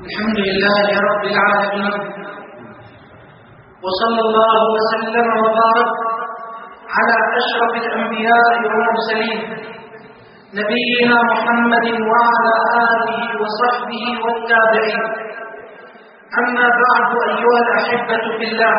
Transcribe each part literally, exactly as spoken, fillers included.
الحمد لله رب العالمين، وصلى الله وسلم وبارك على أشرف الأنبياء والمرسلين نبينا محمد وعلى آله وصحبه والتابعين. أما بعد، أيها الأحبة في الله،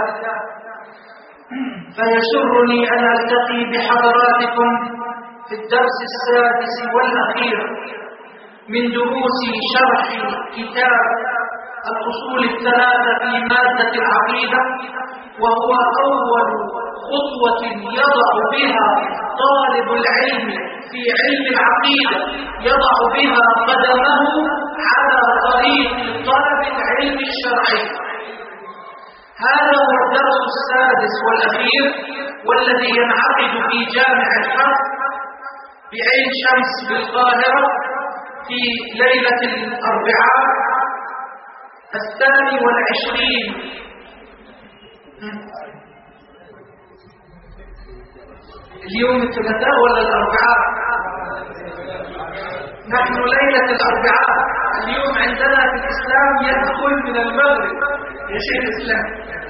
فيسرني أن ألتقي بحضراتكم في الدرس السادس والأخير من دروس شرح كتاب الأصول الثلاثة في مادة العقيدة، وهو أول خطوة يضع بها طالب العلم في علم العقيدة، يضع بها قدمه على طريق طلب العلم الشرعي. هذا هو الدرس السادس والأخير، والذي ينعقد في جامع الحق بعين شمس بالقاهرة في ليلة الأربعاء الثاني والعشرين اليوم الثلاثاء ولا الأربعاء؟ نحن ليلة الأربعاء. اليوم عندنا في الإسلام يدخل من المغرب يا شيخ الإسلام.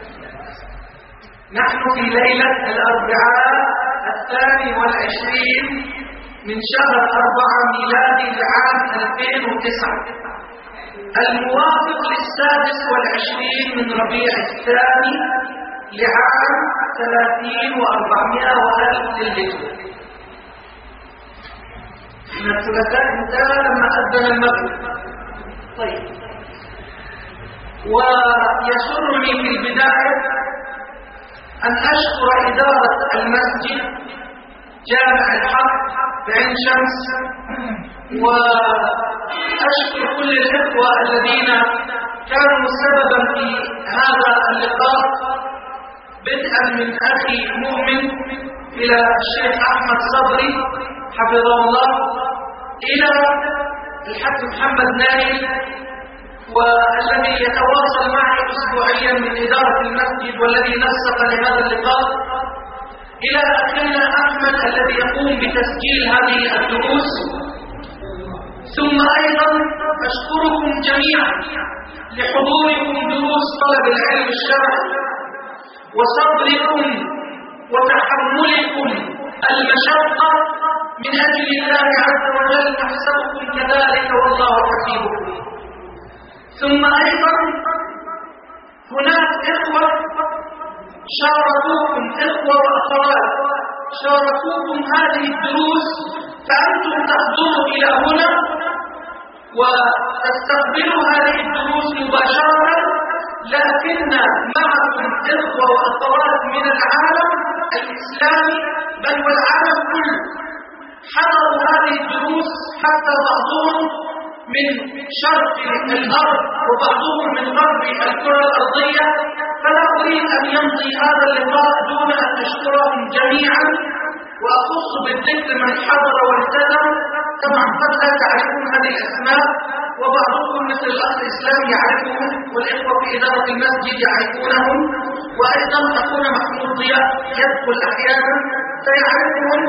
نحن في ليلة الأربعاء الثاني والعشرين من شهر أربعة ميلادي لعام ألفين وتسعة، الموافق للسادس والعشرين من ربيع الثاني لعام ثلاثين وأربعمائة وألف للهجرة. من الثلاثاء انتهى لما أذن المغرب. طيب، ويسرني في البداية أن أشكر إدارة المسجد جامع الحق بعين شمس، وأشكر كل الإخوة الذين كانوا سببا في هذا اللقاء، بدءا من أخي مؤمن إلى الشيخ أحمد صبري حفظه الله، إلى الحاج محمد نايل، والذي يتواصل معي أسبوعيا من إدارة المسجد والذي نسق لهذا اللقاء، إلى أخينا أحمد الذي يقوم بتسجيل هذه الدروس. ثم أيضا أشكركم جميعا لحضوركم دروس طلب العلم الشرعي، وصبركم وتحملكم المشقة من أجل الله عز وجل، نحسبكم كذلك والله حسيبكم. ثم أيضا هناك إخوة شاركوكم، إخوة وأخوات شاركوكم هذه الدروس، فأنتم تحضروا إلى هنا وتستقبلوا هذه الدروس مباشرة، لكن معكم إخوة وأخوات من العالم الإسلامي بل والعالم كله حضروا هذه الدروس، حتى بعضهم من شرق الأرض وبعضهم من غرب الكرة الأرضية. فلا أريد أن يمضي هذا اللقاء دون أن أشكرهم جميعا، وأخص بالذكر من حضر والتزم. طبعا قد لا تعرفون هذه الأسماء، وبعضكم مثل الأخ الإسلام يعرفهم، والإخوة في إدارة المسجد يعرفونهم، وأيضا أخونا محمود ضياء يدخل أحيانا فيعرفهم.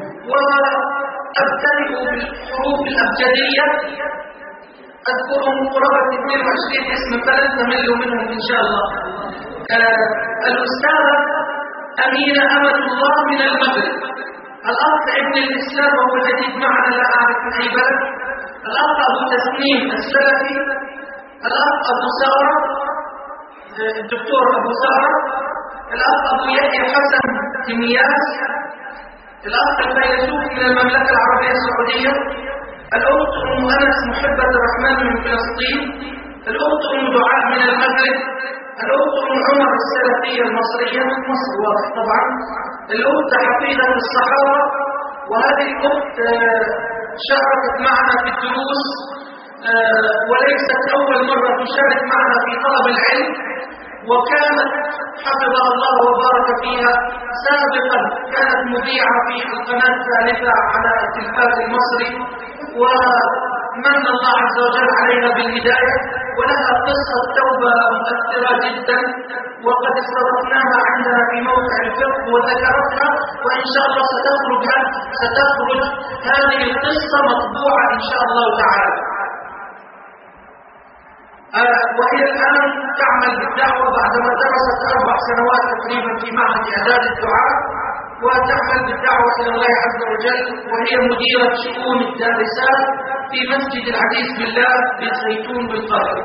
وأبتدئ بالحروف الأبجدية، أذكرهم قرابة اثنين وعشرين اسم فلن تملوا منهم إن شاء الله. آه الأستاذة أمينة أمة الله من المغرب، الأخ ابن الإسلام وهو الجديد معنا لا أعرف من أي بلد، الأخ أبو تسنيم السلفي، الأخ أبو سارة الدكتور أبو سارة، الأخ أبو يحيى حسن تمياس، الأخ الفيلسوف من المملكة العربية السعودية، الأخت أم أنس محبة الرحمن من فلسطين، الأخت أم دعاء من المغرب، الأخت أم عمر السلفية المصرية من مصر واضح طبعا، الأخت حفيظة الصحابة، وهذه الأخت شاركت معنا في الدروس وليست أول مرة تشارك معنا في طلب العلم، وكانت حفظها الله وبارك فيها سابقا كانت مذيعة في القناة الثالثة على التلفاز المصري، ومن الله عز وجل عليها بالهداية، ولها قصة توبة مؤثرة جدا، وقد استضفناها عندنا في موقع الفقه وذكرتها، وإن شاء الله ستخرج ستخرج هذه القصة مطبوعة إن شاء الله تعالى. آه وهي الآن تعمل بالدعوة بعدما درست أربع سنوات تقريبا في معهد إعداد الدعاء، وتعمل بالدعوة إلى الله عز وجل، وهي مديرة شؤون الدارسات في مسجد العزيز بالله بالزيتون بالقاهرة.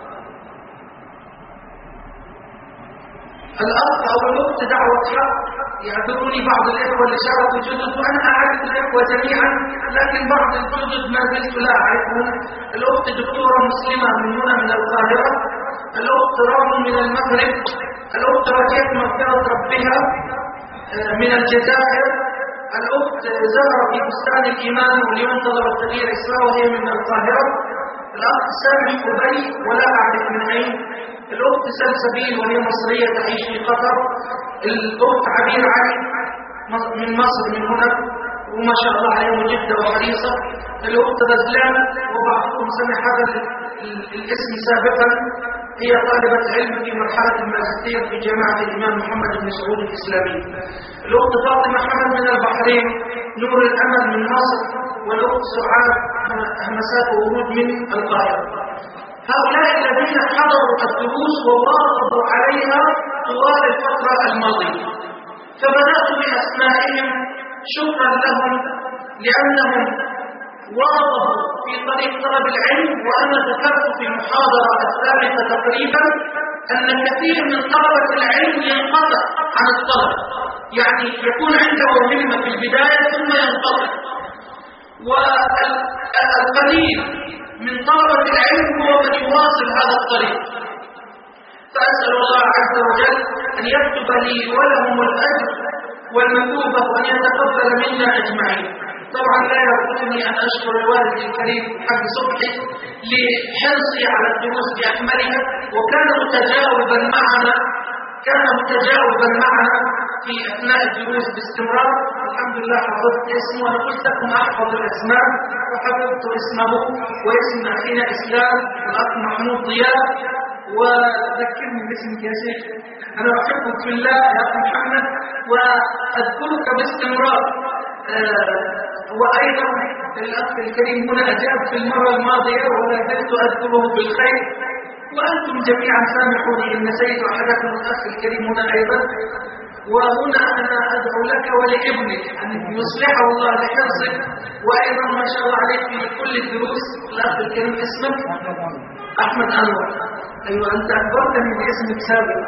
الأخ أو الأخت دعوة حق، يعذروني بعض الإخوة اللي شاركوا جدد، وأنا أعرف الإخوة جميعا لكن بعض الجدد ما زلت لا أعرفهم. الأخت دكتورة مسلمة من هنا من القاهرة، الأخت رام من المغرب، الأخت رجاء مغفرة ربها من الجزائر، الأخت زهرة في بستان الإيمان واليوم طلبت تغيير إسراء وهي من القاهرة، الأخ سامي أبي ولا أعرف من أين، الأخت سلسبيل وهي مصرية تعيش في قطر، الأخت عبير علي من مصر من هنا وما شاء الله عليهم جدة وحريصة، الأخت غزلان وبعضهم سمع هذا الاسم سابقا، هي طالبة علم في مرحلة الماجستير في جامعة الإمام محمد بن سعود الإسلامي، الأخت فاطمة حمد من البحرين، نور الأمل من مصر، والأخت سعاد همسات وورود من القاهرة. هؤلاء الذين حضروا الدروس وواظبوا عليها طوال الفترة الماضية، فبدأت بأسمائهم شكرا لهم لأنهم واظبوا في طريق طلب العلم. وأنا ذكرت في المحاضرة الثالثة تقريبا أن كثير من طلبة العلم ينقطع عن الطلب، يعني يكون عنده همة في البداية ثم ينقطع، والقليل من طلبة العلم هو من يواصل هذا الطريق. فأسأل الله عز وجل أن يكتب لي ولهم الأجر والمثوبة وأن يتقبل منا أجمعين. طبعا لا يرفضني أن أشكر الوالد الكريم حق صبحي لحرصي على الدروس بأكملها، وكان متجاوبا معنا كان متجاوبا معنا في أثناء الدروس باستمرار. الحمد لله حفظت اسمه، وأنا قلت لكم أحفظ الأسماء وحفظت اسمه واسم أخينا إسلام والأخ محمود ضياء. وذكرني باسمك يا شيخ، أنا أحبك في الله يا أخي محمد وأذكرك باستمرار. آه وأيضا الأخ الكريم هنا أجاب في المرة الماضية ولا زلت أذكره بالخير، وأنتم جميعا سامحوني إن نسيت أحدكم الأخ الكريم هنا أيضا. وهنا أنا أدعو لك ولابنك أن يصلحه الله لحرصك، وأيضا ما شاء الله عليك في كل الدروس. الأخ الكريم اسمك أحمد أنور، أيوة أنت أخبرتني باسمك سابقا.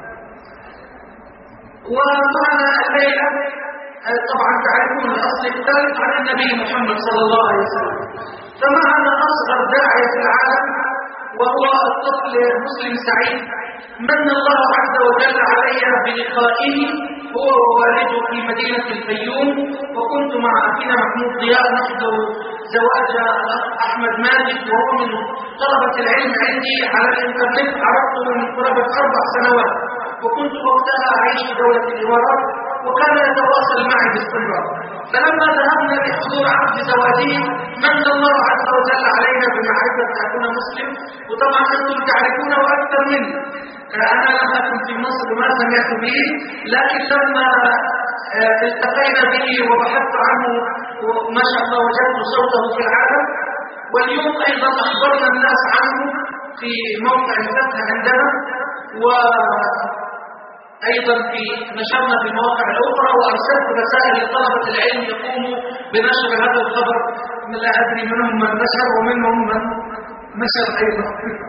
ومعنا الليلة طبعا تعرفون الأصل الثالث عن النبي محمد صلى الله عليه وسلم، فمعنا أصغر داعية في العالم وهو الطفل مسلم سعيد، من الله عز وجل علي بلقائه هو ووالده في مدينة الفيوم، وكنت مع أخينا محمود ضياء نحضر زواج الأخ أحمد ماجد وهو من طلبة العلم عندي على الإنترنت، عرفته من قرابة أربع سنوات، وكنت وقتها أعيش في دولة الإمارات، وكان يتواصل معي باستمرار. فلما ذهبنا لحضور عقد زواجه من الله عز وجل علينا بمعرفة أخونا مسلم، وطبعا أنتم تعرفونه أكثر مني، أنا لم أكن في مصر ما سمعت به، لكن لما التقينا به وبحثت عنه ما شاء الله وجدت صوته في العالم. واليوم أيضا أخبرنا الناس عنه في موقع الفتح عندنا، وأيضا في نشرنا في المواقع الأخرى، وأرسلت رسائل لطلبة العلم يقوموا بنشر هذا الخبر. لا أدري منهم من نشر ومنهم من نشر أيضا.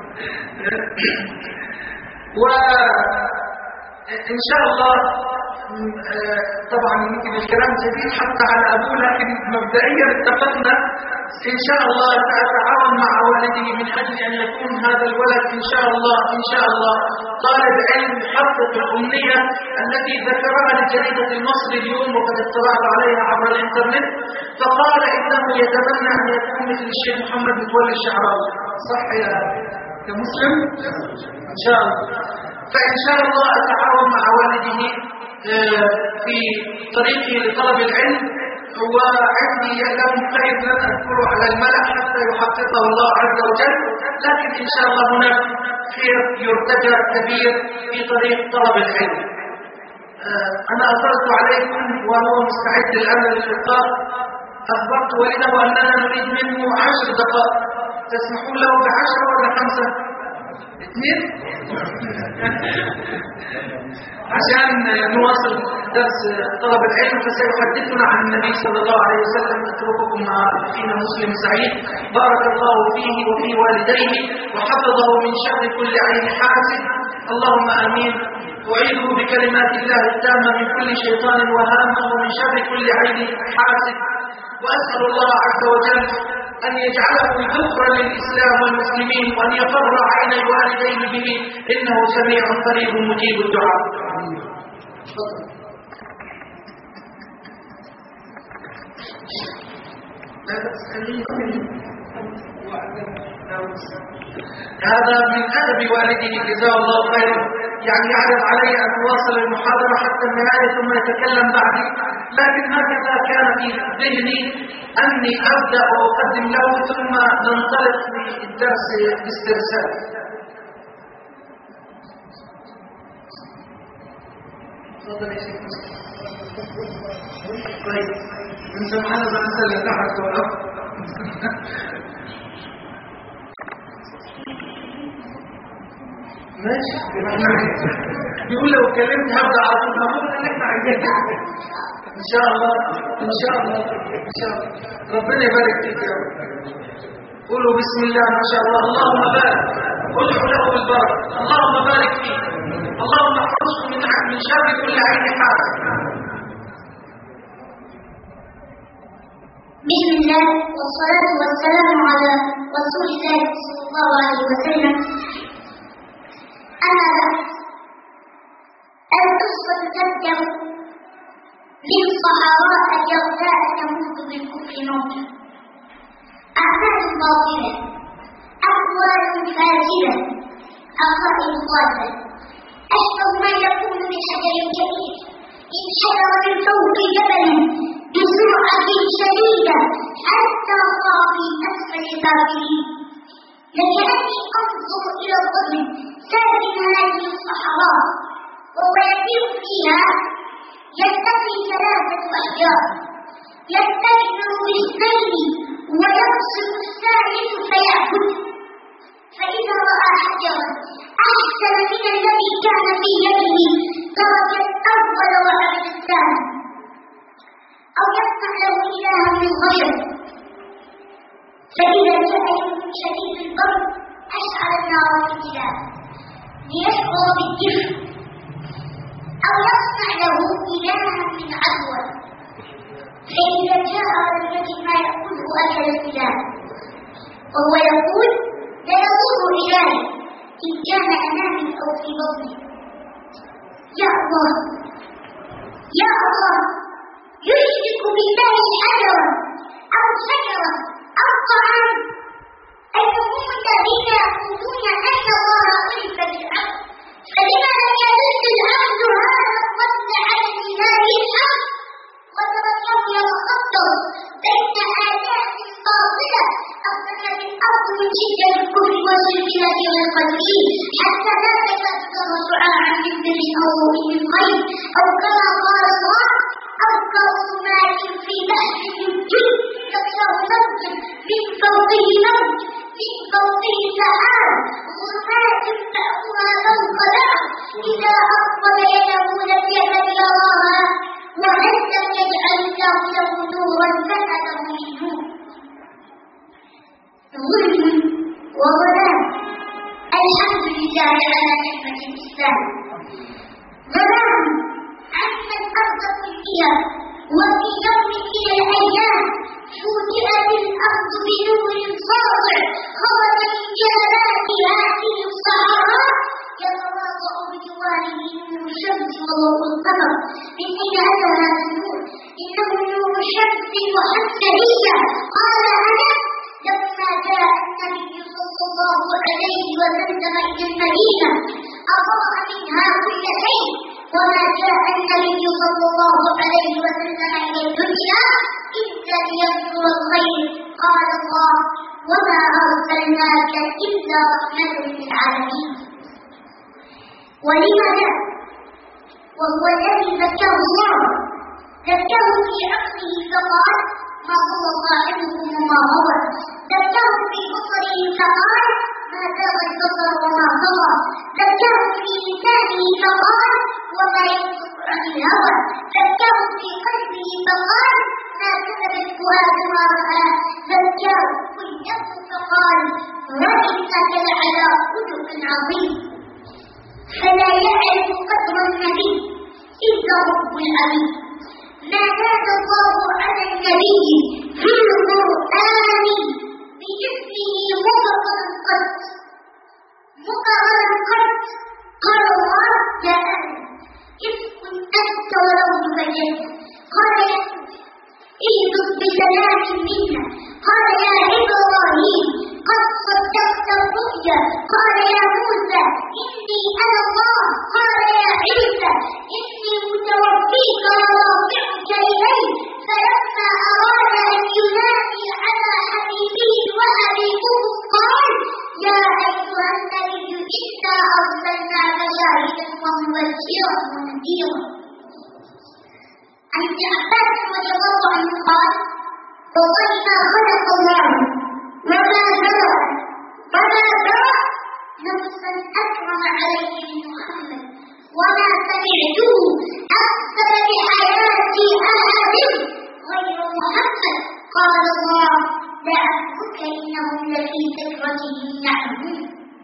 وإن شاء الله طبعا يمكن الكلام جديد حتى على أبوه، لكن مبدئيا اتفقنا إن شاء الله سأتعاون مع والده من أجل أن يكون هذا الولد إن شاء الله إن شاء الله طالب علم يحقق الأمنية التي ذكرها لجريدة المصري اليوم وقد اطلعت عليها عبر الإنترنت، فقال إنه يتمنى أن يكون مثل الشيخ محمد متولي الشعراوي. صح يا كمسلم؟ إن شاء الله. فإن شاء الله أتعاون مع والده في طريقه لطلب العلم، وعندي يعلم خير لن أذكره على الملأ حتى يحققه الله عز وجل، لكن إن شاء الله هناك خير يرتجى كبير في طريق طلب العلم. أنا أثرت عليكم وهو مستعد الآن للقاء. أخبرت والده أننا نريد منه عشر دقائق، تسمحون له بعشرة ولا خمسة؟ مين؟ عشان نواصل درس طلب العلم فسيحدثنا عن النبي صلى الله عليه وسلم. أترككم مع أخينا مسلم سعيد، بارك الله فيه وفي والديه وحفظه من شر كل عين حاسد، اللهم آمين. أعيذه بكلمات الله التامة من كل شيطان وهامة ومن شر كل عين حاسد، وأسأل الله عز وجل أن يجعله ذخرا للإسلام والمسلمين وأن يقر عين الوالدين به، إنه سميع قريب مجيب الدعاء. هذا من أدب والده جزاه الله خيرا، يعني يعرض علي أن أواصل المحاضرة حتى النهاية ثم يتكلم بعدي، لكن هكذا كان في ذهني أني أبدأ وأقدم له ثم ننطلق في الدرس باسترسال. تفضل يا شيخ. طيب من سمعنا بنسأل تحت ولا ماشي. بيقول لو اتكلمت هبدا على طول هقول اللي احنا عايزينه ان شاء الله ان شاء الله ان شاء الله. ربنا يبارك فيك يا رب. قولوا بسم الله ما شاء الله. اللهم بارك، ادعوا له بالبركه. اللهم بارك فيه، اللهم احفظه من من شر كل عين حاسد. بسم الله والصلاة والسلام على رسول الله صلى الله عليه وسلم. أما بعد، القصة تبدأ من صحراء جرداء تموت بالكفر موتا، أعمال باطلة، أقوال فاسدة، عقائد ضالة، أشبه ما يكون من حجر كبير انحدر من فوق جبل بسرعة شديدة حتى صار في أسفل سافلين. لكأني أنظر إلى الرجل ساكن هذه الصحراء وهو يسير فيها، يلتقي ثلاثة أحجار، يستكبر باثنين ويبصر الثالث فيأكل، فإذا رأى حجرا أحسن من الذي كان في يده ترك الأول وعمل الثاني، أو يصنع له إلها من خشب، فإذا جاء يوم شديد البرد أشعل النار في الإله ليشعر بالدفء، أو يصنع له إلها من عدوى، فإذا جاء ولم يجد ما يأكله أكل الإله، وهو يقول لا يضر إلهي إن كان أمامي أو في بطني. يا الله يا الله، يشرك بالله حجرا أو شجرا أو طعام، أين هم الذين يقولون أن الله ألف بالعبد؟ فلما لم يدل العبد هذا الظن على الإله الحق وتركه يتخطر بين آيات باطلة أخرج الأرض من شدة الكفر والشرك والقدر حتى لا تكثر شعاعا من ذل أو من خير، أو كما قال الله أو كظلمات في بحر الجن يغشاه موج من فوقه موج من فوقه سحاب ظلمات بعضها فوق بعض إذا أقبل يده لم يكد يراها وهل لم يجعل الله له نورا فما له من نور. ظلم وظلام، الحمد لله على نعمة الإسلام. ظلام عم الأرض كلها، وفي يوم من الأيام فوجئت الأرض بنور ساطع خرج من جبلات هذه الصحراء يتواضع بجواره نور الشمس وضوء القمر. من أين أتى هذا النور؟ إنه نور الشمس وحمدية. قال أنا لما جاء النبي صلى الله عليه وسلم إلى المدينة أضاء منها كل شيء، وما جاء النبي صلى الله عليه وسلم إلى الدنيا إلا ليذكر الخير. قال الله وما أرسلناك إلا رحمة للعالمين. ولماذا؟ وهو الذي ذكره الله، ذكره في عقله فقال ما ضل صاحبكم وما غوى ذكره في بصره فقال ما زاغ البصر وما طغى ذكره في لسانه فقال وما ينطق عن الهوى ذكره في قلبه فقال ما كذب الفؤاد ما رأى ذكره كله فقال وإنك لعلى خلق عظيم فلا يعرف قدر النبي إلا رب العبيد ما زاد الله على النبي في القرآن باسمه مفردا قط مقررا قط قال الله يا آدم اسكن أنت وزوجك الجنة قال يا اهبط بسلام منا قال يا إبراهيم قد صدقت الرؤيا قال يا موسى إني أنا الله قال يا عيسى إني متوفيك ورافعك إلي فلما أراد أن ينادي على حبيبه وحبيبه قال يا أيها النبي إنا أرسلناك شاهدا ومبشرا ونذيرا. عن ابن عباس رضي الله عنه قال والله ما خلق الله وما زرع وما زرع نفسا أكرم عليه من محمد وما سمعته أكثر بحياتي أحد غير محمد قال الله لعلك إنهم لفي سكرتهم يعمهون.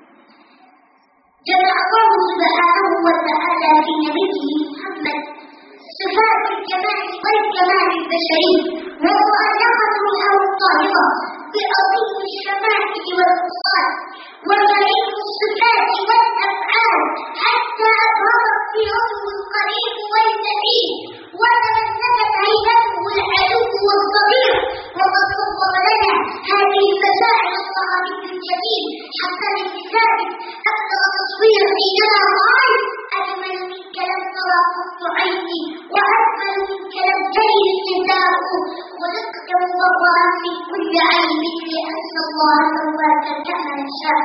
جمع الله سبحانه وتعالى في نبيه محمد صفات الكمال والكمال البشري ومؤلفة روحه الطاهرة بعظيم الشمائل والخصال وغريب الصفات والأفعال حتى أظهرت سيرته القريب والبعيد وتمسكت هيبته العدو والصغير وقد صور لنا هذه المشاعر الطهارية الجميل حسن بن ثابت أبلغ تصوير حينما قال أجمل منك لم ترى قط عيني وأجمل منك لم تلد النساء خلقت مبرأ من كل عيب لأن الله سواك كما يشاء.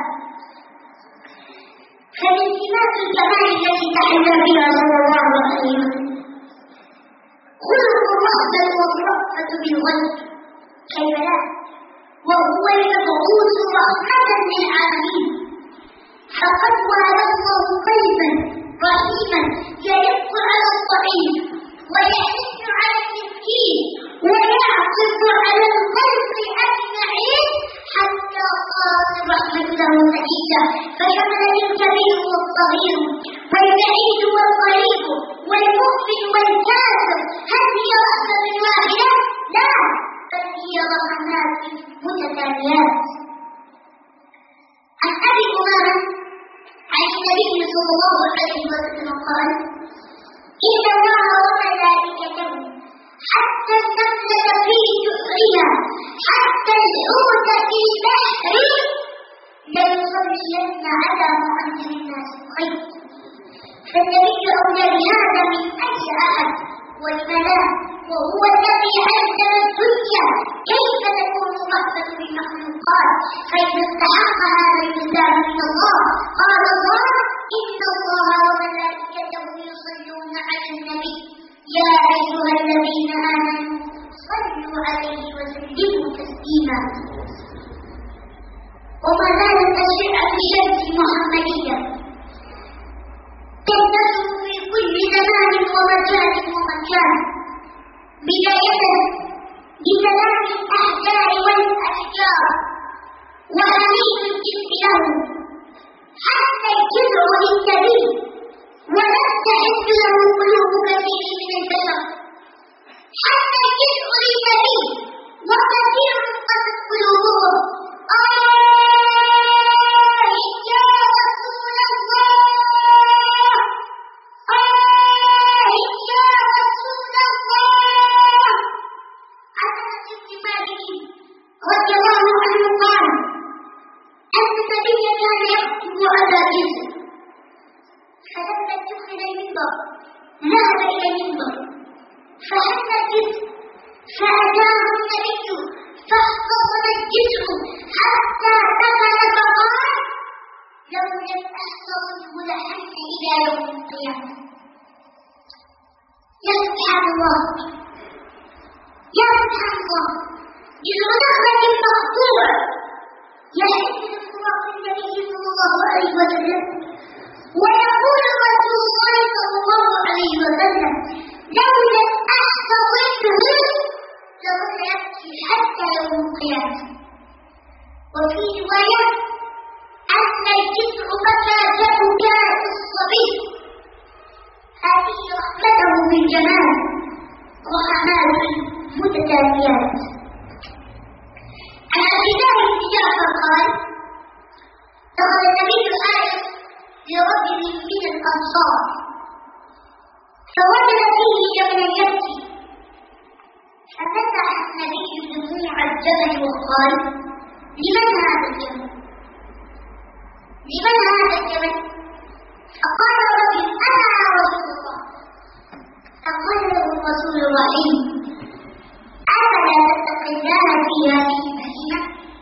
فمن سمات الكمال التي تحلى بها صلى الله عليه وسلم خلق الرحمة والرأفة بالغيب كيف لا وهو المبعوث رحمة للعالمين فقد وهب الله قلبا رحيما يرق على الضعيف ويحث على المسكين ويعطف على الخلق أجمعين حتى صارت الرحمة له سعيدة فشمل الكبير والصغير والبعيد والقريب والمؤمن والكافر. هل هي رحمة واحدة؟ لا، بل هي رحمات متتاليات. عن أبي أمامة عن النبي صلى الله عليه وسلم قال إن الله وملائكته حتى النملة في جحرها حتى الحوت في البحر ليصلين على معلم الناس الخير. فالنبي أولى بهذا من أي أحد والملاك وهو الذي علم الدنيا كيف تكون رحمة بالمخلوقات فإذا استحق هذا الإنسان من الله قال الله إن الله وملائكته يصلون على النبي يا أيها الذين آمنوا صلوا عليه وسلموا تسليما. وما زالت الشرعة الشمس المحمدية تنتشر في كل زمان ومكان ومكان بداية بسلام الأحجار والأشجار وأمين الجسم له حتى الجذع للسبيل ولم تحس له قلوب كثير من البشر حتى الجذع للسبيل وكثير قست قلوبهم آه يا رسول الله آه يا رسول الله. عن أنس بن مالك رضي الله عنه قال أن النبي كان يخطب على جسر فلما اتخذ المنبر ذهب إلى المنبر فحل الجسر فأتاه النبي فاحتضن الجسر حتى دخل فقال لو لم أحتضنه لحن إلى يوم القيامة. يا سبحان الله يا حمزة بغدغة مقطوع يحس بصراط النبي صلى الله عليه وسلم ويقول الرسول صلى الله عليه وسلم لولا أحتضنه لظل يبكي حتى يوم القيامة. وفي رواية أن الجسر متى كبكاء الصبي هذه رحمته بالجمال رحمات متتاليات. عن عبد الله بن جعفر قال دخل النبي الآية لرجل من الأنصار فوجد فيه جبلا يبكي ففتح النبي دموع الجبل وقال لمن هذا الجبل؟ لمن هذا الجبل؟ فقال رجل أنا يا رسول الله. فقال له الرسول الرحيم أفلا تتقي الله في هذه البهيمة؟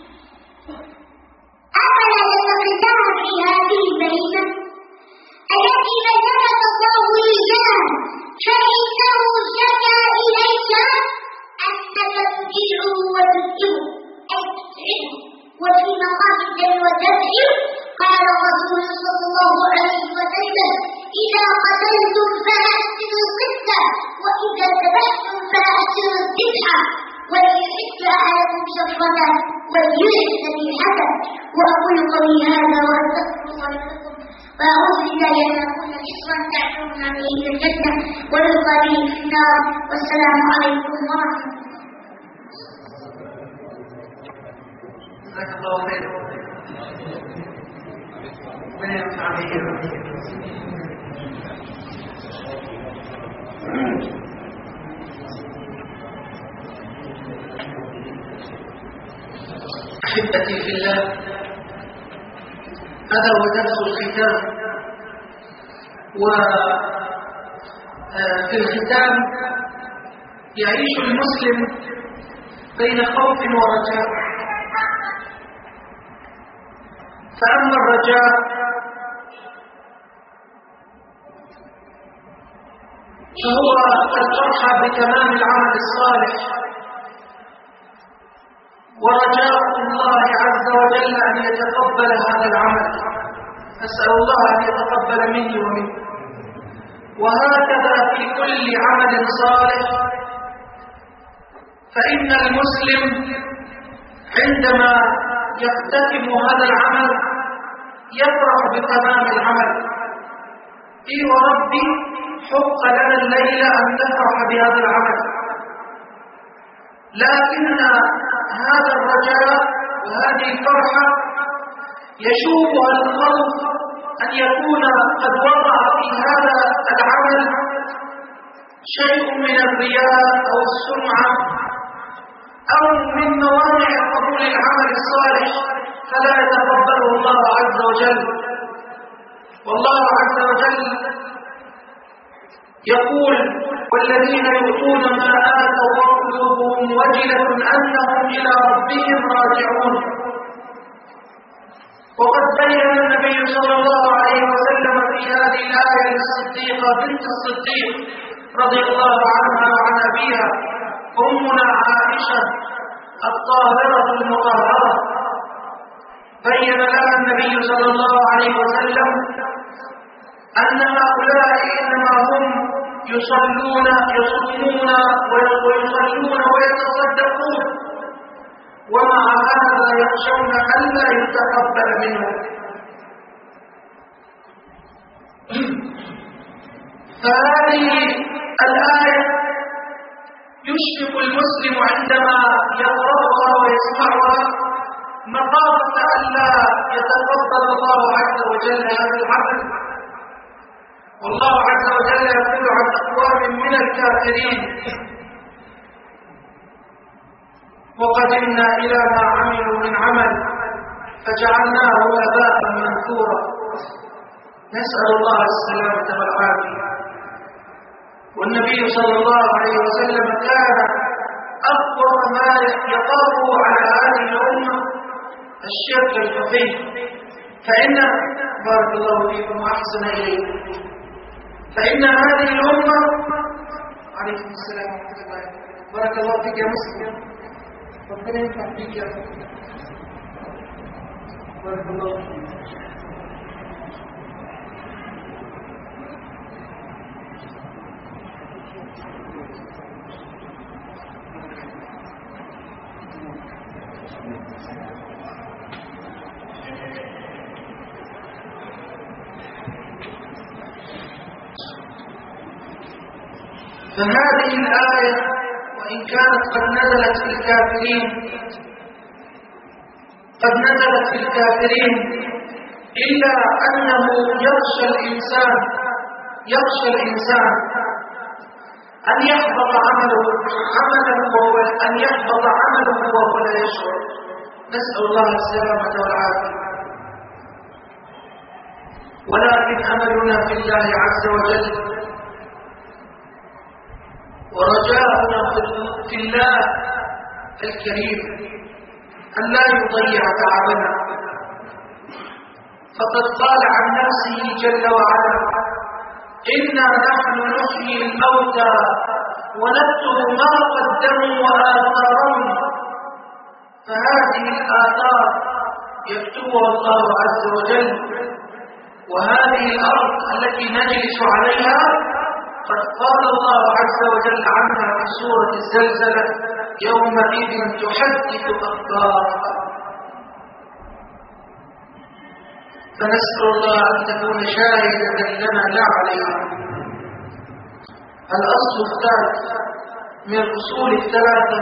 أفلا تتقي الله في هذه البهيمة التي بينك الله إياها فإنه شكا إليك أنك تجيعه وتسئه أي تسعده وفي مقام الدم وتبعه. قال الرسول صلى الله عليه وسلم إذا قتلتم فأحسنوا القتلة وإذا ذبحتم فأحسنوا الذبحة وليحد أحدكم شفرته وليحد ذبيحته. وأقول قولي هذا وأستغفر الله لكم وأعوذ بالله أن أكون جسرا تعترون به في الجنة ويلقى به في النار. والسلام عليكم ورحمة الله. جزاك الله خيرا. ربنا ينفع بك. أحبتي في الله، هذا هو درس الختام. وفي الختام يعيش المسلم بين خوف ورجاء. فأما الرجاء فهو الفرح بتمام العمل الصالح ورجاء الله عز وجل أن يتقبل هذا العمل. أسأل الله أن يتقبل مني ومنك. وهكذا في كل عمل صالح، فإن المسلم عندما يختتم هذا العمل يفرح بتمام العمل. إي وربي حق لنا الليلة أن نفرح بهذا العمل، لكن هذا الرجاء وهذه الفرحة يشوبها الخوف أن يكون قد وقع في هذا العمل شيء من الرياء أو السمعة أو من موانع قبول العمل الصالح فلا يتقبله الله عز وجل. والله عز وجل يقول والذين يؤتون ما آتوا وقلوبهم وجلة أنهم إلى ربهم راجعون. وقد بين النبي صلى الله عليه وسلم في هذه الآية للصديقة بنت الصديق رضي الله عنها وعن أبيها أمنا عائشة الطاهرة المطهرة، بين لها النبي صلى الله عليه وسلم أن هؤلاء إنما هم يصلون يصومون ويصلون ويتصدقون ومع هذا يخشون ألا يتقبل منهم. فهذه الآية يشفق المسلم عندما يقرأها ويسمعها مخافة ألا يتقبل الله عز وجل هذا العمل. والله عز وجل يقول عن أقوام من الكافرين وقدمنا إلى ما عملوا من عمل فجعلناه هباء منثورا. نسأل الله السلامة والعافية. والنبي صلى الله عليه وسلم كان أكبر ما يقره على هذه الأمة الشرك الخفي، فإن بارك الله فيكم وأحسن إليكم فإن هذه الأمة عليكم السلام ورحمة الله وبركاته بارك الله فيك يا مسلم، ربنا ينفع فيك يا مسلم. بارك الله فيك. فهذه الآية وإن كانت قد نزلت في الكافرين قد نزلت في الكافرين إلا أنه يخشى الإنسان يخشى الإنسان أن يحبط عمله عمله وهو أن يحبط عمله وهو لا يشعر. نسأل الله السلامة والعافية. ولكن أملنا في الله عز وجل ورجاؤنا في الله الكريم أن لا يضيع تعبنا، فقد قال عن نفسه جل وعلا: إنا نحن نحيي الموتى ونكتب ما قدموا وآثارهم. فهذه الآثار يكتبها الله عز وجل، وهذه الأرض التي نجلس عليها قد قال الله عز وجل عنها في سورة الزلزلة: يومئذ تحدث أخبارها. فنسأل الله أن تكون شاهدة لنا لا علينا. الأصل الثالث من الأصول الثلاثة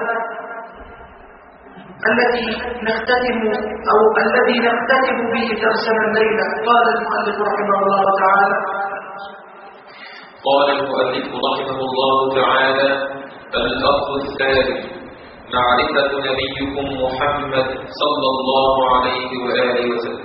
التي نختتم أو الذي نختتم به درسنا الليلة، قال المؤلف رحمه الله تعالى: قال المؤلف رحمه الله تعالى: الأصل الثالث معرفة نبيكم محمد صلى الله عليه وآله وسلم.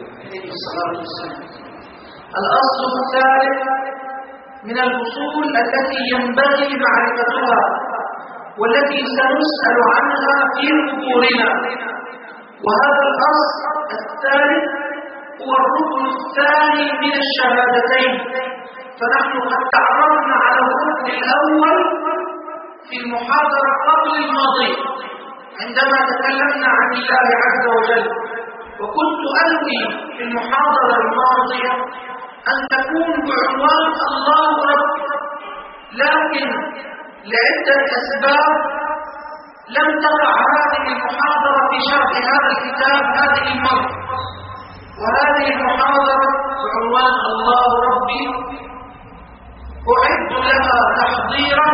الأصل الثالث من الأصول التي ينبغي معرفتها والتي سنسأل عنها في قبورنا، وهذا الأصل الثالث هو الركن الثاني من الشهادتين. فنحن قد تعرفنا على الركن الأول في المحاضرة قبل الماضية عندما تكلمنا عن الله عز وجل، وكنت أنوي في المحاضرة الماضية أن تكون بعنوان الله رب، لكن لعدة أسباب لم تقع هذه المحاضرة في شرح هذا الكتاب هذه المرة، وهذه المحاضرة بعنوان الله ربي أعد لها تحضيرا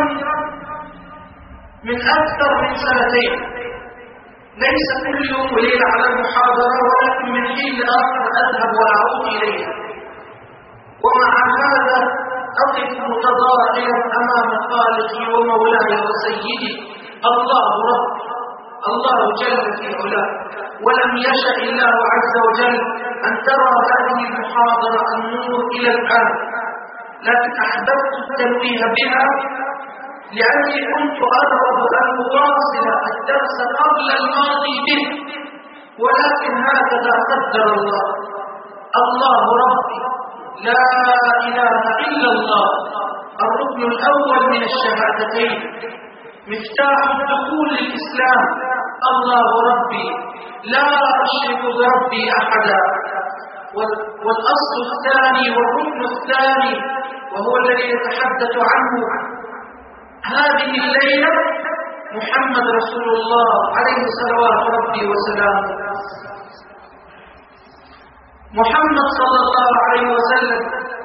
من أكثر من سنتين، ليس كل يوم وليلة على المحاضرة، ولكن من حين لآخر أذهب وأعود إليها. ومع هذا أقف متضارعا أمام خالقي ومولاي وسيدي الله رب، الله جل في علاه. ولم يشأ الله عز وجل أن ترى هذه المحاضرة النور إلى الآن، لكن أحببت التنويه بها لأني كنت أرغب أن أواصل الدرس قبل الماضي به، ولكن هكذا قدر الله. الله ربي لا إله إلا الله، الركن الأول من الشهادتين، مفتاح الدخول للإسلام. الله ربي لا أشرك بربي أحدا. والأصل الثاني والركن الثاني وهو الذي يتحدث عنه هذه الليلة محمد رسول الله عليه صلوات ربي وسلامه. محمد صلى الله عليه وسلم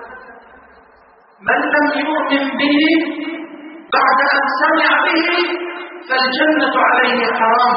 من لم يؤمن به بعد أن سمع به فالجنة عليه حرام.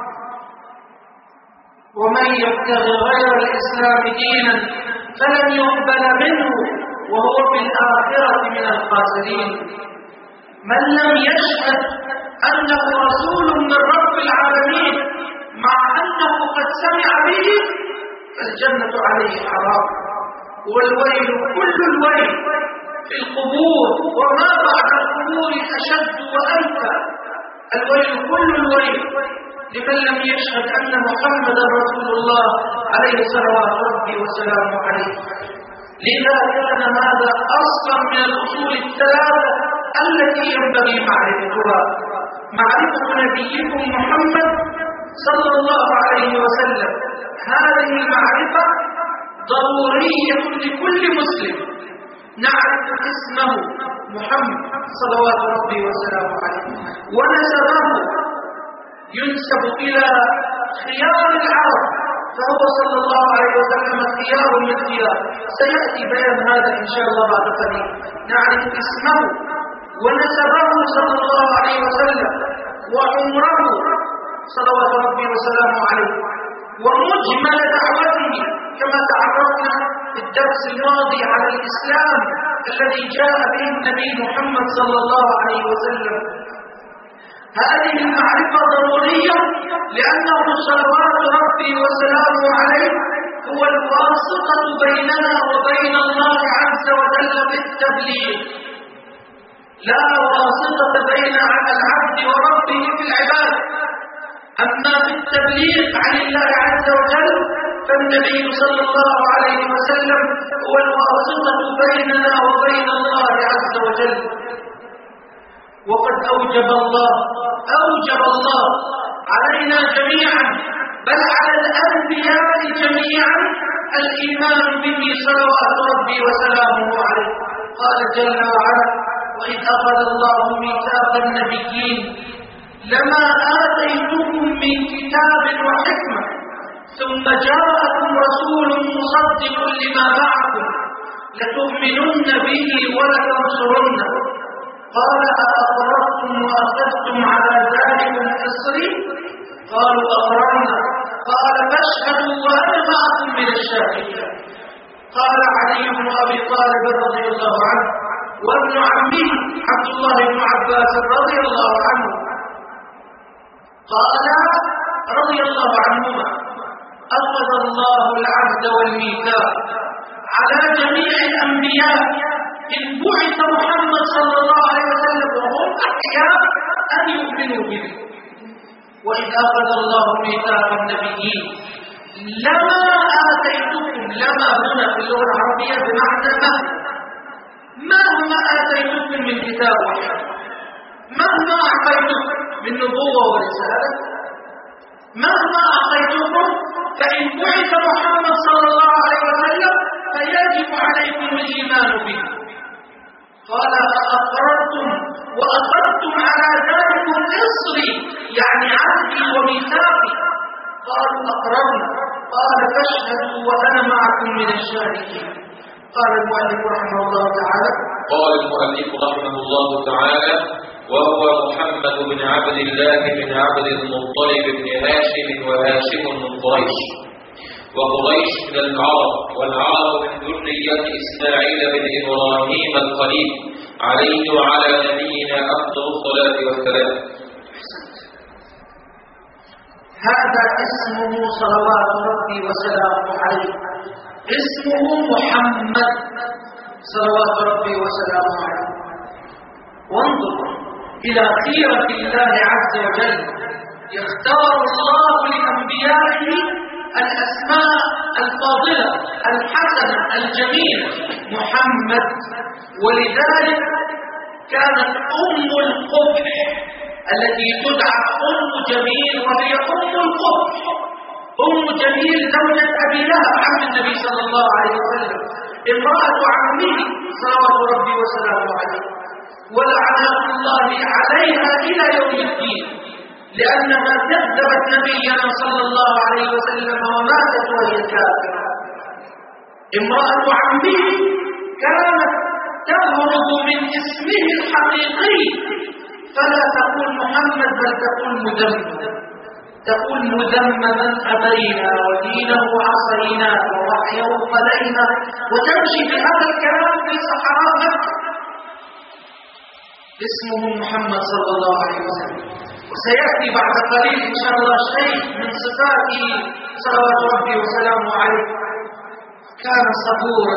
ومن يبتغي غير الإسلام دينا فلن يقبل منه وهو في الآخرة من الخاسرين. من لم يشهد أنه رسول من رب العالمين مع أنه قد سمع به فالجنة عليه حرام. والويل كل الويل في القبور وما بعد القبور أشد وأنفى. الويل كل الويل لمن لم يشهد أن محمدا رسول الله عليه صلوات ربي وسلامه عليه. لذا كان هذا أصلا من الأصول الثلاثة التي ينبغي معرفتها. معرفة نبيكم محمد صلى الله عليه وسلم. هذه المعرفة ضرورية لكل مسلم، نعرف اسمه محمد صلوات ربي وسلامه عليه، ونسبه ينسب إلى خيار العرب، فهو صلى الله عليه وسلم خيار من خيار. سيأتي بيان هذا إن شاء الله بعد قليل. نعرف اسمه ونسبه صلى الله عليه وسلم، وعمره صلوات ربي وسلامه عليه، ومجمل دعوته كما تعرفنا في الدرس الماضي على الإسلام الذي جاء به النبي محمد صلى الله عليه وسلم. هذه المعرفة ضرورية لأنه صلوات ربي وسلامه عليه هو الواسطة بيننا وبين الله عز وجل في التبليغ. لا واسطة بين العبد وربه في العبادة. أما في التبليغ عن الله عز وجل فالنبي صلى الله عليه وسلم هو الواسطة بيننا وبين الله عز وجل. وقد أوجب الله أوجب الله علينا جميعا، بل على الأنبياء جميعا، الإيمان به صلوات ربي وسلامه عليه. قال جل وعلا: وإذ أخذ الله ميثاق النبيين لما آتيتكم من كتاب وحكمة ثم جاءكم رسول مصدق لما معكم لتؤمنن به ولتنصرنه قال أأقررتم وأخذتم على ذلكم إصري قالوا أقررنا قال فاشهدوا وأنا معكم من الشاهدين. قال علي بن أبي طالب رضي الله عنه وابن عمه عبد الله بن عباس رضي الله عنه قال رضي الله عنهما: أخذ الله العهد والميثاق على جميع الأنبياء إن بعث محمد صلى الله عليه وسلم وهم أحياء أن يؤمنوا به. وإذ أخذ الله ميثاق النبيين لما آتيتكم، لما هنا في اللغة العربية بمعنى مهما مهما آتيتكم من كتاب وحكمة، مهما أعطيتكم من نبوة ورسالة، مهما أعطيتكم فإن بعث محمد صلى الله عليه وسلم فيجب عليكم الإيمان به. قال أقررتم وأخذتم على ذلكم إصري، يعني عهدي وميثاقي. قالوا أقررنا قال فاشهدوا وأنا معكم من الشاهدين. قال المؤلف رحمه الله تعالى قال المؤلف رحمه الله تعالى: وهو محمد بن عبد الله بن عبد المطلب بن هاشم، وهاشم من قريش، وقريش من العرب، والعرب من ذرية إسماعيل بن إبراهيم الخليل عليه وعلى نبينا أفضل الصلاة والسلام. هذا اسمه صلوات ربي وسلامه عليه، اسمه محمد صلوات ربي وسلامه عليه. وانظر إلى خيرة الله عز وجل، يختار الله لأنبيائه الأسماء الفاضلة الحسنة الجميلة محمد. ولذلك كانت أم القبح التي تدعى أم جميل، وهي أم القبح أم جميل زوجة أبي لهب عم النبي صلى الله عليه وسلم، امرأة عمه صلوات ربي وسلامه عليه، ولعنات الله عليها إلى يوم الدين، لأنها كذبت نبينا صلى الله عليه وسلم وماتت وهي كافرة. امرأة عمه كانت تهرب من اسمه الحقيقي، فلا تقول محمد بل تقول مذمم، تقول مذمما أبينا ودينه عصينا ووحيه قلينا، وتمشي بهذا الكلام في صحراء مكة. اسمه محمد صلى الله عليه وسلم. وسيأتي بعد قليل إن شاء الله شيء من صفاته صلوات ربي وسلامه عليه. كان صبورا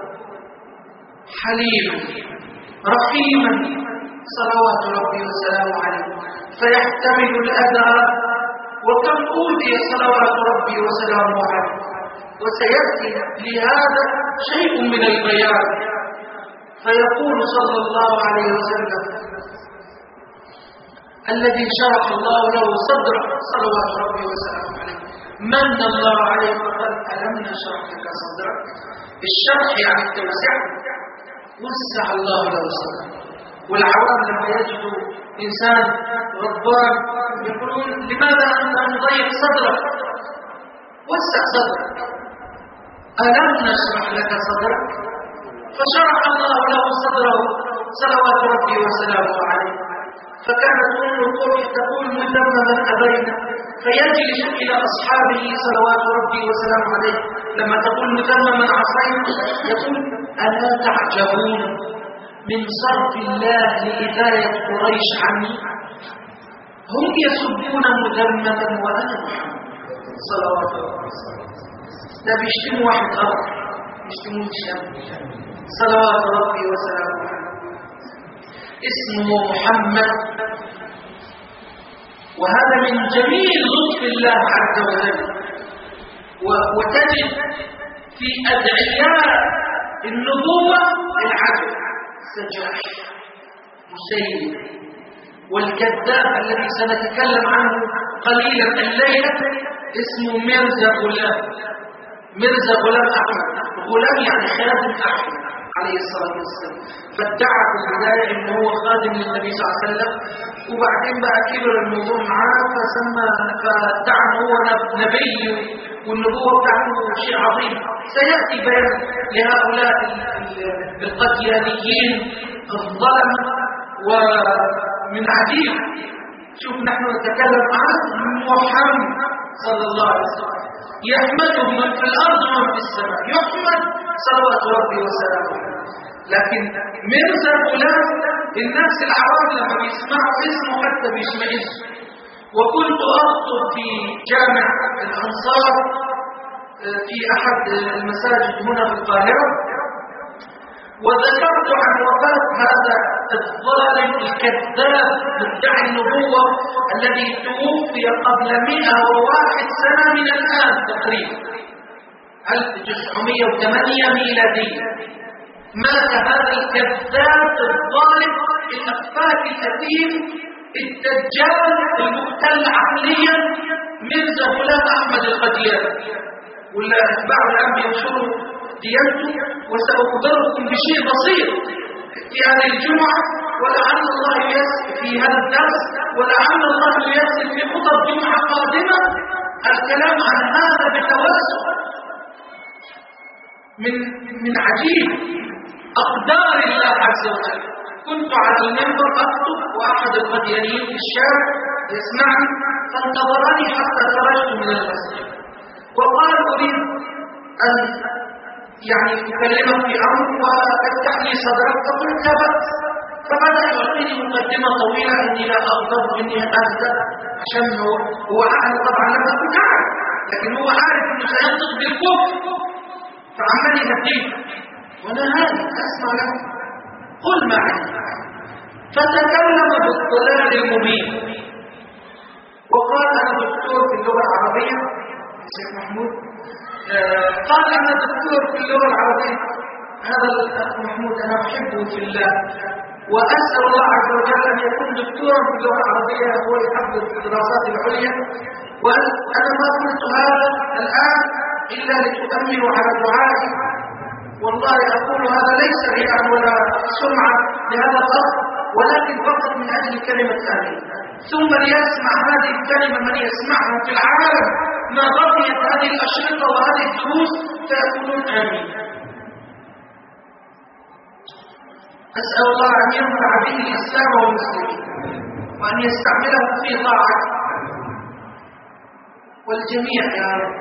حليما رحيما صلوات ربي وسلامه عليه، فيحتمل الأذى، وكم أوذي صلوات ربي وسلامه عليه. وسيأتي لهذا شيء من البيان، فيقول صلى الله عليه وسلم: الذي شرح الله له صدره صلوات ربي وسلامه عليه. من الله عليه فقال ألم نشرح لك صدرك. الشرح يعني التوسع، وسع الله له صدره. والعوام لما يجدوا إنسان غضبان يقولون لماذا أنت مضيق صدرك؟ وسع صدرك. ألم نشرح لك صدرك؟ فشرح الله له صدره صلوات ربي وسلامه عليه. فكانت أم القرى تقول مذمما أبينا، فيجلس إلى أصحابه صلوات ربي وسلامه عليه لما تقول مذمما عصينا يقول ألا تعجبون من صرف الله لإذاية قريش عني؟ هم يسبون مذمما وأنا محمد صلوات الله وسلامه. ده بيشتموا واحد آخر، بيشتموا الشام صلوات ربي وسلامه عليه. اسمه محمد، وهذا من جميل لطف الله عز وجل. وتجد في أدعياء النبوة العدل سجاح مسيب، والكذاب الذي سنتكلم عنه قليلا الليلة اسمه ميرزا غلام. ميرزا غلام أحمد، غلام يعني خادم أحمد عليه الصلاة والسلام. فادعى في البداية إنه هو خادم للنبي صلى الله عليه وسلم، وبعدين بقى كبر الموضوع معاه فسمى فادعى إنه هو نبي والنبوة بتاعته شيء عظيم. سيأتي بيان لهؤلاء القديانيين الظلم. ومن عجيب شوف نحن نتكلم عن محمد صلى الله عليه وسلم يحمده من في الأرض ومن في السماء، يحمد صلوات ربي وسلامه. لكن ميرزا غلام الناس العرب لما بيسمعوا اسمه حتى بيشمئزوا. وكنت أخطب في جامع الأنصار في أحد المساجد هنا في القاهرة، وذكرت عن وفاة هذا الظالم الكذاب مدعي النبوة الذي توفي قبل مئة وواحد سنة من الآن تقريبا ألف وتسعمئة وثمانية ميلادية. مات هذا الكذاب الظالم الأفاك الأثيم الدجال المختل عقليا ميرزا غلام أحمد القدياني، ولا أتباع الآن ينشروا ديانته. وسأخبركم بشيء بسيط في هذه الجمعة، ولعل الله ييسر في هذا الدرس، ولعل الله ييسر في خطب جمعة قادمة الكلام عن هذا بتوسع. من من عجيب أقدار الله عز وجل. كنت على المنبر أخطب وأحد القديانيين في الشارع يسمعني، فانتظرني حتى خرجت من المسجد وقال أريد أن يعني أكلمك في أمر وافتح لي صدرك. فقلت لا بأس. فبدأ يعطيني مقدمة طويلة إني لا أغضب إني أهدأ عشان هو هو أعلم طبعا لم أكن أعلم، لكن هو عارف إنه سينطق بالكفر فعمال يهديك وأنا هادي أسمع له. قل ما عندي. فتكلم بالضلال المبين وقال أنا دكتور في اللغة العربية. الشيخ محمود قال أنا دكتور في اللغة العربية. هذا الأخ محمود أنا أحبه في الله، وأسأل الله عز وجل أن يكون دكتورا في اللغة العربية هو يحفظ الدراسات العليا. وأنا ما قلت هذا الآن إلا لتؤمنوا على دعائي. والله أقول هذا ليس رياء ولا سمعة لهذا الأخ، ولكن فقط من أجل كلمة آمين. ثم ليسمع هذه الكلمة من يسمعها في العالم ما بقيت هذه الأشرطة وهذه الدروس فيقولون آمين. أسأل الله أن ينفع به الإسلام والمسلمين وأن يستعمله في طاعته والجميع يا رب.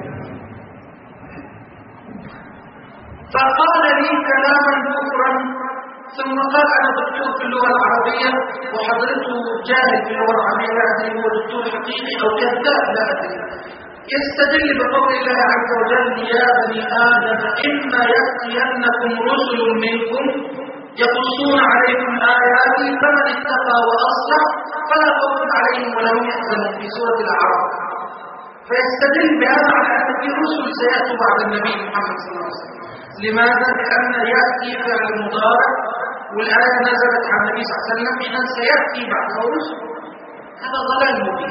فقال لي كلاما كفرا ثم قال أنا دكتور في اللغة العربية وحضرته جاهل في اللغة العربية، لا أدري هو دكتور حقيقي أو كذاب لا أدري. يستدل بقول الله عز وجل يا بني آدم إما يأتينكم رسل منكم يقصون عليكم آياتي فمن اتقى وأصلح فلا خوف عليهم ولا هم يحزنون في سورة الأعراف. فيستدل بهذا على أن في رسل سيأتوا بعد النبي محمد صلى الله عليه وسلم. لماذا؟ لأن يأتي فعل مضارع والآية نزلت عن النبي صلى الله عليه وسلم إذن سيأتي بعده رسل. هذا ضلال مبين.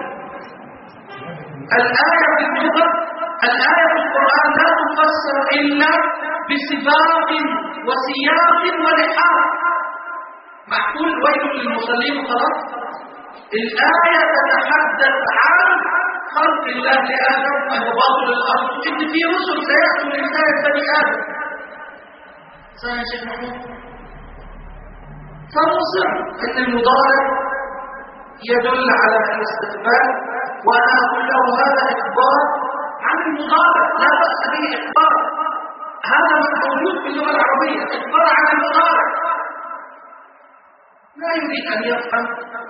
الآية في اللغة، الآية في القرآن لا تفسر إلا بسباق وسياق ولحاق. معقول ويل للمصلين خلاص؟ الآية تتحدث عن خلق الله لآدم أنه باطل الأرض، إن في رسل سيأتوا لإنسان بني آدم. صحيح يا شيخ محمود؟ فنصر أن المضارع يدل على الاستقبال، وأنا أقول له هذا إخبار عن المضارع، لا بأس به إخبار، هذا موجود في اللغة العربية، إخبار عن المضارع. لا يريد أن يفهم.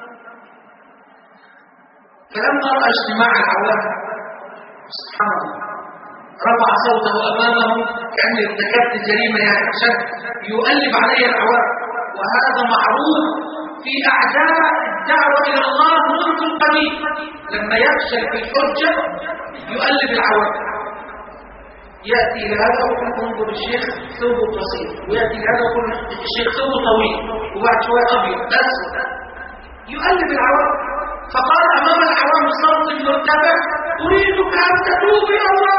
فلما رأى اجتماع العوام سبحان الله رفع صوته أمامهم كأن ارتكبت جريمة يعني عشان يؤلب عليه العوام، وهذا معروف في أعداء الدعوة إلى الله منذ القديم. لما يفشل في الحجة يؤلب العوام، يأتي لهذا ويقول انظر الشيخ ثوبه قصير، ويأتي لهذا ويقول الشيخ ثوبه طويل، وبعد شوية أبيض أسود، يؤلب العوام. فقال أمام العوام بصوت مرتفع أريدك أن تتوب إلى الله.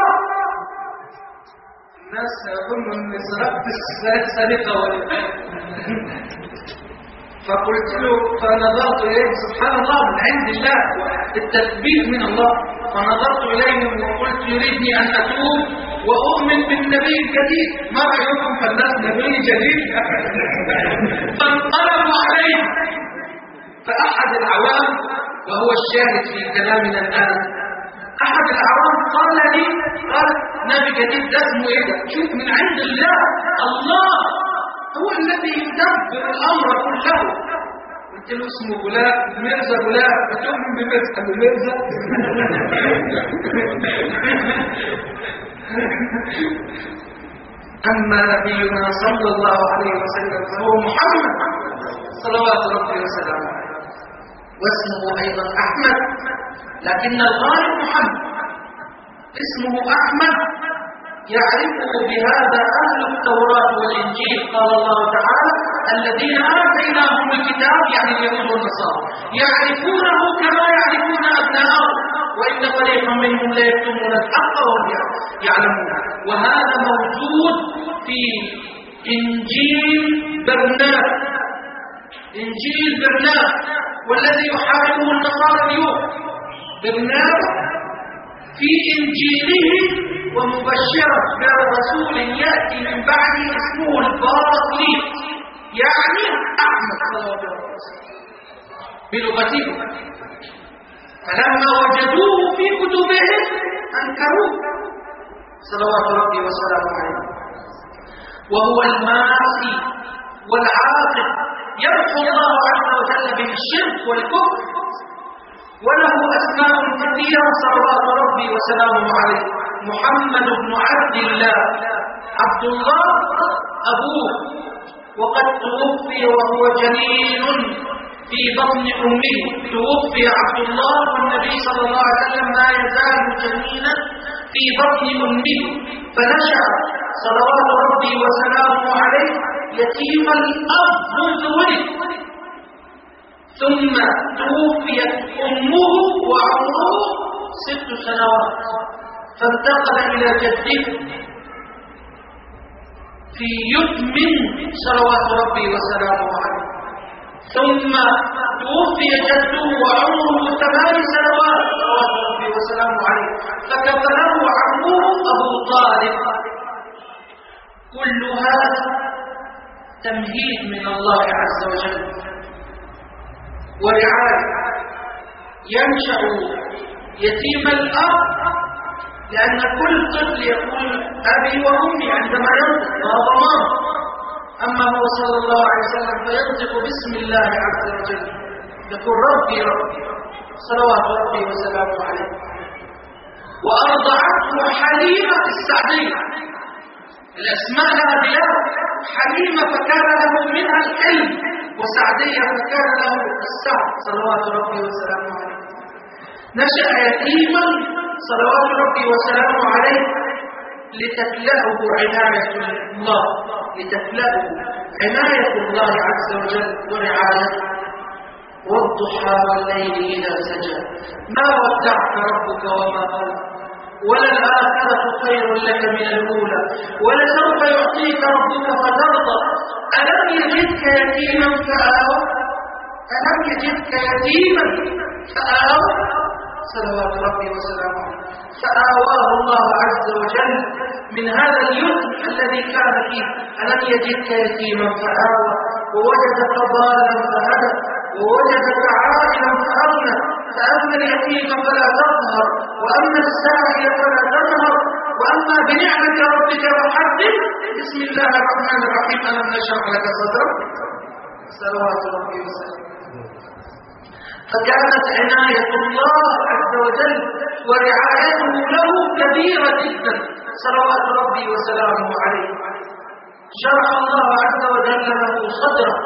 الناس يظن أني سرقت السرقة فقلت له، فنظرت إليه سبحان الله من عند الله، التثبيت من الله، فنظرت إليهم وقلت يريدني أن أتوب وأؤمن بالنبي الجديد، ما رأيكم فالناس نبي جديد؟ فانقلبوا عليه. فأحد العوام وهو الشاهد في كلامنا الآن، أحد العوام قال لي، قال نبي جديد ده اسمه إيه ده؟ شوف من عند الله، الله هو الذي يدبر الأمر كله. قلت له اسمه غلام ميرزا غلام، بتؤمن بميرزا بميرزا؟ أما نبينا صلى الله عليه وسلم فهو محمد صلوات ربي وسلامه عليه، واسمه أيضا أحمد، لكن الغالب محمد. اسمه أحمد يعرفه بهذا أهل التوراة والإنجيل. قال الله تعالى الذين آتيناهم الكتاب، يعني اليهود والنصارى، يعرفونه كما يعرفون أبناءهم وإن فريقا منهم لا يكتمون الحق وهم يعلمون. وهذا موجود في إنجيل برناب، إنجيل برناب والذي يحاربه النصارى اليوم. برناب في إنجيله ومبشرا برسول يأتي من بعده اسمه الباطل، يعني أحمد صلى الله عليه وسلم بلغته. فلما وجدوه في كتبهم أنكروه صلوات ربي وسلامه عليه. وهو المعاصي والعاقل، يرفع الله عز وجل به الشرك والكفر، وله أسماء كثيرة صلوات ربي وسلامه عليه. محمد بن عبد الله، عبد الله أبوه، وقد توفي وهو جنين في بطن أمه. توفي عبد الله والنبي صلى الله عليه وسلم لا يزال جنينا في بطن أمه، فنشأ صلوات ربي وسلامه عليه يتيم الأب منذ ولد، ثم توفيت أمه وعمره ست سنوات، فانتقل إلى جده في يتم صلوات ربي وسلامه عليه، ثم توفي جده وعمره ثمان سنوات صلوات ربي وسلامه عليه، فكفله عمه أبو طالب. كل هذا تمهيد من الله عز وجل ورعاية. ينشأ يتيم الأب، لأن كل طفل يقول أبي وأمي عندما ينطق، ما ضمان. أما هو صلى الله عليه وسلم فينطق باسم الله عز وجل، يقول ربي ربي صلوات ربي وسلامه عليه. وأرضعته حليمة السعدية، الأسماء لها بلاد، حليمة فكان له منها الحلم، وسعدية فكان له السعد صلوات ربي وسلامه عليه. نشأ يتيما صلوات ربي وسلامه عليه لتكلأه عناية الله، لتكلأه عناية الله عز وجل ورعايته. والضحى والليل إذا سجى ما ودعك ربك وما قلى وللآخرة خير لك من الأولى ولسوف يعطيك ربك فترضى ألم يجدك يتيما فآوى ألم يجدك يتيما فآوى صلوات ربي وسلامه فآواه الله عز وجل من هذا اليتم الذي كان فيه. ألم يجدك يتيما فآوى ووجدك ضالا فهدى ووجدك عائلا فأغنى فأما اليتيم فلا تقهر وأما السائل فلا تنهر وأما بنعمة ربك فحدث. بسم الله الرحمن الرحيم ألم نشرح لك صدرك صلوات ربي وسلامه. فكانت عناية الله عز وجل ورعايته له كبيرة جدا صلوات ربي وسلامه عليه. شرح الله عز وجل له صدره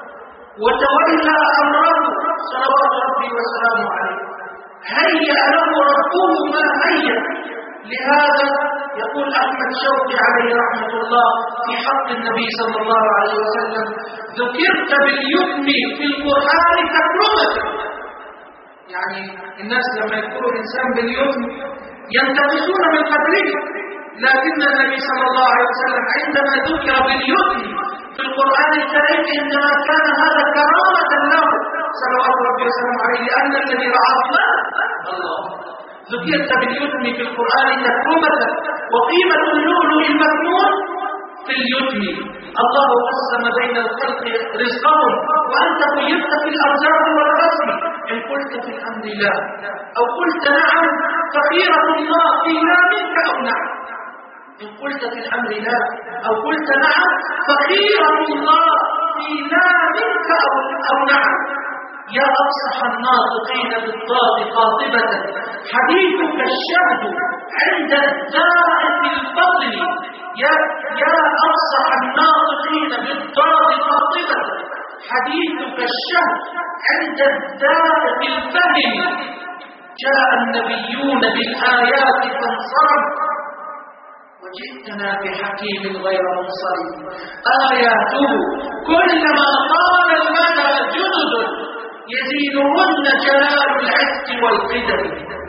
وتولى أمره صلوات ربي وسلامه عليه. هيأ له ربه ما هيأ. لهذا يقول أحمد شوقي عليه رحمة الله في حق النبي صلى الله عليه وسلم ذكرت باليتم في القرآن تكرمة. يعني الناس لما يذكروا الإنسان باليتم ينتقصون من قدره، لكن النبي صلى الله عليه وسلم عندما ذكر باليتم في القرآن الكريم إنما كان هذا كرامة له صلوات ربي وسلامه عليه، لأن الذي رعاه الله. ذكرت باليتم في القرآن تكرمة وقيمة اللؤلؤ المكنون في اليتم. الله قسم بين الخلق رزقهم وأنت قيمت في الأرزاق والرسم. إن قلت في الأمر لا أو قلت نعم فخيرة الله في لا منك أو نعم. إن قلت في الأمر لا أو قلت نعم فخيرة الله في لا منك أو, أو نعم. يا أفصح الناطقين بالضاد قاطبة حديثك الشهد عند الدائم الفضل. يا يا أفصح الناطقين بالضاد قاطبة حديثك الشهد عند الدائم الفهم. جاء النبيون بالآيات فانصرف وجئتنا بحكيم غير منصرف. آياته كلما طال المدى جدد يزيدهن جلال العز والقدر.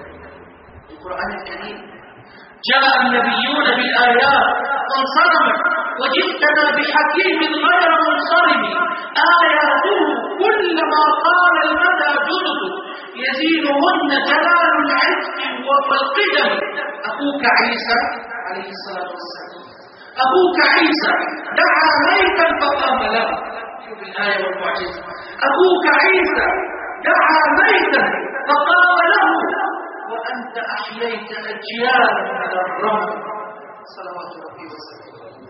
القرآن الكريم جاء النبيون بالآيات فانصرفت وجئتنا بحكيم غير منصرف. آياته كلما طال المدى جدد يزيدهن جلال العز والقدر. أخوك عيسى عليه الصلاة والسلام أخوك عيسى دعا ميتا فقام له. شوف الآية والمعجزة. أخوك عيسى دعا ميتا فقام له وأنت أحييت أجيالا على الرمل صلوات ربي وسلامه.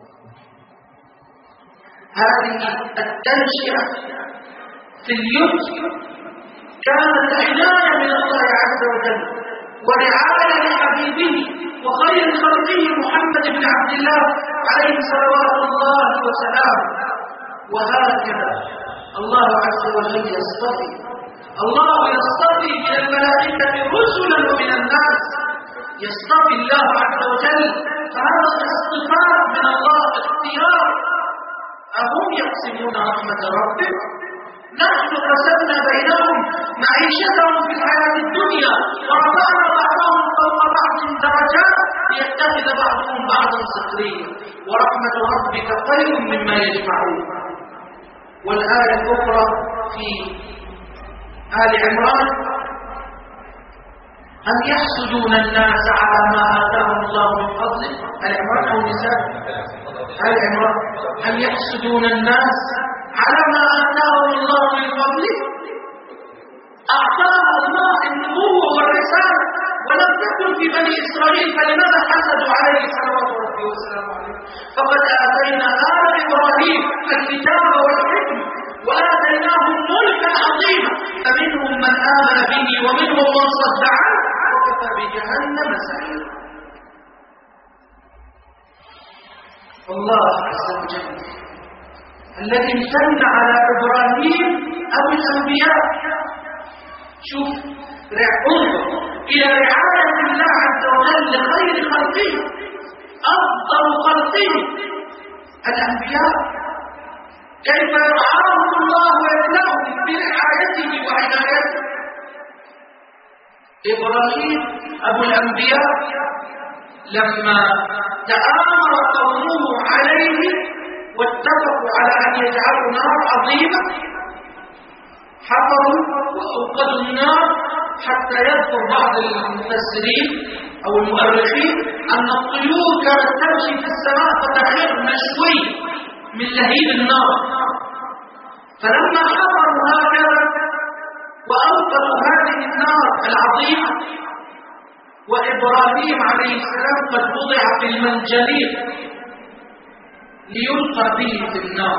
هذه التنشئة في اليتم كانت عناية من الله عز وجل ورعاية لحبيبه وخير خلقه محمد بن عبد الله عليه صلوات الله وسلامه. وهكذا الله عز وجل يصطفي. الله يصطفي من الملائكة رسلا ومن الناس يصطفي الله عز وجل. فهذا الاصطفاء من الله اختيار. أهم يقسمون رحمة ربك نحن قسمنا بينهم معيشتهم في الحياة الدنيا ورفعنا بعضهم فوق بعض درجات ليتخذ بعضهم بعضا سخريا ورحمة ربك خير مما يجمعون. والآية الأخرى في آل عمران أم يحسدون الناس على ما آتاهم الله من فضله. آل عمران أو نساء آل عمران. أم يحسدون الناس على ما آتاهم الله من فضله. أعطاها الله النبوة والرسالة ولم تكن في بني إسرائيل فلماذا حسدوا عليه صلوات ربي وسلامه عليه. فقد آتينا آل إبراهيم الكتاب والحكمة وآتيناهم ملكا عظيما فمنهم من آمن به ومنهم من صد عنه وكفى بجهنم سعيرا. الله عز وجل الذي امتن على إبراهيم أو الأنبياء. شوف انظر إلى رعاية الله عز وجل لخير خلقه أفضل خلقه الأنبياء. كيف يرعاهم الله ويبلغهم برعايته وعنايته. إبراهيم أبو الأنبياء لما تآمر قومه عليه واتفقوا على أن يجعلوا نار عظيمة حفروا وأوقدوا النار، حتى يذكر بعض المفسرين أو المؤرخين أن الطيور كانت تمشي في السماء فتخر مشوي من لهيب النار. فلما حفروا هكذا وأوقدوا هذه النار العظيمة وإبراهيم عليه السلام قد وضع في المنجنيق ليلقى به في النار،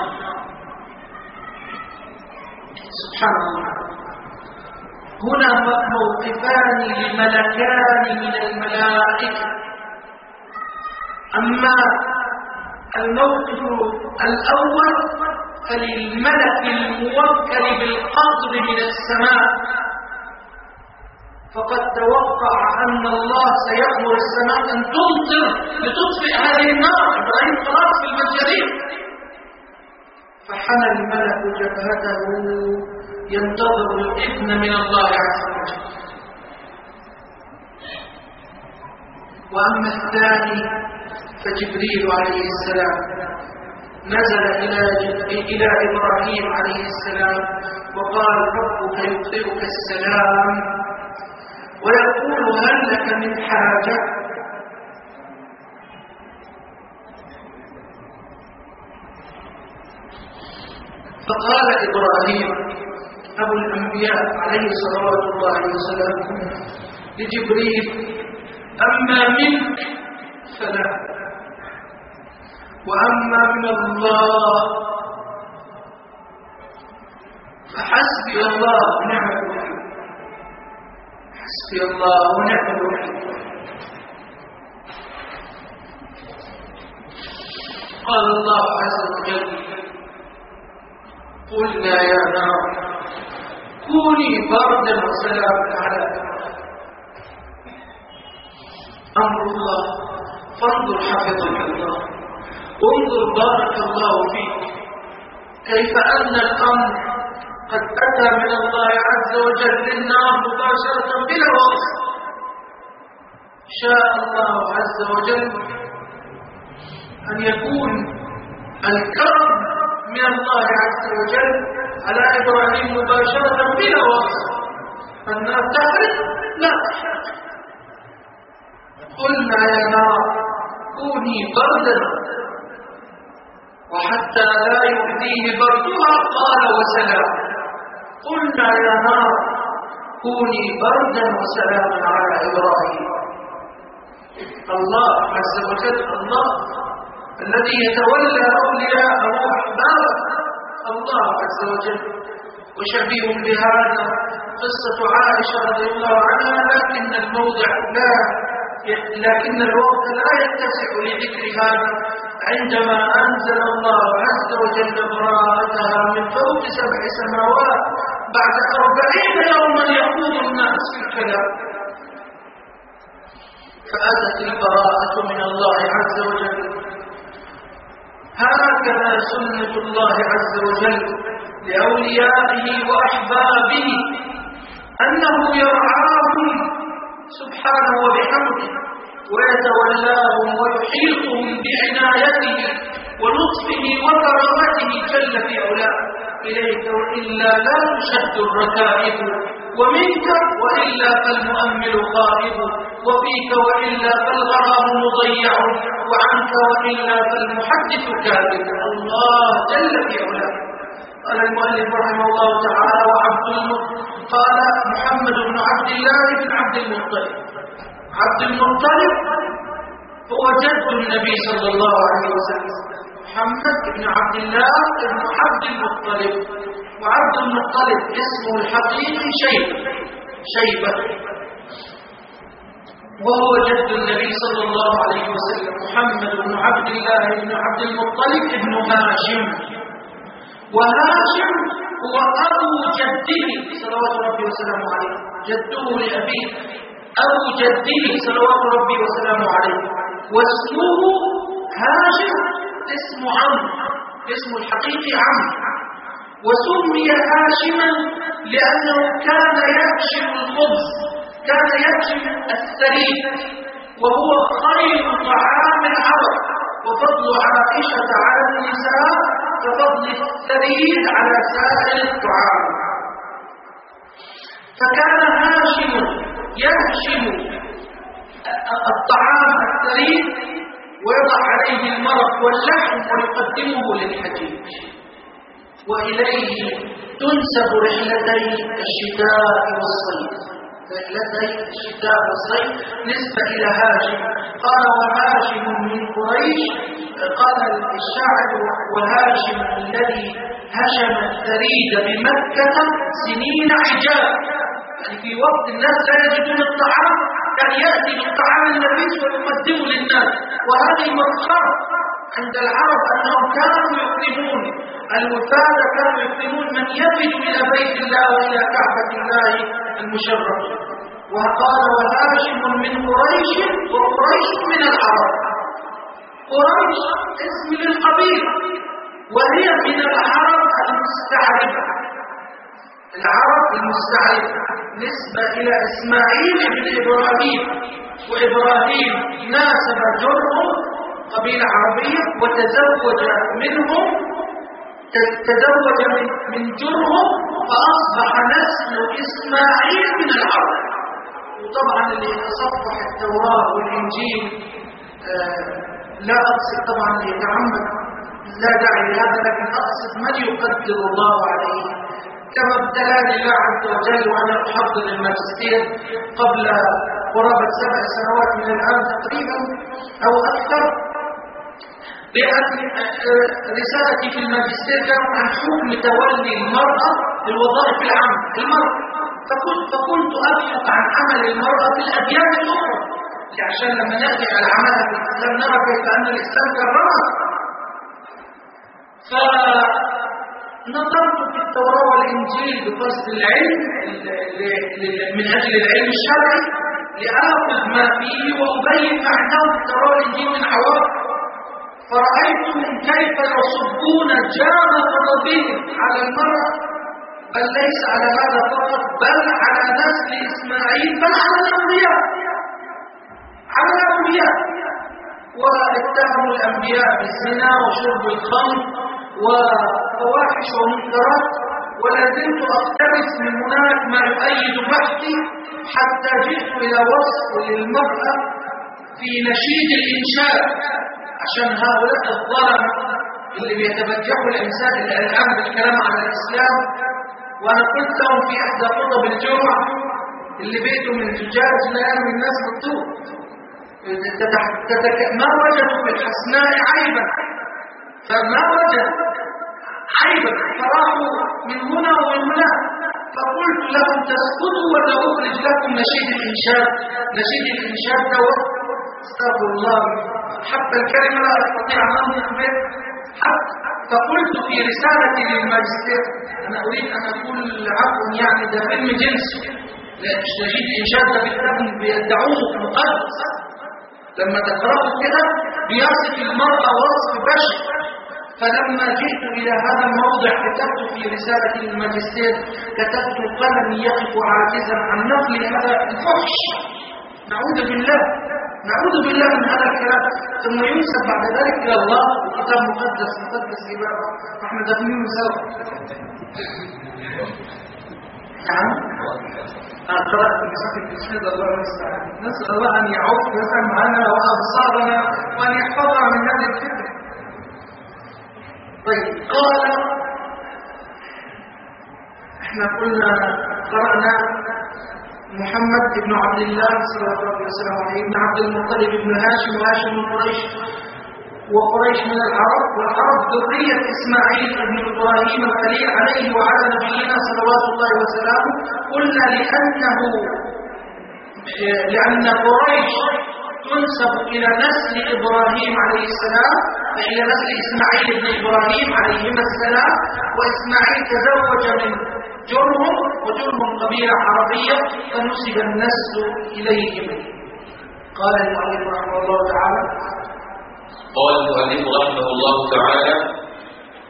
سبحان الله. هنا موقفان لملكان من الملائكة. أما الموقف الأول فللملك الموكل بالقصد من السماء، فقد توقع أن الله سيأمر السماء أن تمطر لتطفئ هذه النار. إبراهيم خلاص في المنجنيق، فحنى الملك جبهته ينتظر الإذن من الله عز وجل. وأما الثاني فجبريل عليه السلام نزل إلى, إلى إبراهيم عليه السلام وقال ربك يقرئك السلام ويقول هل لك من حاجة؟ فقال إبراهيم أبو الأنبياء عليه صلوات الله وسلامه لجبريل أما منك فلا، وأما من الله فحسبي الله ونعم الوكيل. حسبي الله ونعم الوكيل. قال الله عز وجل قلنا يا نار كوني بردا وسلاما على إبراهيم. أمر الله، فانظر حفظك الله، انظر بارك الله فيك، كيف أن الأمر قد أتى من الله عز وجل للنار مباشرة بلا وصف. شاء الله عز وجل أن يكون الكرم من الله عز وجل على إبراهيم مباشرة بلا وصف. النار تحرق؟ لا تحرق. قلنا يا نار كوني بردا، وحتى لا يؤذيه بردها قال وسلام. قلنا يا نار كوني بردا وسلاما على إبراهيم. الله عز وجل الله الذي يتولى أولياءه وأحبابه، الله عز وجل. وشبيه بهذا قصة عائشة رضي الله عنها، لكن الموضع لا لكن الوقت لا يتسع لذكر هذا. عندما أنزل الله عز وجل براءتها من فوق سبع سماوات بعد أربعين يوما يخوض الناس في الكلام، فأتت البراءة من الله عز وجل. هكذا سنة الله عز وجل لأوليائه وأحبابه، أنه يرعاهم سبحانه وبحمده ويتولاهم ويحيطهم بعنايته ولطفه وكرامته جل في علاه. إليك وإلا لا تشد الركائب، ومنك وإلا فالمؤمل خائب، وفيك وإلا فالغرام مضيع، وعنك وإلا فالمحدث كاذب. الله جل في علاه. قال المؤلف رحمه الله تعالى وعبد قال محمد بن عبد الله بن عبد المطلب. عبد المطلب هو جد النبي صلى الله عليه وسلم. محمد بن عبد الله بن عبد المطلب، وعبد المطلب اسمه الحقيقي شيبة شيبة وهو جد النبي صلى الله عليه وسلم. محمد بن عبد الله بن عبد المطلب ابن هاشم، وهاشم هو أبو جده صلوات ربي وسلامه عليه، جده لأبيه أبو جده صلوات ربي وسلامه عليه. واسمه هاشم اسم عمرو اسمه الحقيقي عمرو. وسمي هاشما لأنه كان يهشم الخبز، كان يهشم الثريد، وهو خير طعام العرب، وفضل عائشة على النساء كفضل الثريد على سائر الطعام. فكان هاشم يهشم الطعام الثريد ويضع عليه المرق واللحم ويقدمه للحجيج. وإليه تنسب رحلتي الشتاء والصيف، رحلتي الشتاء والصيف نسبة إلى هاشم. قال وهاشم من قريش، قال الشاعر وهاشم الذي هشم الثريد بمكة سنين عجاب، يعني في وقت الناس لا يجدون الطعام كان يأتي بالطعام النفيس ويقدمه للناس. وهذه مسخرة عند العرب أنهم كانوا يكرمون الوفاد، كانوا يكرمون من يفد إلى بيت الله وإلى كعبة الله المشرفة. وقال وهاشم من قريش وقريش من العرب. قريش اسم للقبيلة وهي من العرب المستعربة، العرب المستعربة نسبة إلى إسماعيل بن إبراهيم، وإبراهيم ناسب جرهم قبيلة عربية وتزوج منهم، تزوج من جرهم فأصبح نسل إسماعيل من العرب. وطبعا اللي يتصفح التوراة والإنجيل آه لا أقصد طبعا اللي يتعمد، لا داعي لهذا، لكن أقصد من يقدر الله عليه. كما ابتلاني الله عز وجل وأنا أحضر الماجستير قبل قرابة سبع سنوات من الآن تقريبا أو أكثر، لأن رسالتي في الماجستير كانت عن حكم تولي المرأة للوظائف العامة، المرأة، فكنت, فكنت أبحث عن عمل المرأة في الأديان الأخرى، عشان لما نأتي على عملها في الإسلام نرى كيف أن الإسلام كرمها. فنظرت في التوراة والإنجيل بقصد العلم من أجل العلم الشرعي لآخذ ما فيه وأبين ما عندهم في التوراة والإنجيل من عواقب. فرأيتهم كيف يصبون جام غضبهم على المرأة، بل ليس على هذا فقط، بل على نسل إسماعيل، بل على الأنبياء، على الأنبياء. واتهموا الأنبياء بالزنا وشرب الخمر وفواحش ومنكرات. ولا زلت أقتبس من هناك ما يؤيد بحثي حتى جئت إلى وصف للمرأة في نشيد الإنشاد، عشان هؤلاء الظلم اللي بيتبجحوا الإنسان الآن بالكلام على الإسلام. وأنا قلت لهم في إحدى خطب الجمعة اللي بيتوا من زجاج لا يرمي الناس بالطوب، ما وجدوا في الحسناء عيبا، فما وجد عيبا فراحوا من هنا ومن هنا. فقلت لهم تسكتوا ولا أخرج لكم نشيد الإنشاد. نشيد الإنشاد ده استغفر الله، حتى الكلمة لا أستطيع أن أنطق به. فقلت في رسالتي للماجستير أنا أريد أن أقول عفوا يعني ده علم جنسي، لأن نشيد الإنشاد ده بالتبن بيدعوه مقدس، لما تقرأوا كده بيصف المرأة وصف بشع. فلما جئت إلى هذا الموضع كتبت في رسالة الماجستير، كتبت قلمي يقف عاجزا عن نقل هذا الفحش. نعوذ بالله، نعوذ بالله من هذا الكلام، ثم ينسب بعد ذلك إلى الله وكتاب مقدس مقدس لبابا نحن دفنين سوا. نعم قرأت بصفة الشهد الله المستعان، نسأل الله أن يعوف سمعنا وأبصارنا وأن يحفظنا من هذه الفتنة. طيب قال احنا قلنا قرأنا محمد بن عبد الله صلى الله عليه وسلم ابن عبد المطلب بن هاشم، وهاشم من قريش، وقريش من العرب، والعرب ذرية إسماعيل بن إبراهيم الخليل عليه وعلى نبينا صلوات الله وسلامه. قلنا لأنه لأن قريش تنسب إلى نسل إبراهيم عليه السلام، فإلى نسل إسماعيل بن إبراهيم عليهما السلام، وإسماعيل تزوج من جرهم، وجرهم قبيلة عربية فنسب النسل إليهم. قال المؤلف رحمه الله تعالى قال المؤلف رحمه الله تعالى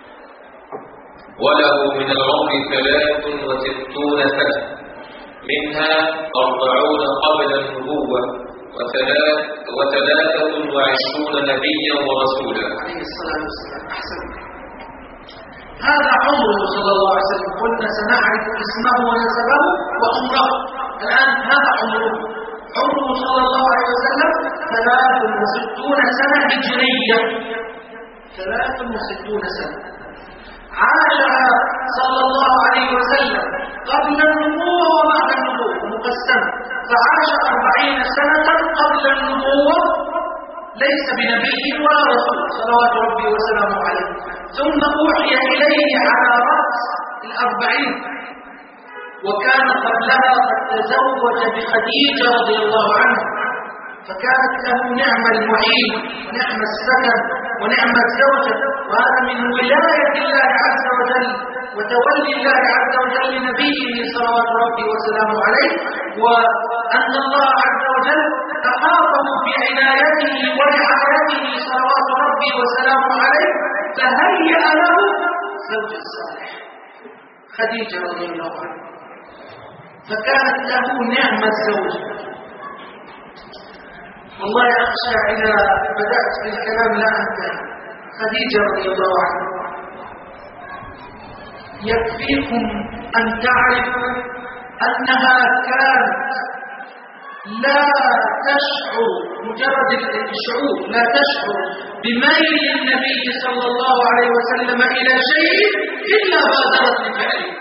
وله من العمر ثلاث وستون سنة، منها أربعون قبل النبوة وثلاث وثلاثة وعشرون نبيا ورسولا عليه الصلاة والسلام. أحسن. هذا عمره صلى الله عليه وسلم، قلنا سنعرف اسمه ونسبه وعمره. الآن هذا عمره، عمره صلى الله عليه وسلم ثلاث وستون سنة هجرية، ثلاث وستون سنة. عاش صلى الله عليه وسلم قبل النبوة وبعد النبوة مقسمة، فعاش أربعين سنة قبل النبوة ليس بنبي ولا رسول صلوات ربي وسلامه عليه، ثم أوحي إليه على رأس الأربعين، وكان قبلها قد تزوج بخديجة رضي الله عنها، فكانت له نعم المعين ونعم السكن ونعم الزوجة، وهذا من ولاية الله عز وجل وتولي الله عز وجل لنبيه صلوات ربي وسلامه عليه، وأن الله عز وجل أحاطه بعنايته ورعايته صلوات ربي وسلامه عليه، فهيأ له زوج الصالح خديجة رضي الله عنها، فكانت له نعم الزوجة. والله أخشى إذا بدأت في الكلام لا أنتهي. خديجة رضي الله عنها يكفيكم أن تعرفوا أنها كانت لا تشعر، مجرد الشعور لا تشعر بميل النبي صلى الله عليه وسلم إلى شيء إلا بادرت لفعله.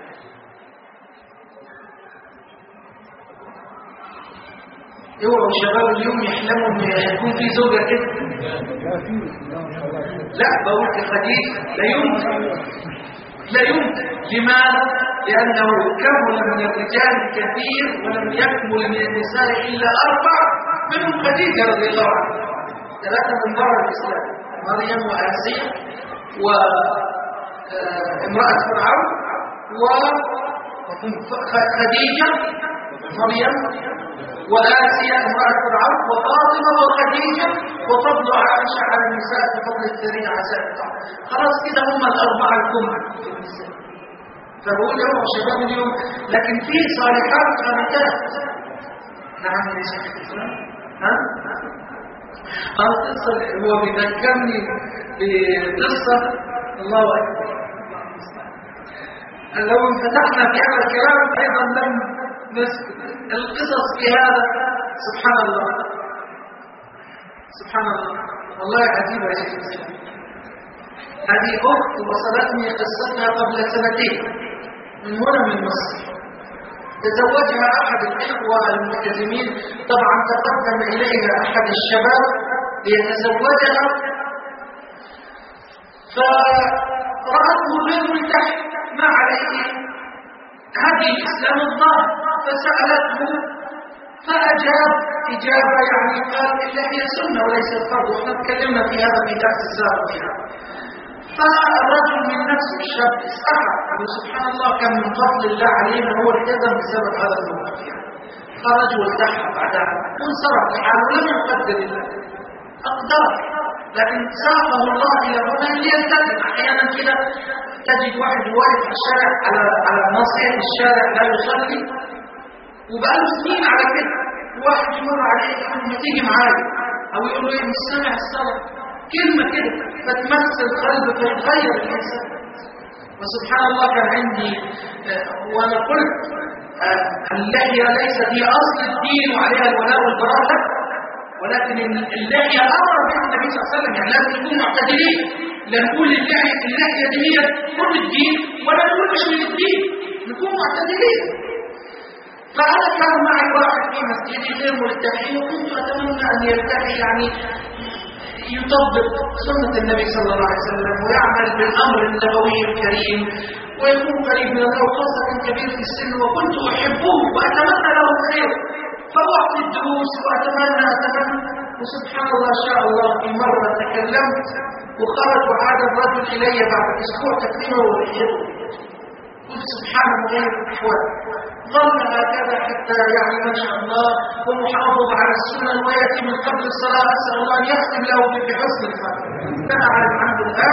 اوعوا شباب اليوم يحلموا ان يكون في زوجة كده. لا بقول خديجة لا يمكن، لا يمكن. لماذا؟ لأنه كمل من الرجال كثير ولم يكمل من النساء إلا أربع، منهم خديجة رضي الله عنها، ثلاثة من بره الإسلام، مريم وآسيا وامرأة فرعون وخديجة مريم وآسيا امرأة فرعون وفاطمة وخديجة وفضل عائشة على النساء بفضل الثرين عساء. خلاص كده هم الأربعة الكمل في النساء. فبقول لهم شباب اليوم لكن في صالحات قانتات. نعم يا شيخ الإسلام. ها؟ القصة هو بيذكرني بقصة الله أكبر. لو انفتحنا في هذا الكلام أيضا لم نسكت. القصص في هذا سبحان الله سبحان الله والله عجيبة يا شيخ الإسلام. هذه أخت وصلتني قصتها قبل سنتين من هنا من مصر، تزوجها أحد الإخوة الملتزمين، طبعا تقدم إليها أحد الشباب ليتزوجها، فرأته غير مرتاح ما عليه هذه الإسلام الظاهر، فسألته فأجاب إجابة يعني قال إلا هي سنة وليس فرض، وإحنا تكلمنا في هذا في درس السابق يعني. فالرجل من نفسه الشاب استحى، سبحان الله كان من فضل الله علينا هو التزم بسبب هذا الموقف يعني. خرج والتحى بعدها وانصرف لحاله ولم يقدر الله أقدار، لكن ساقه الله إلى هنا ليلتزم. أحيانا كده تجد واحد واقف في الشارع على على ناصية الشارع لا يصلي وبقاله سنين على كده، واحد يمر عليه يقول ما تيجي معايا، أو يقول له إيه مش سامع الصلاة، كلمة كده فتمثل قلبك وتغير الإنسان. وسبحان الله كان عندي آه وأنا قلت آه اللحية ليست هي أصل الدين وعليها الولاء والبراء، ولكن اللحية أمر بها النبي صلى الله عليه وسلم، يعني لازم نكون معتدلين، لا نقول اللحية اللحية دي هي كل الدين ولا نقول مش من الدين، نكون معتدلين. فأنا كان معي واحد في مسجدي غير مرتاحين، وكنت أتمنى أن يرتاحي يعني يطبق سنة النبي صلى الله عليه وسلم ويعمل بالأمر النبوي الكريم ويكون قريب من الله، وخاصة كبير في السن، وكنت أحبه وأتمنى له الخير، فوقت الدروس وأتمنى أتمنى وسبحان الله شاء الله في مرة تكلمت وخرج وعاد الرجل إلي بعد أسبوع تقريبا ويحبه، قلت سبحان مغير الأحوال. ظل هكذا حتى يعني ما شاء الله ومحافظ على السنن ويأتي من قبل الصلاة، أسأل الله أن يختم له بحسن الخاتمة. أنا أعلم عنه الآن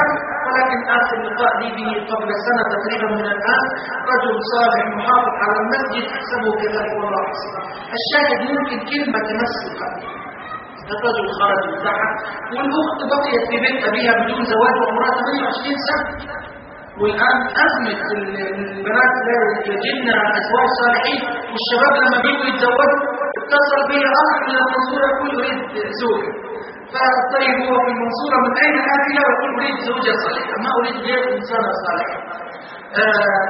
ولكن آخر لقاء لي به قبل سنة تقريبا من الآن رجل صالح محافظ على المسجد أحسبه كذلك والله أحسن. الشاهد ممكن كلمة تمس القلب. الرجل خرج وانتحر والأخت بقيت في بيت أبيها بدون زواج وعمرها ثمانية وعشرين سنة، والآن أزمة البنات لا يجدن أزواج صالحين، والشباب لما بيجوا يتزوجوا اتصل بي أخ من المنصورة يقول أريد زوجة، فطيب هو في المنصورة من أين آتي له يقول أريد زوجة صالحة ما أريد غير إنسانة صالحة. آه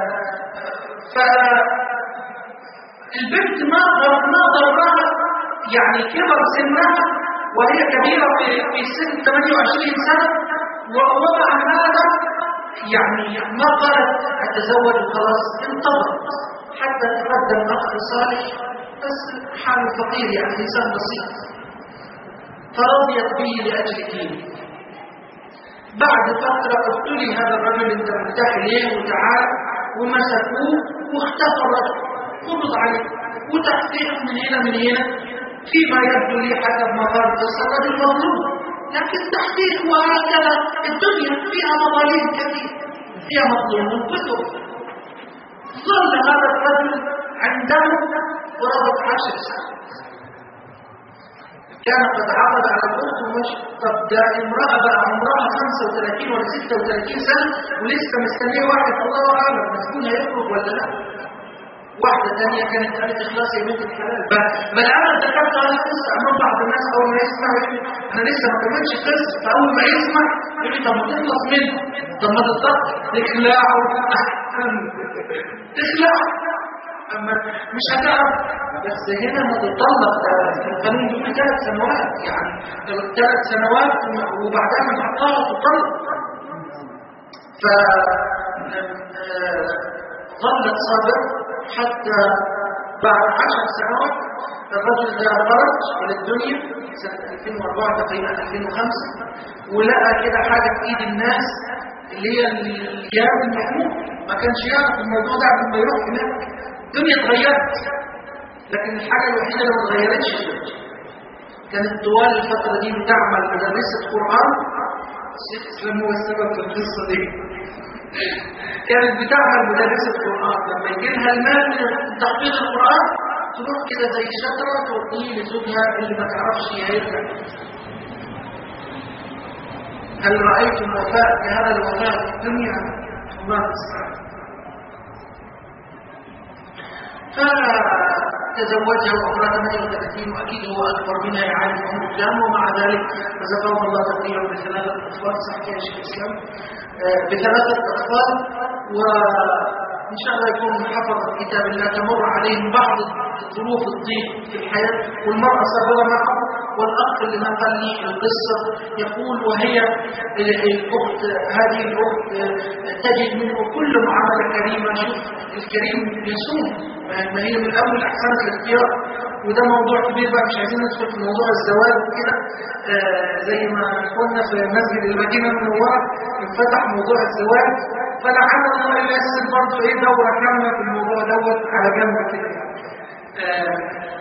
فالبنت ما ما ضرها يعني كبر سنها وهي كبيرة في سن ثمانية وعشرين سنة، ووضع هذا يعني ما قالت أتزوج وخلاص، انتظرت حتى تقدم أخ صالح بس حال فقير يعني إنسان بسيط، فرضيت به لأجل دينه. بعد فترة قلت لي هذا الرجل انت مرتاح ليه وتعال، ومسكوه واختفى الرجل قبض عليه وتحقيق من هنا من هنا فيما يبدو لي حسب ما قال القصة الرجل مظلوم، لكن تحقيق وهكذا الدنيا فيها مظالم كثير فيها مظلوم كثر. ظل هذا الرجل عنده قرابة عشر سنوات، كان قد عقد على الأخت ومشي. طب ده امرأة بقى عمرها خمسة وثلاثين ولا ستة وثلاثين سنة ولسه مستنيه واحد الله أعلم مسكون هيخرج ولا لا. واحدة ثانية كانت قالت إخلاص يا بنت الحلال. بل أنا ذكرت على القصة أمام بعض الناس أول ما يسمع أنا لسه ما كملتش القصة، فأول ما يسمع يقول لي طب ما تخلص منه، طب ما تضطر تخلع تخلع أما مش هتعرف. بس هنا ما تطلق القانون دون ثلاث سنوات، يعني ثلاث سنوات وبعدها من حقها تطلق. فظلت صابر حتى بعد عشر سنوات الرجل ده خرج من الدنيا سنة ألفين وأربعة تقريبا ألفين وخمسة، ولقى كده حاجة في ايد الناس اللي هي الجهاز المحمول، ما كانش يعرف الموضوع ده قبل ما يروح هناك. الدنيا اتغيرت، لكن الحاجة الوحيدة اللي ما اتغيرتش كانت طوال الفترة دي بتعمل مدرسة قرآن. الشيخ اسلام هو السبب في القصة دي. كانت بتعمل مدرسة قرآن، لما يجي لها المال من تحفيظ القرآن تروح كده زي شجرة توديه لزوجها اللي ما تعرفش هيرجع. هل رأيتم وفاء بهذا الوفاء في الدنيا؟ الله المستعان. فتزوجها وعمرها ثمانية وثلاثين وأكيد هو أكبر منها يعاني من الإسلام، ومع ذلك رزقهم الله تقريبا بثلاثة أطفال. صح يا شيخ الإسلام؟ بثلاثة أطفال، وإن شاء الله يكون حفظ كتاب الله تمر عليهم بعض ظروف الضيق في الحياة، والمرأة صابرة معه. والأخ اللي نقل لي القصة يقول وهي الأخت هذه الأخت تجد منه كل معاملة كريمة. شوف الكريم يصوم، ما هي من أول أحسن الاختيار. وده موضوع كبير بقى مش عايزين ندخل في موضوع الزواج وكده. آه زي ما قلنا في مسجد المدينة المنورة انفتح موضوع الزواج، فلعل الله ييسر برضه ايه دورة كاملة في الموضوع دوت على جنب كده. آه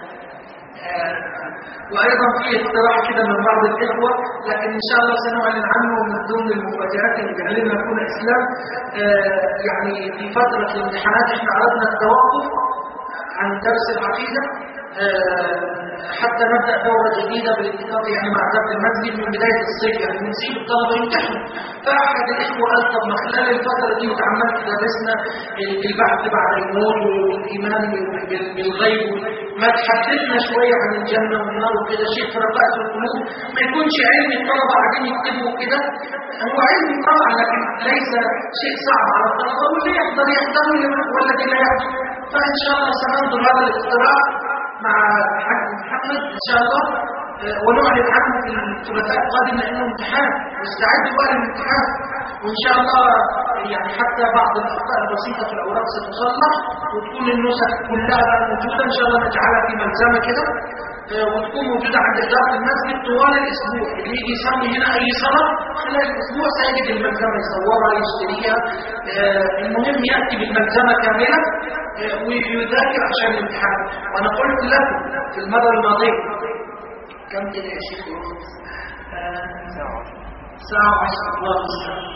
آه وأيضا في اقتراح كده من بعض الإخوة، لكن إن شاء الله سنعلن عنه من ضمن المفاجآت اللي بيعلنها يكون إسلام. آه يعني في فترة الامتحانات احنا أردنا التوقف عن درس العقيدة آه حتى نبدأ دورة جديدة بالاتفاق يعني مع رب المسجد من بداية الصيف، يعني بنسيب الطلبة يمتحنوا. فأحد الإخوة قال طب ما خلال الفترة دي وتعملت درسنا البحث بعد الموت والإيمان بالغيب، ما تحدثنا شوية عن الجنة والنار وكده شيء في رقائق القلوب، ما يكونش علم الطلبة قاعدين يكتبوا كده. هو علم طبعا لكن ليس شيء صعب على الطلبة، واللي يحضر يحضر والذي لا يحضر. فإن شاء الله سننظر هذا الاقتراح مع الحاج محمد إن شاء الله، ونعلن عنه في الثلاثاء القادم لأنه امتحان، واستعدوا بقى للامتحان. وإن شاء الله يعني حتى بعض الأخطاء البسيطة في الأوراق ستصلح وتكون النسخ كلها بقى موجودة. إن شاء الله نجعلها في ملزمة كده وتكون موجودة عند إدارة المسجد طوال الأسبوع. اللي يجي يسمي هنا أي صلاة خلال الأسبوع سيجد الملزمة يصورها يشتريها. المهم يأتي بالملزمة كاملة ويذاكر عشان الامتحان. وأنا قلت لكم في المرة الماضية كم كده يا شيخ؟ ساعة ساعة وعشرة الله المستعان.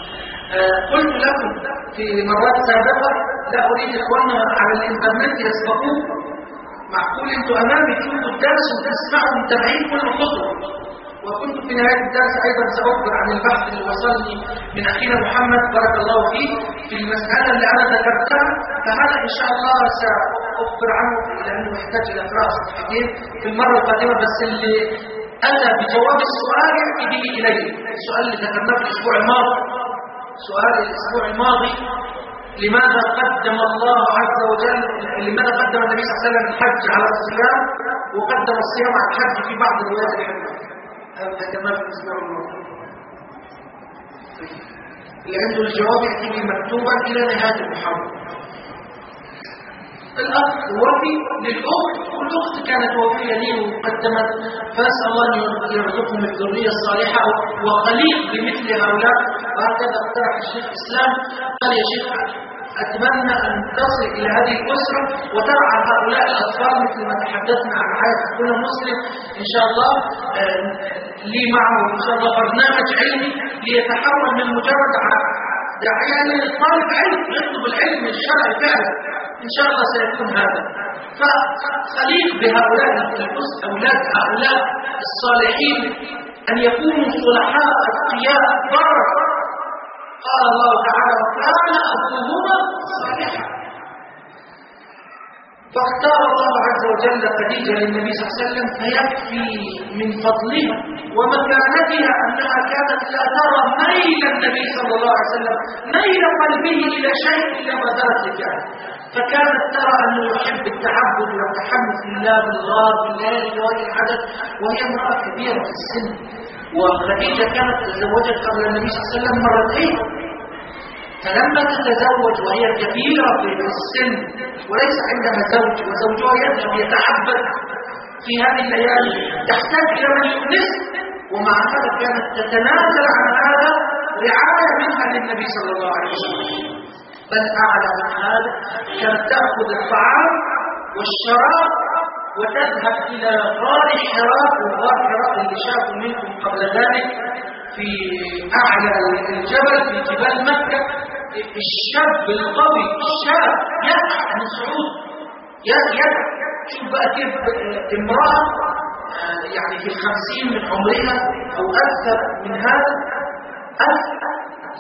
قلت لكم في مرات سابقة لا أريد إخواننا على الإنترنت يسبقوه. معقول أنتوا أمامي تشوفوا الدرس وتسمعوا متابعين كل خطوة. وكنت في نهاية الدرس أيضا سأخبر عن البحث اللي وصلني من أخينا محمد بارك الله فيه في المسألة اللي أنا ذكرتها، فهذا إن شاء الله سأخبر عنه لأنه يحتاج إلى قراءة صفحتين في المرة القادمة. بس اللي أتى بجواب السؤال يأتي به إليه. السؤال اللي ذكرناه في الأسبوع الماضي، سؤال الأسبوع الماضي: لماذا قدم الله عز وجل لماذا قدم النبي صلى الله عليه وسلم الحج على الصيام وقدم الصيام على الحج في بعض الروايات الحديثة؟ هذا ذكرناه في الأسبوع الماضي. اللي عنده الجواب يأتي به مكتوبا إلى نهاية المحاضرة. الأخ وفي للأخت، والأخت كانت وفية لي وقدمت، فأسأل الله أن يرزقهم الذرية الصالحة وخليق بمثل هؤلاء. وهكذا اقترح الشيخ الإسلام قال: يا شيخ أتمنى أن تصل إلى هذه الأسرة وترعى هؤلاء الأطفال مثل ما تحدثنا عن رعاية كل مسلم إن شاء الله. لي معه إن شاء الله برنامج علمي ليتحول من مجرد داعية لطالب علم يطلب العلم الشرعي فعلا. إن شاء الله سيكون هذا. فخليق بهؤلاء أولاد هؤلاء الصالحين أن يكونوا صلحاء أتقياء برر. قال الله تعالى: وكان أبوهما صالحا. فاختار الله عز وجل خديجة للنبي صلى الله عليه وسلم، فيكفي من فضلها ومكانتها أنها كانت لا ترى ميل النبي صلى الله عليه وسلم، ميل قلبه إلى شيء إلا ما دارت لجاه. فكانت ترى أنه يحب التعبد والتحمس لله بالغار بالليل وغير العدد، وهي امرأة كبيرة في السن. وخديجة كانت تزوجت قبل النبي صلى الله عليه وسلم مرتين، فلما تتزوج وهي كبيرة في السن وليس عندها زوج وزوجها يذهب يتعبد في هذه الليالي تحتاج إلى من يؤنس، ومع هذا كانت تتنازل عن هذا رعاية منها للنبي صلى الله عليه وسلم. بل أعلى من هذا، كانت تأخذ الطعام والشراب وتذهب إلى غار حراء. وغار حراء اللي شافوا منكم قبل ذلك في أعلى الجبل في جبال مكة، الشاب القوي الشاب يسعى عن الصعود يسعى. شوف بقى كيف امرأة يعني في الخمسين من عمرها أو أكثر من هذا، أكثر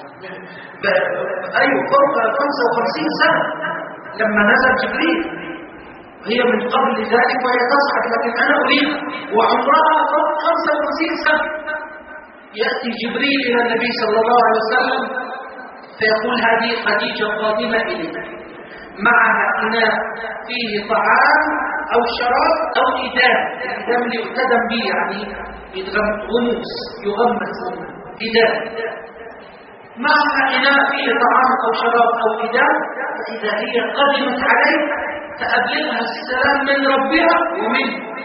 أيوة فوق خمسة وخمسين سنة لما نزل جبريل، هي من قبل ذلك وهي تصعد، لكن أنا أريد وعمرها فوق خمسة وخمسين سنة. يأتي جبريل إلى النبي صلى الله عليه وسلم فيقول: هذه خديجة قادمة إليك، معها إناء فيه طعام أو شراب أو إدام. الإدام اللي يقتدم به يعني غموس يغمس إدام. معها إناء فيه طعام أو شراب أو إدام، فإذا هي قدمت عليه فأبلغها السلام من ربها ومنه.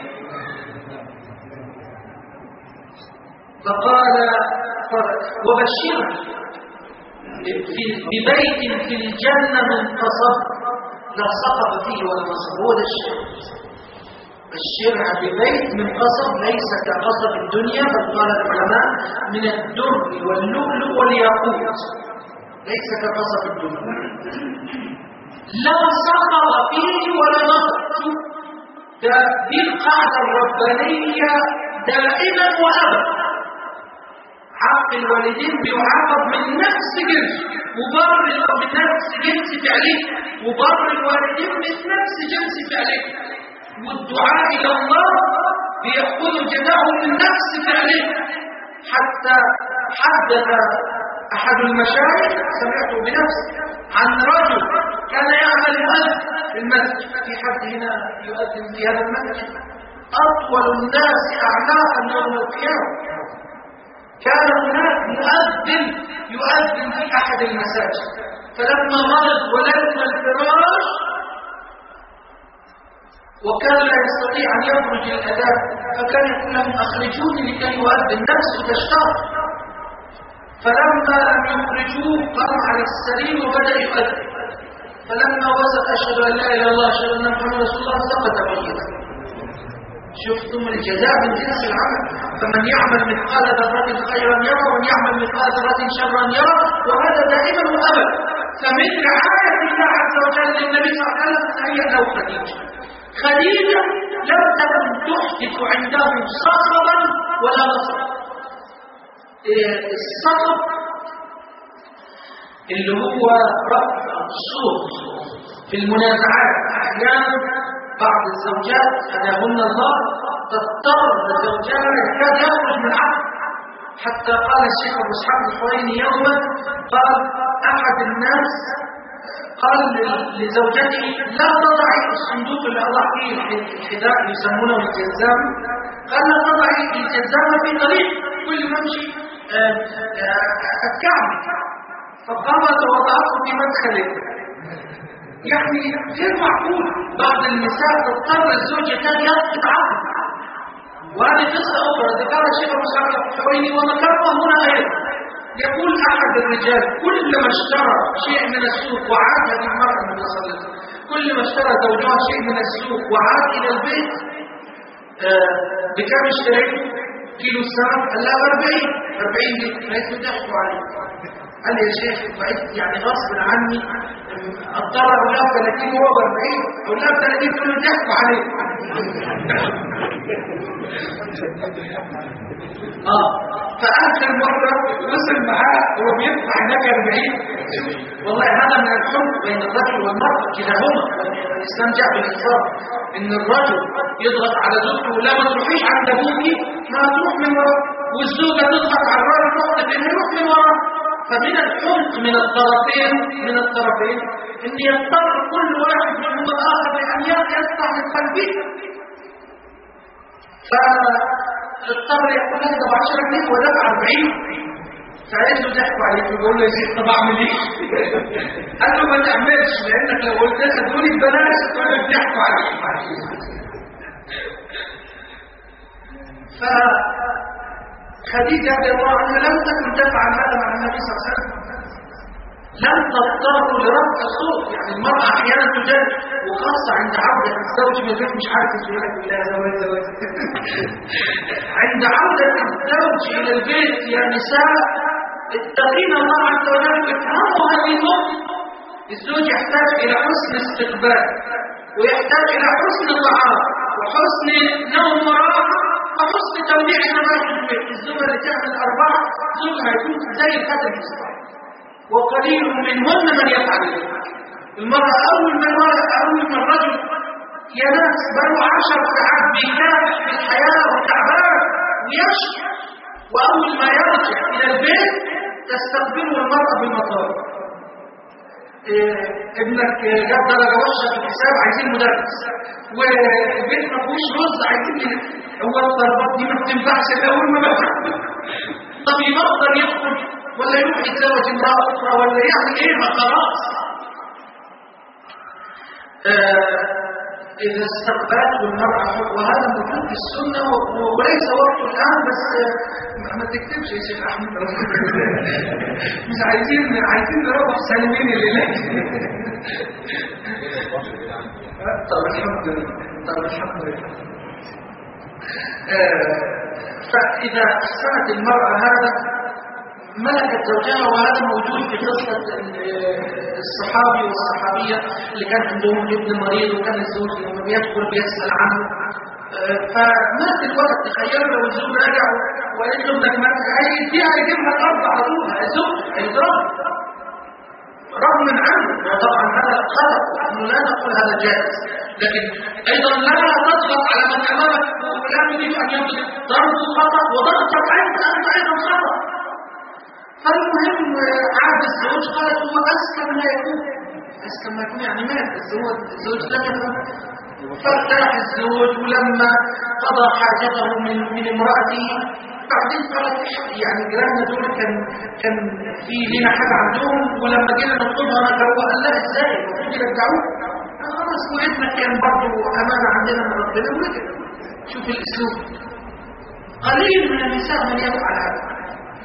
فقال: وبشرها ببيت في الجنة منتصب لا صخب فيه ولا نصب. هو ده الشيء. بشرها ببيت من قصب ليس كقصب الدنيا، بل قال العلماء من الدر واللؤلؤ والياقوت، ليس كقصب الدنيا. لا صخب فيه ولا نصب. دي القاعدة الربانية دائما وأبدا. حق الوالدين بيعاقب من نفس جنس، وبر من نفس جنس فعله، وبر الوالدين من نفس جنس فعله، والدعاء إلى الله بيأخذ جزاءه من نفس فعله. حتى حدث أحد المشايخ سمعته بنفسه عن رجل كان يعمل مؤذن في المسجد، في حد هنا يؤذن في هذا المسجد أطول الناس أعناقا يوم القيامة. كان هناك مؤذن يؤذن في أحد المساجد، فلما مرض ولزم الفراش وكان لا يستطيع أن يخرج الأذان، فكان يقول لهم: أخرجوني لكي يؤذن، نفسه تشتاق. فلما لم يخرجوه قام على السرير وبدأ يؤذن، فلما وصل: أشهد أن لا إله إلا الله أشهد أن محمدا رسول الله، سقط ميتا. شفتم الجزاء من جنس العمل. فمن يعمل مثقال ذرة خيرا يرى ومن يعمل مثقال ذرة شرا يرى، وهذا دائما وابدا. فمن رعاية الله عز وجل للنبي صلى الله عليه وسلم تهيأ له خديجة. خديجة لم تكن تحدث عنده صخبا ولا نصبا. الصخب اللي هو رفع الصوت في المنازعات. احيانا بعض الزوجات هداهن الله تضطر زوجها يكاد يخرج من عقل. حتى قال الشيخ ابو اسحاق الحويني يوما، قال احد الناس قال لزوجته لا تضعي الصندوق اللي اضع فيه الحذاء يسمونه الجزام، قال لا تضعي الجزامه في طريق كل ما امشي الكعب. فقامت ووضعته في مدخله. يعني غير معقول بعض النساء تضطر الزوجة كان يسقط عقل. وهذه قصة أخرى ذكرها الشيخ أبو اسحاق الحويني وذكرها هنا أيضا. يقول أحد الرجال كلما اشترى شيء من السوق وعاد، هذه المرأة النبي صلى الله عليه وسلم، كلما اشترى زوجها شيء من السوق وعاد إلى البيت آه بكم اشتريت؟ كيلو السمك؟ قال لا أربعين أربعين دي ليس ضحكوا عليه. قال لي يا شيخ بعدت يعني غصب عني اضطر اقول لها ثلاثين وهو أربعين، اقول لها ثلاثين تقول له ضحكوا عليه. اه فاخر مره وصل معاه وهو بيدفع هناك أربعين. والله هذا من الحب بين الرجل والمراه كلاهما. الاسلام جاء بالانصاف ان الرجل يضغط على زوجته لا ما تروحيش عند ابوكي، ما تروح من وراه، والزوجه تضغط على الراجل تقعد انه يروح من وراه. فمن الحمق من الطرفين من الطرفين ان يضطر كل واحد منهم الاخر لان يدفع من قلبه. فاضطر يقول لك طب عشرة جنيه ودفع أربعين. فقال له ضحكوا عليك ويقول له يا شيخ طب اعمل ايه؟ قال له ما تعملش، لانك لو قلت لها تقولي ببلاش تقول لك ضحكوا عليك. ف خديجة رضي الله عنها لم تكن تفعل هذا مع النبي صلى الله عليه وسلم. لم تضطر لرفع الصوت. يعني المرأة أحيانا تجد، وخاصة عند عودة الزوج من البيت مش عارف يقول لك بالله زواج زواج. عند عودة الزوج إلى البيت يا نساء اتقين الله عز وجل، افهموا هذه النقطة. الزوج يحتاج إلى حسن استقبال، ويحتاج إلى حسن طعام، وحسن نوم وراحة، وحسن توديع زواج البيت. الزوجة اللي تعمل أربعة زوجها يكون زي الهدف الصالح، وقليل منهن من يفعل ذلك. المرأة أول ما أول ما الرجل ينام بقى عشر ساعات بيكافح في الحياة وتعبان ويشكي، وأول ما يرجع إلى البيت تستقبله المرأة بالمطار. إيه ابنك جاب درجة وحشة في الحساب عايزين مدرس، والبيت ما فيهوش رز عايزين. هو الضربات دي ما بتنفعش الأول ما بقى. طب يقدر يدخل ولا يروح يتزوج امرأة أخرى ولا يعمل إيه؟ ما خلاص. آه إذا استقبلت المرأة، وهذا موجود في السنة وليس وقت الآن، بس ما تكتبش يا شيخ أحمد. مش عايزين عايزين نروح سالمين الليلة. طب الحمد لله طب الحمد لله. آه فإذا أحسنت المرأة هذا ملكت زوجها، وهذا موجود في قصة الصحابي والصحابية اللي كان عندهم ابن مريض، وكان الزوج لما بيدخل بيسأل عنه. فمات الوقت. تخيلوا لو الزوج رجع وقال له ابنك مات، هيديها هيجيبها الأرض على طول، الزوج هيضربها رغم عنه. وطبعا هذا خطأ، نحن لا نقول هذا جائز، لكن أيضا لا تضغط على من أمامك ولا تريد أن يضرب. ضربه خطأ وضغطك أنت أنت أيضا خطأ. فالمهم عاد الزوج قالت هو أسكن ما يكون. أسكن ما يكون يعني مات الزوج الزوج لم يفهم. فارتاح الزوج، ولما قضى حاجته من من امرأته بعدين قالت يعني جيراننا دول كان كان في لنا حاجة عندهم، ولما جينا نطلبها نكروها. قال لا ازاي المفروض يرجعوه. خلاص وابنك كان برضه أمانة عندنا من ربنا ورجع. شوف الأسلوب. قليل من النساء من يفعل هذا.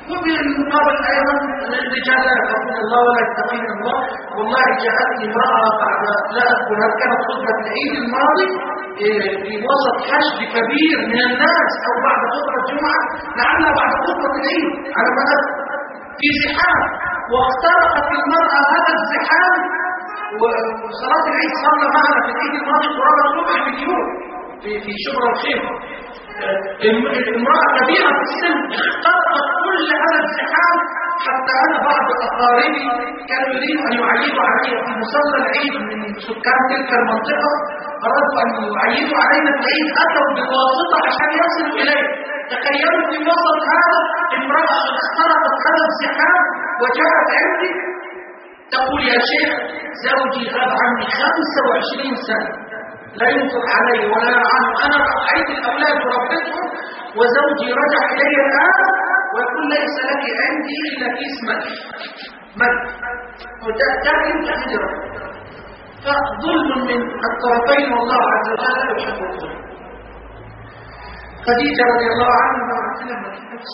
وفي المقابل أيضا الرجال لا يخافون الله ولا يتقون الله. والله جاءتني امرأة بعد لا أذكر هل كانت خطبة العيد الماضي في وسط حشد كبير من الناس أو بعد خطبة الجمعة، لعلها بعد خطبة العيد على ما أذكر، في زحام، واخترقت المرأة هذا الزحام. وصلاة العيد صلى معنا في العيد الماضي قرابة ربع مليون في في شبرا الخيمة. امرأة كبيرة في السن اخترقت كل هذا الزحام، حتى أنا بعض أقاربي كانوا يريدوا أن يعيدوا علي في مصلى العيد من سكان تلك المنطقة، أرادوا أن يعيدوا علينا في العيد، أتوا بواسطة عشان يصلوا إليه. تخيلوا في وسط هذا امرأة اخترقت هذا الزحام وجاءت عندي تقول يا شيخ زوجي غاب عني خمسة وعشرين سنة لا ينفق علي ولا يرعاني، أنا رأيت الأولاد وربيتهم وزوجي رجع إلي الآن ويقول ليس لك عندي إلا كيس ملح ملح وتأتي تهجر. فظلم من الطرفين والله عز وجل لا يحب الظلم. خديجة رضي الله عنها لما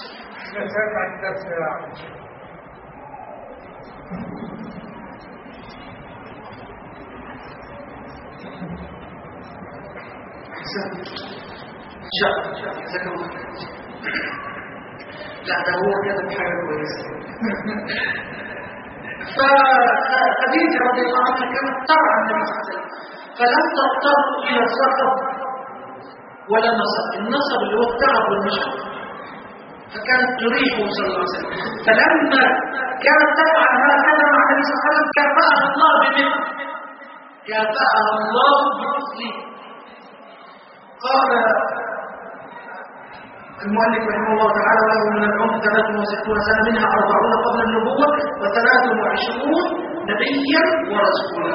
شاء جزاك الله خير. لا ده هو كده بحاجه كويسه. فخديجه رضي الله عنها كانت ترعى النبي صلى الله عليه وسلم، فلم تضطر الى السفر ولا نصب. النصب اللي هو التعب والمشقه، فكانت تريحه صلى الله عليه وسلم. فلما كانت تفعل هكذا مع النبي صلى الله عليه وسلم كافأها الله بمثله، كافأها الله بمثله. قال المؤلف رحمه الله تعالى له من العمر ثلاث وستون سنة، منها أربعون قبل النبوة وثلاث وعشرون نبيا ورسولا.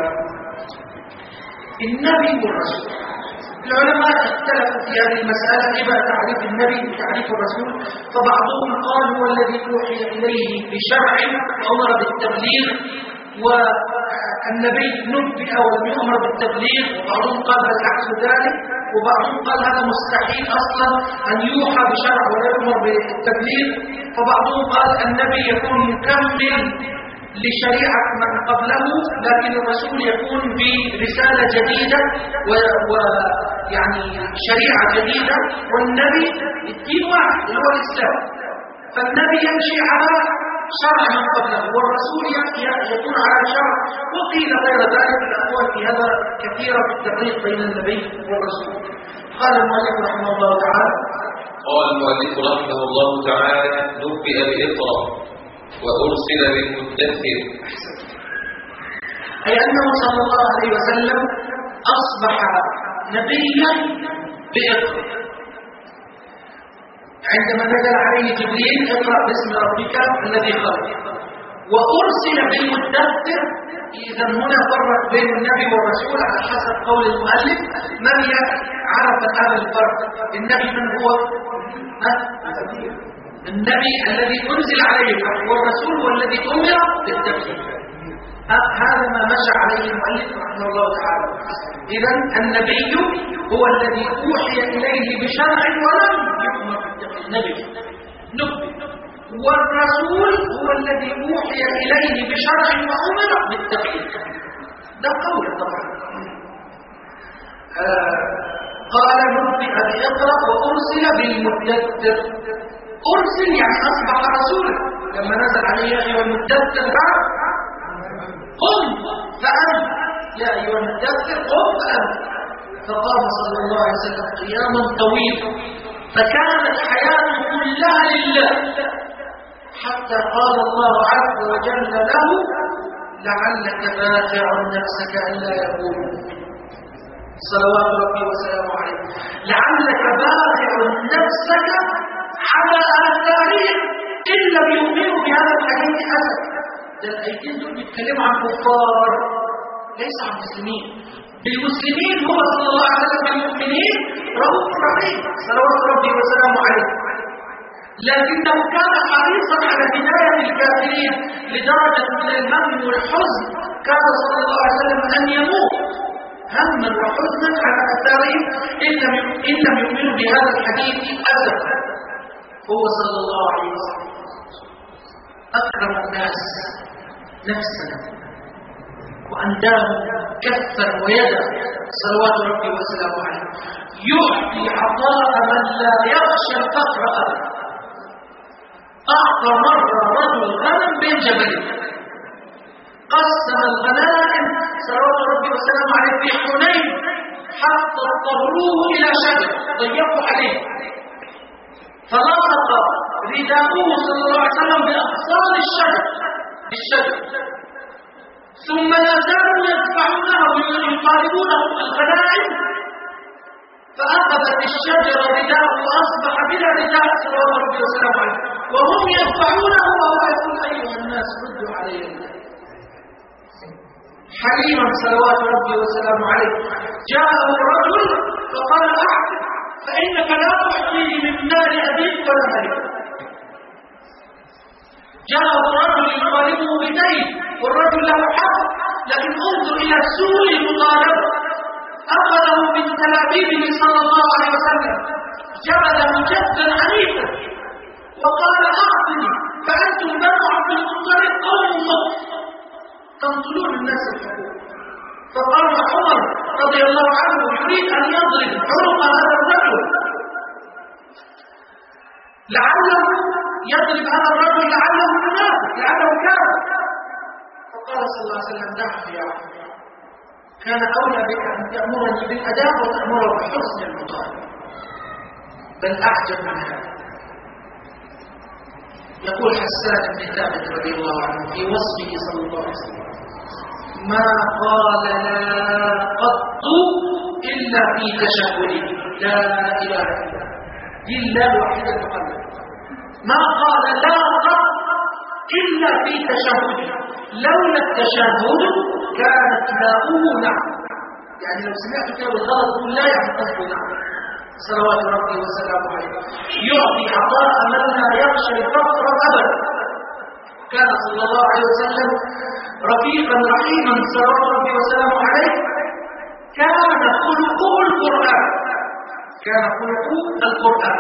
النبي والرسول، العلماء اختلفوا في هذه المسألة كيف تعريف النبي وتعريف الرسول. فبعضهم قال هو الذي أوحي إليه بشرع وأمر بالتبليغ، والنبي نبئ ولم يؤمر بالتبليغ. وبعضهم قال بل عكس ذلك، وبعضهم قال هذا مستحيل أصلا أن يوحى بشرع ولا يؤمر بالتبليغ. فبعضهم قال النبي يكون مكمل لشريعة من قبله، لكن الرسول يكون برسالة جديدة ويعني شريعة جديدة، والنبي الدين واحد اللي هو الإسلام. فالنبي يمشي على شرع من قبله، والرسول يكون على شرع. وقيل غير ذلك، الأقوال في هذا كثيرة في التفريق بين النبي والرسول. قال المؤلف رحمه الله تعالى قال المؤلف رحمه الله تعالى نبئ بإقرأ وأرسل بالمدثر، أي أنه صلى الله عليه وسلم أصبح نبيا بإقرأ. عندما نزل عليه جبريل اقرأ باسم ربك الذي خلق، وأرسل بالمدثر. إذا هنا فرق بين النبي والرسول على حسب قول المؤلف. من عرف هذا الفرق؟ النبي من هو؟ النبي الذي أنزل عليه الوحي، والرسول هو الذي أمر بالتبليغ. هذا ما مشى عليه المؤلف رحمه الله تعالى. إذا النبي هو الذي أوحي إليه بشرع ولم يؤمر بالتبليغ، نبي نبي. والرسول هو الذي أوحي إليه بشرع وأمر بالتبليغ. ده قول طبعا. آه قال نبئ بإقرأ وأرسل بالمدثر. أرسل يعني أصبح رسولا. لما نزل عليه يا أيها المدثر بعد قم فأنت، يا أيها المدثر قم فأنت. فقام صلى الله عليه وسلم قياما طويلا، فكانت حياته كلها لله، حتى قال الله عز وجل له لعلك باخع نفسك ألا يكونوا، صلوات ربي وسلامه عليه، لعلك باخع نفسك على آثارهم إن لم يؤمنوا بهذا الحديث أسد. ده الآيتين دول بيتكلموا عن كفار ليس عن مسلمين. بالمسلمين هو صلى الله عليه وسلم المؤمنين رؤوف رحيم صلوات ربي وسلامه عليه، لكنه كان حريصا على هداية الكافرين لدرجة من الهم والحزن كان صلى الله عليه وسلم أن يموت هما وحزنا على أثارهم إن لم يؤمنوا بهذا الحديث أسفا. هو صلى الله عليه وسلم أكرم الناس نفسا وأنداه كفا ويدا صلوات ربي وسلامه عليه، يعطي عطاء من لا يخشى الفقر أبدا. أعطى مرة رجل غنم بين جبلين، قسم الغنائم صلوات ربي وسلامه عليه في حنين حتى اضطروه إلى شجر ضيقوا عليه، فلصق رداؤه صلى الله عليه وسلم بأغصان الشجر بالشجر، ثم لا زالوا يدفعونه ويطالبونه الغنائم، فأخذت الشجر رداءه وأصبح بلا رداء صلوات ربي وسلامه عليه، وهم يدفعونه وهو يقول أيها الناس ردوا علي حليما صلوات ربي وسلامه عليه. جاءه رجل فقال أعطي فإنك لا تعطيه من مال أبيك ولا مالك. جاءه رجل يطالبه بدين والرجل له حق، لكن انظر إلى سوء المطالبة، أخذه من تلابيبه صلى الله عليه وسلم، جبله جدا عنيفا وقال أعطني فأنتم بنو عبد المطلب قوم مطلب تنطلون الناس الحقوق. فقال عمر رضي الله عنه يريد أن يضرب عنق هذا الرجل، لعله يضرب هذا الرجل لعله منافق لعله كافر. فقال صلى الله عليه وسلم دعه يا عمر، كان أولى بك أن تأمرني بالأداء وتأمره بحسن المطالبة، بل أعجب من هذا. يقول حسان بن ثابت رضي الله عنه في وصفه صلى الله عليه وسلم ما قال لا قط إلا في تشهده، لا إله إلا الله، دي الله الوحيد المقدم، ما قال لا قط إلا في تشهده، لولا التشهد كانت لاؤه نعم، يعني لو سمعت كده بالغلط تقول لا يعني قصده نعم صلوات ربي وسلامه عليه. يعطي عطاء من لا يخشى الفقر أبدا. كان صلى الله عليه وسلم رفيقا رحيما صلوات ربي وسلامه عليه، كان خلقه القرآن، كان خلقه القرآن.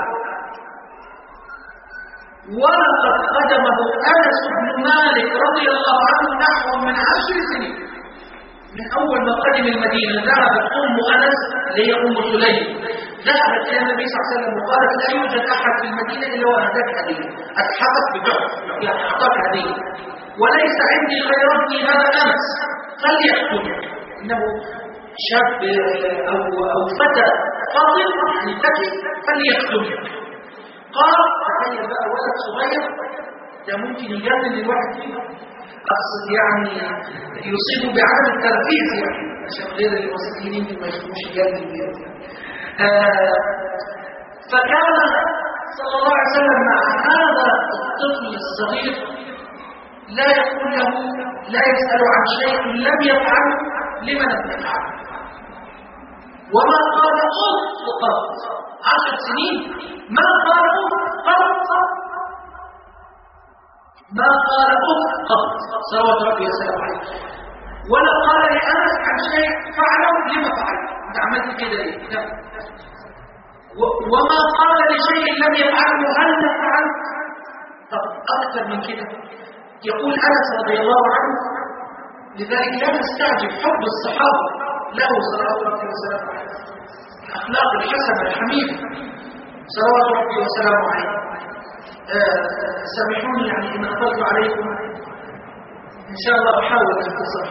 ولقد خدمه أنس بن مالك رضي الله عنه نحو من عشر سنين، من أول ما قدم المدينة ذهبت أم أنس اللي هي أم سليم، ذهبت إلى النبي صلى الله عليه وسلم وقالت لا يوجد أحد في المدينة إلا وأهداك هدية، أتحفظ بجهد يعني أعطاك هدية، وليس عندي غير ابني هذا أنس فليحكمك، إنه شاب أو أو فتى فاضل يعني ذكي فليحكمك. قال تخيل بقى ولد صغير ده ممكن يجنن الواحد فيه، أقصد يعني يصيبه بعدم التركيز يعني عشان غير المسلمين ما يشوفوش يجنن بيه. آه فكان صلى الله عليه وسلم مع هذا الطفل الصغير لا يقول له لا يسأل عن شيء لم يفعله لمن لم يفعله، وما قال أف قط عشر سنين ما قال أف قط ما قال أف قط صلوات ربي وسلامه عليه، ولا قال لأنس عن شيء فعله لما فعله انت عملت كده ليه، وما قال لشيء لم يفعله هل فعلت. طب أكثر من كده يقول أنس رضي الله عنه، لذلك لا نستعجب حب الصحابة له صلوات ربي وسلامه عليه، الأخلاق الحسنة الحميدة صلوات ربي وسلامه عليه. آه سامحوني يعني إن أطلت عليكم، إن شاء الله أحاول أن أتصل.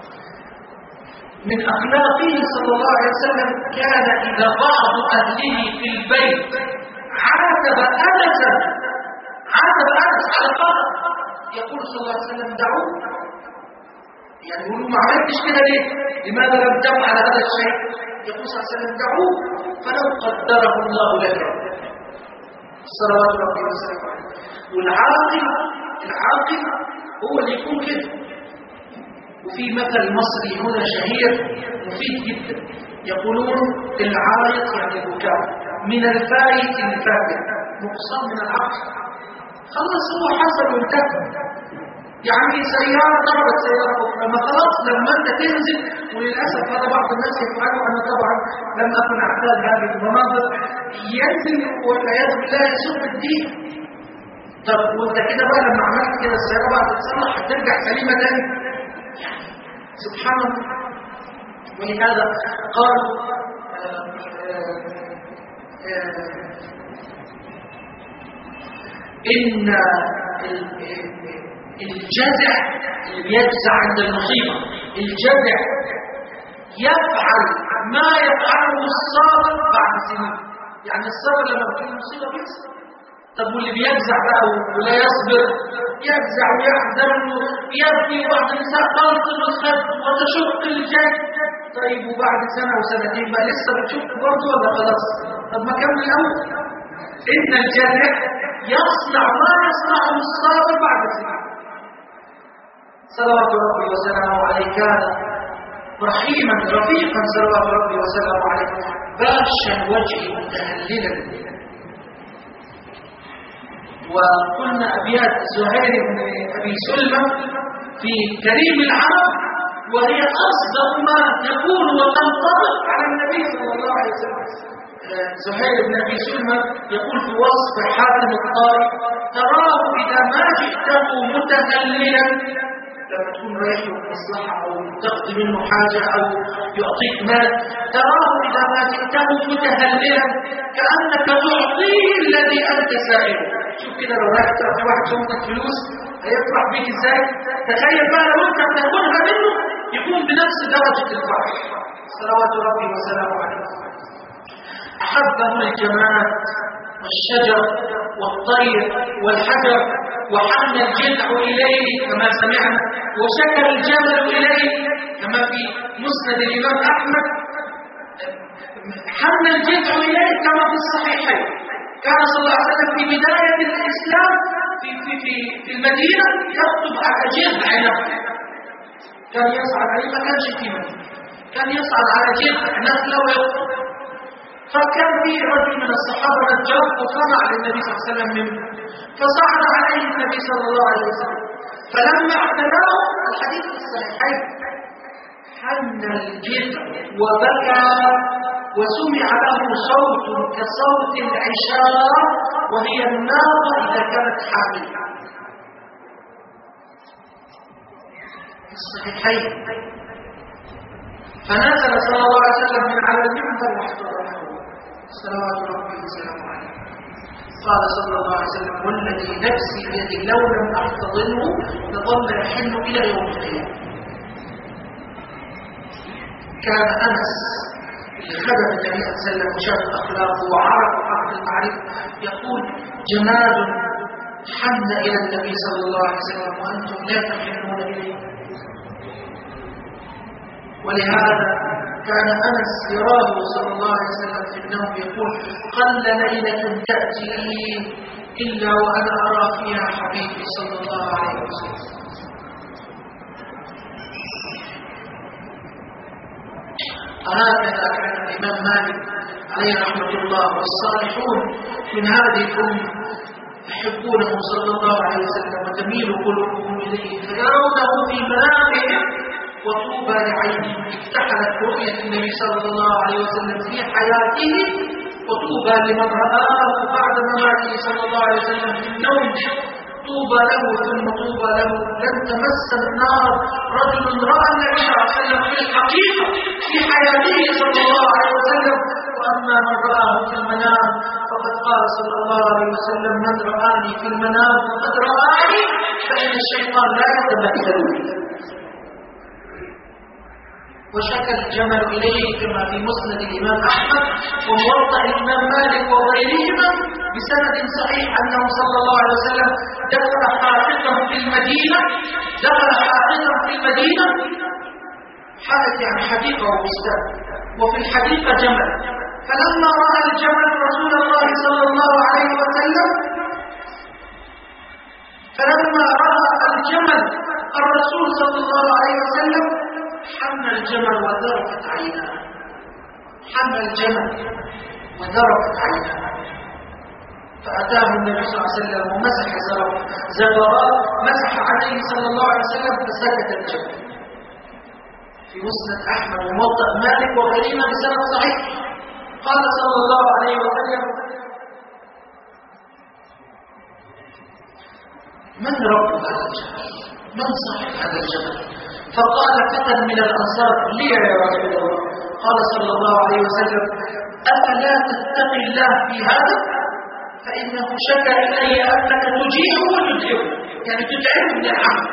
من أخلاقه صلى الله عليه وسلم كان إذا بعض أهله في البيت عاتب أنسا عاتب أنس على الخطأ يقول صلى الله عليه وسلم دعوه، يعني يقولوا ما عملتش كده ليه؟ لماذا لم تفعل هذا الشيء؟ يقول صلى الله عليه وسلم دعوه فلو قدره الله لك صلوات ربي وسلامه عليه. والعاقل العاقل هو اللي يكون كده. وفي مثل مصري هنا شهير مفيد جدا، يقولون العائق يعني البكاء من الفائت الفاتح نقصان من العقل. خلص هو حصل وانتهى، يعني سيارة ضربت سيارة أخرى ما خلاص لما أنت تنزل. وللأسف هذا بعض الناس يفعله، أنا طبعا لم أكن أعتاد هذه المناظر، ينزل والعياذ بالله يسب الدين، طب وانت كده بقى لما عملت كده السيارة بقى تتصلح هترجع سليمة تاني؟ سبحان الله. ولهذا قالوا آه آه آه إن الجزع اللي بيجزع عند المصيبة، الجزع يفعل ما يفعله الصابر بعد سنين. يعني الصابر لما بتكون المصيبة بيحصل. طب واللي بيجزع بقى ولا يصبر، يجزع ويحزن ويبكي وبعد النساء تلطم الخد وتشق الجد. طيب وبعد سنة وسنتين بقى لسه بتشق برضه ولا خلاص؟ طب ما كمل الأول. إن الجزع يصنع ما يصنعه الصابر بعد سنين. صلوات ربي وسلامه عليه كان رحيما رفيقا صلوات ربي وسلامه عليه باش الوجه متهللا. وقلنا أبيات زهير بن أبي سلمة في كريم العرب وهي أصدق ما تكون وتنطبق على النبي صلى الله عليه وسلم. زهير بن أبي سلمة يقول في وصف حاتم الطائي: تراه إذا ما جئته متهللا، لما تكون رايح مصلحة أو تقضي منه حاجة أو يعطيك مال، تراه إذا ما جئته متهللا كأنك تعطيه الذي أنت سائله. شوف كده لو رايح تعطي واحد شنطة فلوس هيفرح بيك ازاي؟ تخيل بقى لو أنت بتاخدها منه يكون بنفس درجة الفرح. صلوات ربي وسلامه عليه. أحبه الجماد والشجر والطير والحجر، وحن الجذع إليه كما سمعنا، وشكر الجمل إليه كما في مسند الإمام أحمد. حن الجذع إليه كما في الصحيحين. كان صلى الله عليه وسلم في بداية الإسلام في, في, في, في المدينة يخطب على جذع نخلة، كان يصعد عليه، ما كانش في مدينة، كان يصعد على جذع نخلة ويخطب. فكان في رجل من الصحابة رجل وصنع للنبي صلى الله عليه وسلم منه، فصعد عليه النبي صلى الله عليه وسلم، فلما اعتناه الحديث الصحيحين حن الجذع وبكى وسمع له صوت كصوت العشار وهي الناقة إذا كانت حاملة. الصحيحين. فنزل صلى الله عليه وسلم من على المنبر واحتضنه صلوات ربي وسلامه عليه. قال صلى الله عليه وسلم: والذي نفسي بيده لو لم احتضنه لظل يحن الى يوم القيامه. كان انس اللي خدم النبي صلى الله عليه وسلم وشاف اخلاقه وعرف عقد المعرفه يقول: جمال حن الى النبي صلى الله عليه وسلم وانتم لا تحنون اليه. ولهذا كان أنس يراه صلى الله عليه وسلم في النوم يقول: قل ليلة تأتي إلا وأنا أرى فيها حبيبي صلى الله عليه وسلم. هكذا كان الإمام مالك عليه رحمة الله والصالحون من هذه الأمة يحبونه صلى الله عليه وسلم وتميل قلوبهم إليه فيرونه في منامهم، وطوبى لعينهم افتحلت رؤية النبي صلى الله عليه وسلم في حياته، وطوبى لمن رآه بعد مماته صلى الله عليه وسلم في النوم. طوبى له ثم طوبى له لن تمس النار رجل رأى النبي صلى الله عليه وسلم في الحقيقة في حياته صلى الله عليه وسلم، وأما من رآه في المنام فقد قال صلى الله عليه وسلم: من رآني في المنام فقد رآني، فإن الشيطان لا يتمثل بي. وشكى الجمل إليه كما في مسند الإمام أحمد وموطأ الإمام مالك وغيرهما بسند صحيح أنه صلى الله عليه وسلم دخل حائطا في المدينة دخل حائطا في المدينة حائط يعني حديقة وبستان، وفي الحديقة جمل، فلما رأى الجمل رسول الله صلى الله عليه وسلم فلما رأى الجمل الرسول صلى الله عليه وسلم حمل الجمل وذرفت عيناه، حمل الجمل وذرفت عيناه، فأتاه النبي صلى الله عليه وسلم ومسح زبراء مسح عليه صلى الله عليه وسلم فسكت الجمل. في مسند أحمد وموطأ مالك وغيرهما بسند صحيح. قال صلى الله عليه وسلم: من رب هذا الجبل؟ من صاحب هذا الجبل؟ فقال فتى من الأنصار لي يا رسول الله. قال صلى الله عليه وسلم أفلا تتقي الله في هذا؟ فإنه شكى إلي أنك تجيء وتدعو، يعني تدعو من العمل.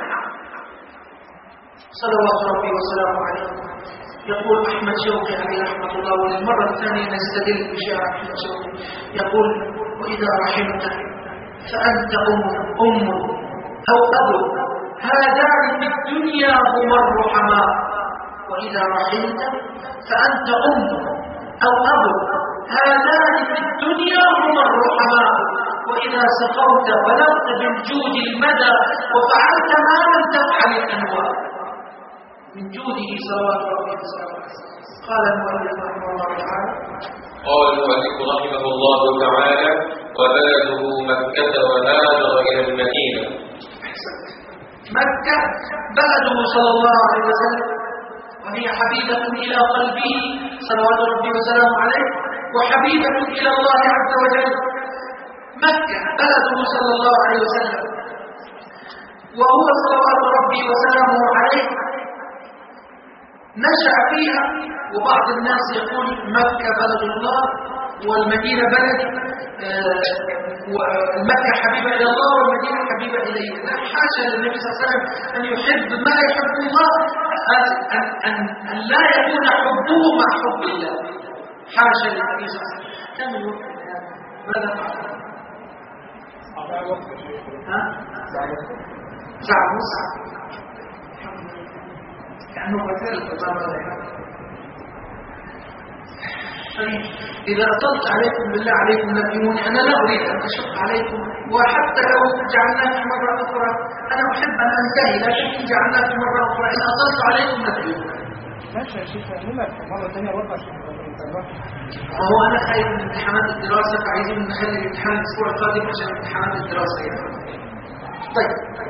صلوات ربي وسلامه عليه. يقول أحمد شوقي عليه رحمة الله، وللمرة الثانية نستدل بشعر أحمد شوقي، يقول وإذا رحمت فأنت أم أم أو أب، هذان في الدنيا هما الرحماء. وإذا رحمت فأنت أم أو أب، هذان في الدنيا هما الرحماء. وإذا سقوت بلغت بالجود المدى، وفعلت ما لم تفعل الأنواع. من جوده صلوات ربي وسلامه عليه. قال المؤلف رحمه الله تعالى قال المؤلف رحمه الله تعالى وبلده مكة وهاجر إلى المدينة. مكة بلده صلى الله عليه وسلم، وهي حبيبة إلى قلبه صلوات ربي وسلامه عليه، وحبيبة إلى الله عز وجل. مكة بلده صلى الله عليه وسلم، وهو صلوات ربي وسلامه عليه نشأ فيها. وبعض الناس يقول مكة بلد الله والمدينة بلد آه ومكة حبيبة إلى الله والمدينة حبيبة إليه. لا، حاشا للنبي صلى الله عليه وسلم أن يحب ما يحب الله، أن, أن, أن لا يكون حبه مع حب الله. حاشا للنبي صلى الله عليه وسلم. كم الوقت الآن؟ ماذا فعل؟ ها؟ ساعة ونص. كأنه مثير التزام علينا. طيب إذا أطلت عليكم بالله عليكم نبيوني، أنا لا أريد أن أشق عليكم، وحتى لو جعلنا في مرة أخرى أنا أحب أن أنتهي، لكن إن جعلنا في مرة أخرى إن أطلت عليكم نبيوني. ماشي يا شيخ، نعملها مرة ثانية برضه عشان نتابعها. وهو أنا خايف من امتحانات الدراسة، فعايزين نخلي الامتحان الأسبوع القادم عشان امتحانات الدراسة يعني. طيب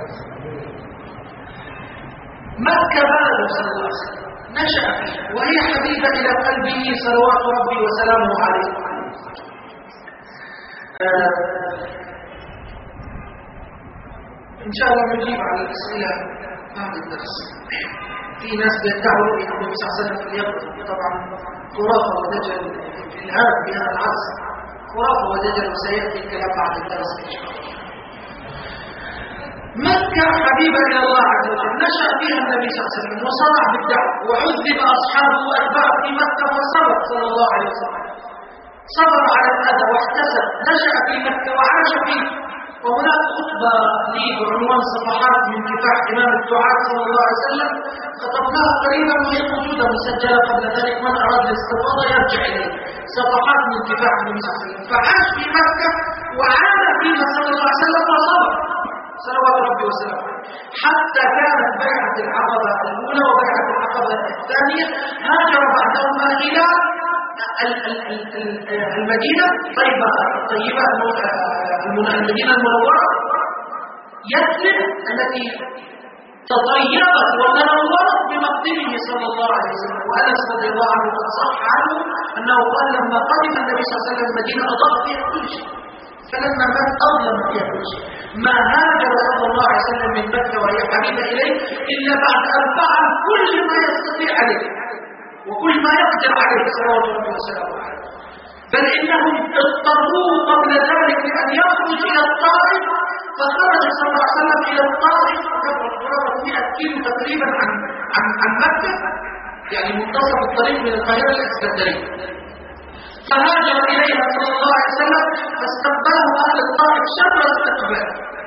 مكة بلده صلى الله عليه وسلم نشأ فيها، وهي حبيبة إلى قلبه صلوات ربي وسلامه عليه. آه إن شاء الله نجيب على الأسئلة بعد الدرس. في ناس بيدعوا أن النبي صلى الله عليه وسلم في اليقظة، طبعا خرافة ودجل في الآن في هذا العصر، خرافة ودجل، وسيأتي الكلام بعد الدرس إن شاء الله. مكة حبيبة إلى الله عز وجل، نشأ فيها النبي صلى الله عليه وسلم وصنع بالدعوة، وعذب أصحابه وأتباعه في مكة فصبر صلى الله عليه وسلم، صبر على الأذى واحتسب، نشأ في مكة وعاش فيه. وهناك خطبة لي بعنوان صفحات من كفاح إمام الدعاة صلى الله عليه وسلم خطبناها قريبا وهي موجودة مسجلة قبل ذلك، من أراد الاستفاضة يرجع إليه. صفحات من كفاح النبي صلى الله عليه وسلم، فعاش في مكة وعاد فيها صلى الله عليه وسلم وصبر صلوات ربي وسلامه حتى كانت بيعة العقبة الأولى وبيعة العقبة الثانية. هاجر بعدهما إلى المدينة طيبة طيبة المدينة المنورة يثرب التي تطيبت وتنورت بمقدمه صلى الله عليه وسلم. وأنس رضي الله عنه قد صح عنه أنه قال لما قدم النبي صلى الله عليه وسلم المدينة أضاء فيها كل شيء، فلما مات أظلم فيها كل شيء. ما هاجر صلى الله عليه وسلم من مكة وهي حبيبة إليه إلا بعد أن فعل كل ما يستطيع عليه وكل ما يقدر عليه صلوات الله وسلامه عليه. بل إنهم اضطروه قبل ذلك لأن يخرج إلى الطائف، فخرج صلى الله عليه وسلم إلى الطائف قرابة مئة كيلو تقريبا عن عن عن مكة، يعني منتصف الطريق من القاهرة الإسكندرية. فهاجر إليها صلى الله عليه وسلم فاستقبله أهل الطائف شر الاستقبال،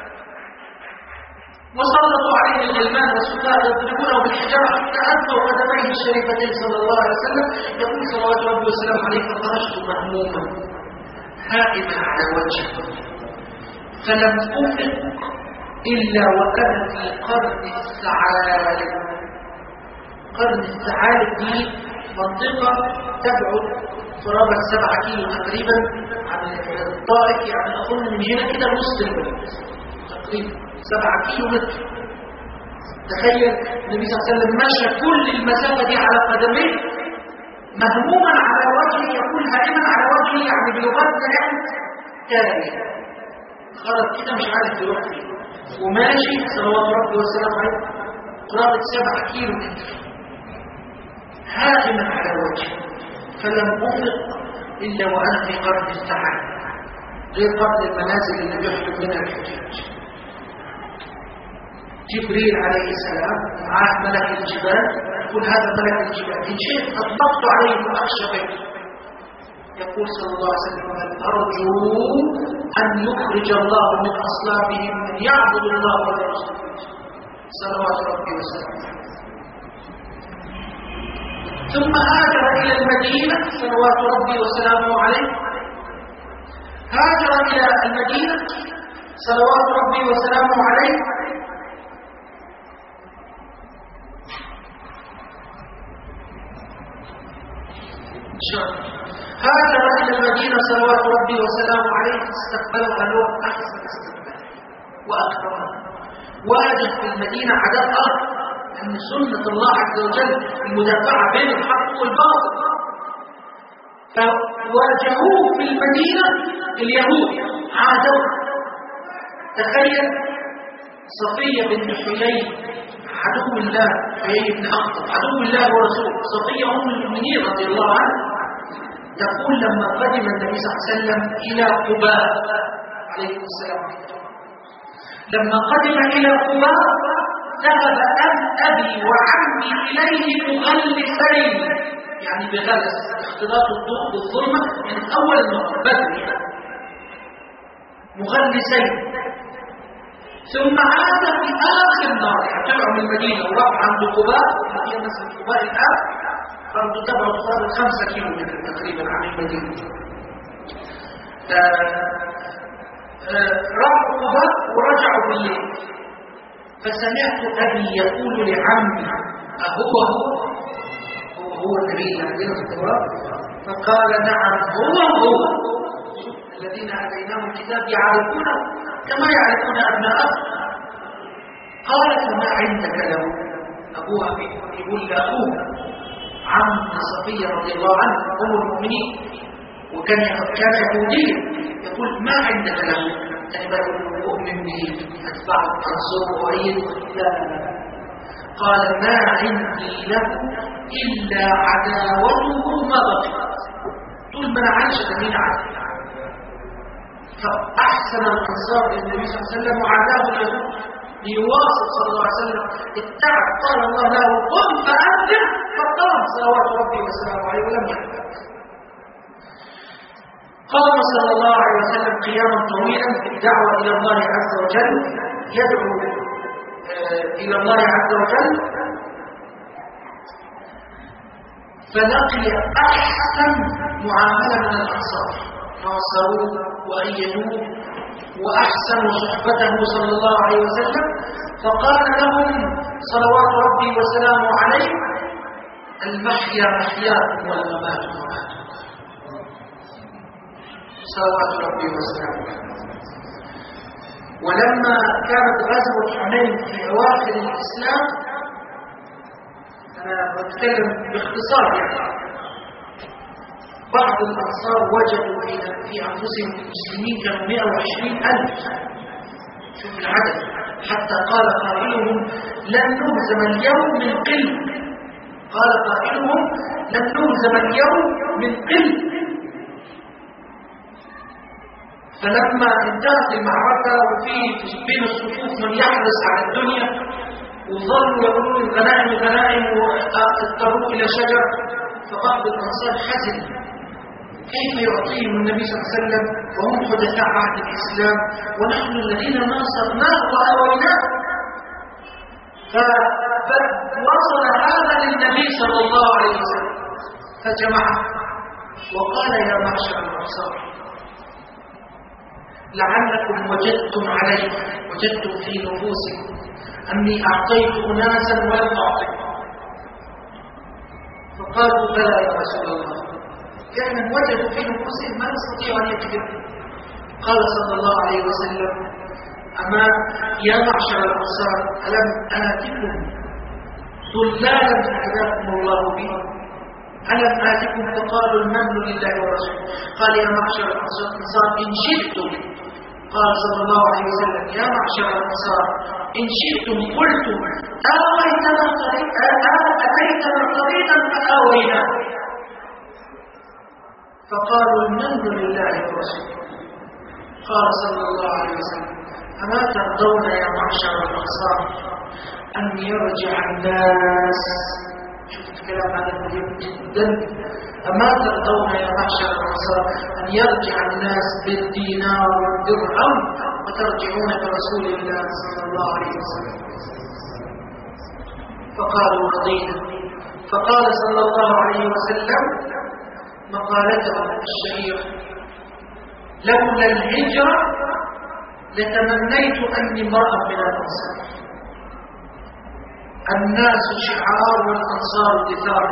وسلطوا عليه الغلمان والسفهاء يضربونه بالحجارة حتى أدوا قدميه الشريفتين صلى الله عليه وسلم. يقول صلوات ربي وسلامه عليه فخرجت مهموما هائما على وجهي، فلم أفق إلا وأنا في قرن الثعالب. قرن الثعالب دي منطقة تبعد قرابة سبعة كيلو تقريبا عن الطائف، يعني أظن من هنا كده نص البلد تقريبا سبعة كيلو متر. تخيل النبي صلى الله عليه وسلم مشى كل المسافة دي على قدميه مهموما على وجهه، يقول هائما على وجهه، يعني بلغتنا يعني تاريخ خرج كده مش عارف يروح فين، وماشي صلوات ربي والسلام عليه قرابة سبعة كيلو متر هائما على وجهه، فلم أفق إلا وأنا في قرن السحاب، غير قرن المنازل اللي بيحلم منها الحجاج. جبريل عليه السلام معاه ملك الجبال، يقول هذا ملك الجبال إن شئت أطبقت عليه وأخشى بيته. يقول صلى الله عليه وسلم أرجو أن يخرج الله من أصلابهم من يعبد الله ولا يشرك به، صلوات ربي وسلامه. ثم هاجر إلى المدينة صلوات ربي وسلامه عليه، هاجر إلى المدينة صلوات ربي وسلامه عليه هاجر إلى المدينة صلوات ربي وسلامه عليه، استقبله أهله أحسن استقبال وأكرمه. واجد في المدينة عداء أرض، أن سنة الله عز وجل المدافعة بين الحق والباطل، فواجهوه في المدينة اليهود عادوا. تخيل صفية بن حيي عدو الله، حيي بن أخطب عدو الله ورسوله، صفية أم المؤمنين رضي الله عنها، يقول لما قدم النبي صلى الله عليه وسلم إلى قباء عليه السلام، لما قدم إلى قباء ذهب أبي وعمي إليه مغلسين، يعني بغلس اختلاط الضوء بالظلمة من أول النهار بدري، مغلسين. ثم عاد في آخر النهار، يعني طلعوا من المدينة وراح عند قباء، هي مثل قباء الآن فرض تبعه صار خمسة كيلو متر تقريبا عن المدينة. راحوا قباء ورجعوا بالليل، فسمعت أبي يقول لعمي أهو هو هو هو النبي اللي عندنا في التوراة؟ فقال نعم هو هو الذين آتيناهم الكتاب يعرفونه كما يعرفون أبناءهم. قال فما عندك له؟ أبوها يقول لأخوه عم صفية رضي الله عنه أم المؤمنين، وكان كان يهوديا، يقول ما عندك له؟ يعني بدل أؤمن به أتبعه أنصره وأيده؟ لا لا لا. قال ما عندي له إلا عداوته ما بقي، طول ما أنا عايش أمين عنه. فأحسن الأنصار للنبي صلى الله عليه وسلم وعداه اليهود ليواصل صلى الله عليه وسلم التعب. قال الله له قم فأنذر، فقام صلوات ربي وسلامه عليه ولم يحدث. قام صلى الله عليه وسلم قياما طويلا في الدعوة إلى الله عز وجل، يدعو إلى الله عز وجل، فلقي أحسن معاملة من الأنصار، ناصروه وأيدوه وأحسنوا صحبته صلى الله عليه وسلم. فقال لهم صلوات ربي وسلامه عليه المحيا محياكم والممات مماتكم، صلوات ربي وسلامه عليه. ولما كانت غزوة حنين في أواخر الإسلام، أنا بتكلم باختصار يعني، بعض الأنصار وجدوا في أنفسهم المسلمين كانوا مئة وعشرين ألف، شوف العدد، حتى قال قائلهم لن نهزم اليوم من قل، قال قائلهم لن نهزم اليوم من قل. فلما انتهت المعركة وفي بين الصفوف من يحرص على الدنيا، وظلوا يقولون الغنائم الغنائم واضطروا إلى شجر، فبعض الأنصار حزن كيف يعطيهم النبي صلى الله عليه وسلم وهم حدثاء عهد الإسلام ونحن الذين ناصرناه وآويناه. فوصل هذا للنبي صلى الله عليه وسلم فجمعه وقال يا معشر الأنصار لعلكم وجدتم علي وجدتم في نفوسكم أني أعطيت أناسا ولم أعطيكم. فقالوا بلى يا رسول الله، كان وجدوا في نفوسهم ما يستطيعوا أن يكذبوا. قال صلى الله عليه وسلم أما يا معشر الأنصار ألم آتكم ضلالا فهداكم الله به؟ ألم آتكم فقالوا المن لله ورسوله؟ قال يا معشر الأنصار إن شئتم قال صلى الله عليه وسلم يا معشر الأنصار إن شئتم قلتم آويتنا طريقا أتيتنا طريقا فآوينا، فقالوا ننظر لله ورسوله. قال صلى الله عليه وسلم أما ترضون يا معشر الأنصار أن يرجع الناس، شوف الكلام هذا مهم جدا، أما ترضون يا معشر الأنصار أن يرجع الناس بالدينار والدرهم وترجعون برسول الله صلى الله عليه وسلم؟ فقالوا رضينا. فقال صلى الله عليه وسلم مقالته الشهيرة لولا الهجرة لتمنيت أني امرأة من الأنصار، الناس شعار والأنصار دثار،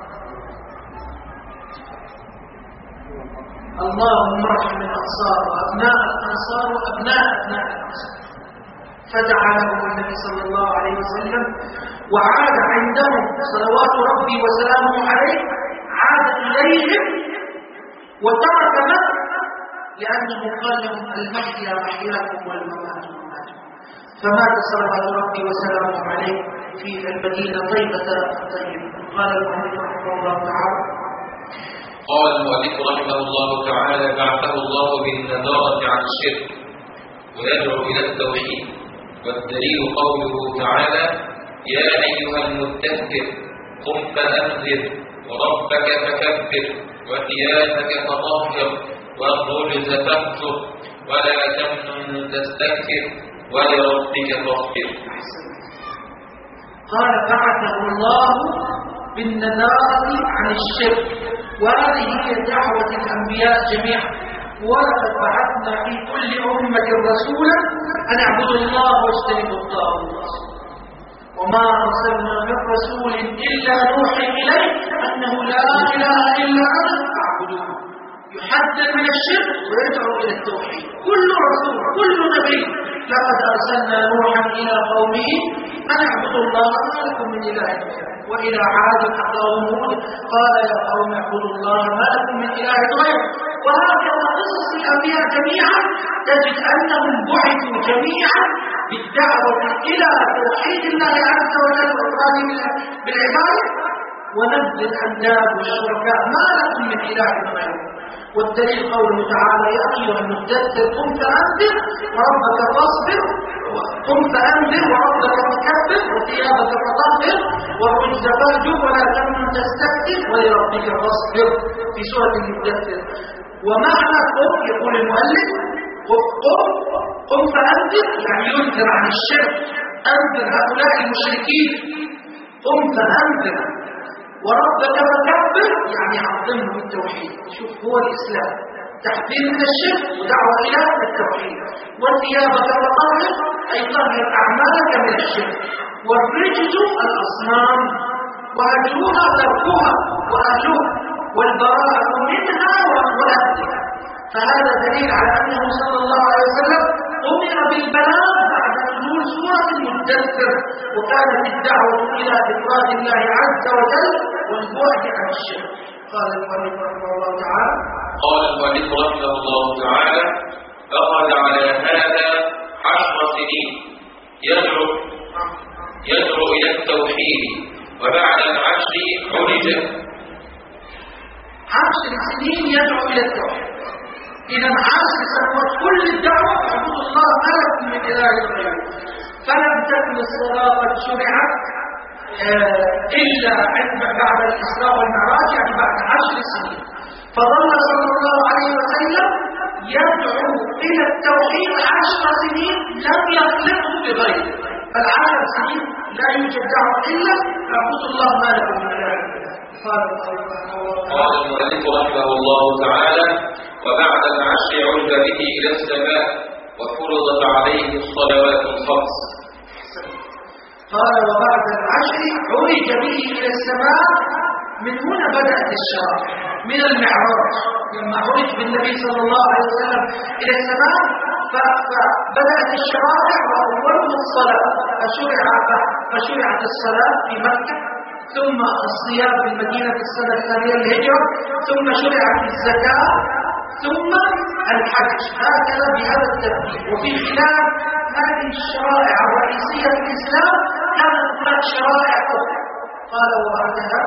اللهم ارحم الأنصار وأبناء الأنصار وأبناء أبناء الأنصار. فدعا لهم النبي صلى الله عليه وسلم وعاد عندهم صلوات ربي وسلامه عليه، عاد إليهم وترك مكة لأنه قال لهم المحيا محياكم والممات مماتكم، فمات صلوات ربي وسلامه عليه في المدينة طيبة الطيبة. قال المؤلف رحمه الله تعالى قال المؤلف رحمه الله تعالى بعثه الله بالنذارة عن الشرك ويدعو إلى التوحيد، والدليل قوله تعالى يا أيها المدثر قم فأنذر وربك فكبر وثيابك فطهر والرجز فاهجر ولا تمنن تستكثر ولربك فاصبر. قال بعثه الله بالنذارة عن الشرك، وهذه هي دعوة الأنبياء جميعا، ولقد بعثنا في كل أمة رسولا أن اعبدوا الله واجتنبوا الطاغوت، وما أرسلنا من رسول إلا نوحي إليه أنه لا إله إلا أنا فاعبدوه، يحذر من الشرك ويدعو إلى التوحيد. كل رسول كل نبي لقد أرسلنا نوحا إلى قومه أن اعبدوا الله ما لكم من إله غيره، وإلى عاد أخاهم هود قال يا قوم اعبدوا الله ما لكم من إله غيره. وهكذا قصص الأنبياء جميعا تجد أنهم بعثوا جميعا بالدعوة إلى توحيد الله عز وجل وإفراده بالعبادة ونبذ الأنداد والشركاء ما لكم من إله غيره. والدليل قوله تعالى يا أيها المدثر قم فأنذر وربك فاصبر، قم فأنذر وربك فكبر وثيابك فطهر والرجز فاهجر ولا تمنن تستكثر ولربك فاصبر في سورة المدثر. ومعنى قم يقول المؤلف قم قم فأنذر يعني ينذر عن الشرك، أنذر هؤلاء المشركين، قم فأنذر وربك فكبر يعني عظمه بالتوحيد. شوف هو الإسلام تحذير من الشرك ودعوة إلى التوحيد. وثيابك فطهر أي طهر أعمالك من الشرك، والرجز الأصنام وهجرها تركها وأهلها والبراءة منها وأهلها. فهذا دليل على أنه صلى الله عليه وسلم أمر بالبلاغ بعد نزول سورة المدثر، وكانت الدعوة إلى إفراد الله عز وجل والبعد عن الشرك. قال المؤلف رحمه الله تعالى قال المؤلف رحمه الله تعالى أخذ على هذا عشر سنين يدعو يدعو إلى التوحيد، وبعد العشر عرج. عشر سنين يدعو إلى التوحيد، إذا عشر سنوات كل الدعوة اعبدوا الله ما لكم من إله غيره. فلم تكن الصلاة قد شرعت إلا بعد الإسراء والمعراج يعني بعد عشر سنين، فظل صلى الله عليه وسلم يدعو إلى التوحيد عشر سنين لم يخلقه بغيره. فالعشر سنين لا يوجد دعوة إلا اعبدوا الله ما لكم من إله غيره. قال المؤلف رحمه الله تعالى وبعد العشر عرج به إلى السماء وفرضت عليه الصلوات الخمس. قال وبعد العشر عرج به إلى السماء، من هنا بدأت الشرائع من المعراج، لما عرج بالنبي صلى الله عليه وسلم إلى السماء فبدأت الشرائع وأولها الصلاة، فشرع فشرعت الصلاة في مكة، ثم الصيام في المدينة في السنة الثانية للهجرة، ثم شرعت الزكاة ثم الحج، هكذا بهذا الترتيب. وفي خلال هذه الشرائع الرئيسية في الإسلام كانت هناك شرائع أخرى. قال وبعدها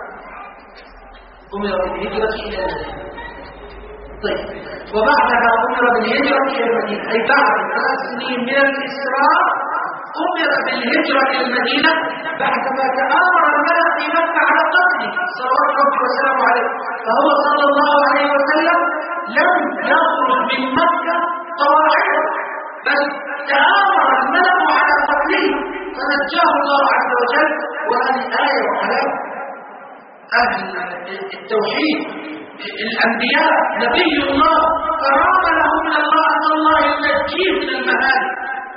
أمر بالهجرة إلى المدينة. طيب، وبعدها أمر بالهجرة إلى المدينة، أي بعد ثلاث سنين من الإسراء أمر بالهجرة إلى المدينة بعدما تآمر الملأ في مكة على قتله صلوات ربي وسلامه عليه. فهو صلى الله عليه وسلم لم يخرج من مكة طواعيا، بل تآمر الملأ على قتله فنجاه الله عز وجل. وهذه آية وحلاوة أهل التوحيد الأنبياء نبي الله كرامة له من الله أن الله ينجيه من المهالك.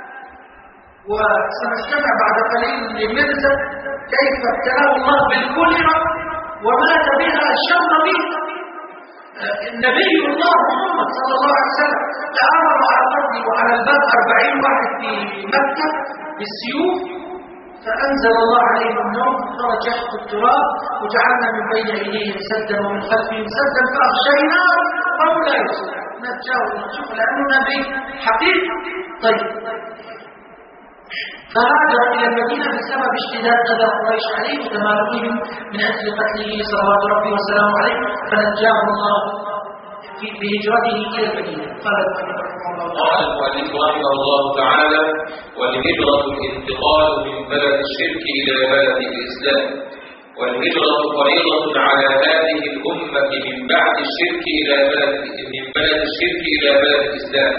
وسنستمع بعد قليل لمرزا كيف ابتلاه الله بالكوليرا ومات بها شر به. النبي الله محمد صلى الله عليه وسلم تآمر على قتله وعلى الباب أربعين واحد في مكة بالسيوف، فأنزل الله عليهم النوم خرج يحط التراب وجعلنا من بين أيديهم سدا ومن خلفهم سدا فأغشيناه فهم لا يبصرون. نجاه ونشوف لأنه نبي حقيقي. طيب، فهاجر إلى المدينة بسبب اشتداد أذى قريش عليه وتمالكهم من أجل قتله صلوات ربي وسلامه عليه، فنجاه الله في بهجرته إلى المدينة. قال المؤلف رحمه الله قال المؤلف رحمه الله تعالى: والهجرة الانتقال من بلد الشرك إلى بلد الإسلام، والهجرة فريضة على هذه الأمة من بعد الشرك إلى بلد من بلد الشرك إلى بلد الإسلام.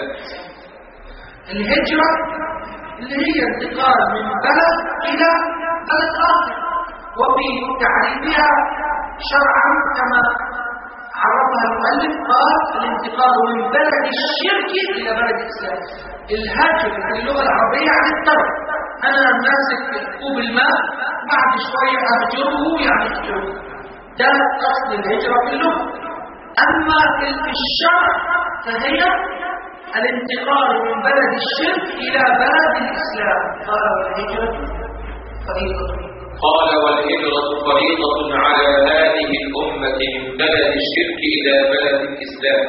الهجرة اللي هي انتقال من بلد إلى بلد آخر، وفي تعريفها شرعا كما عرفها المؤلف قال: الانتقال من بلد الشرك إلى بلد الإسلام. الهجر في اللغة العربية عن الترك، أنا ماسك كوب الماء بعد شوية أهجره يعني أهجره، ده أصل الهجرة في اللغة. أما في الشرع فهي الانتقال من بلد الشرك إلى بلد الإسلام. قال والهجرة فريضة قال والهجرة فريضة على هذه الأمة من بلد الشرك إلى بلد الإسلام.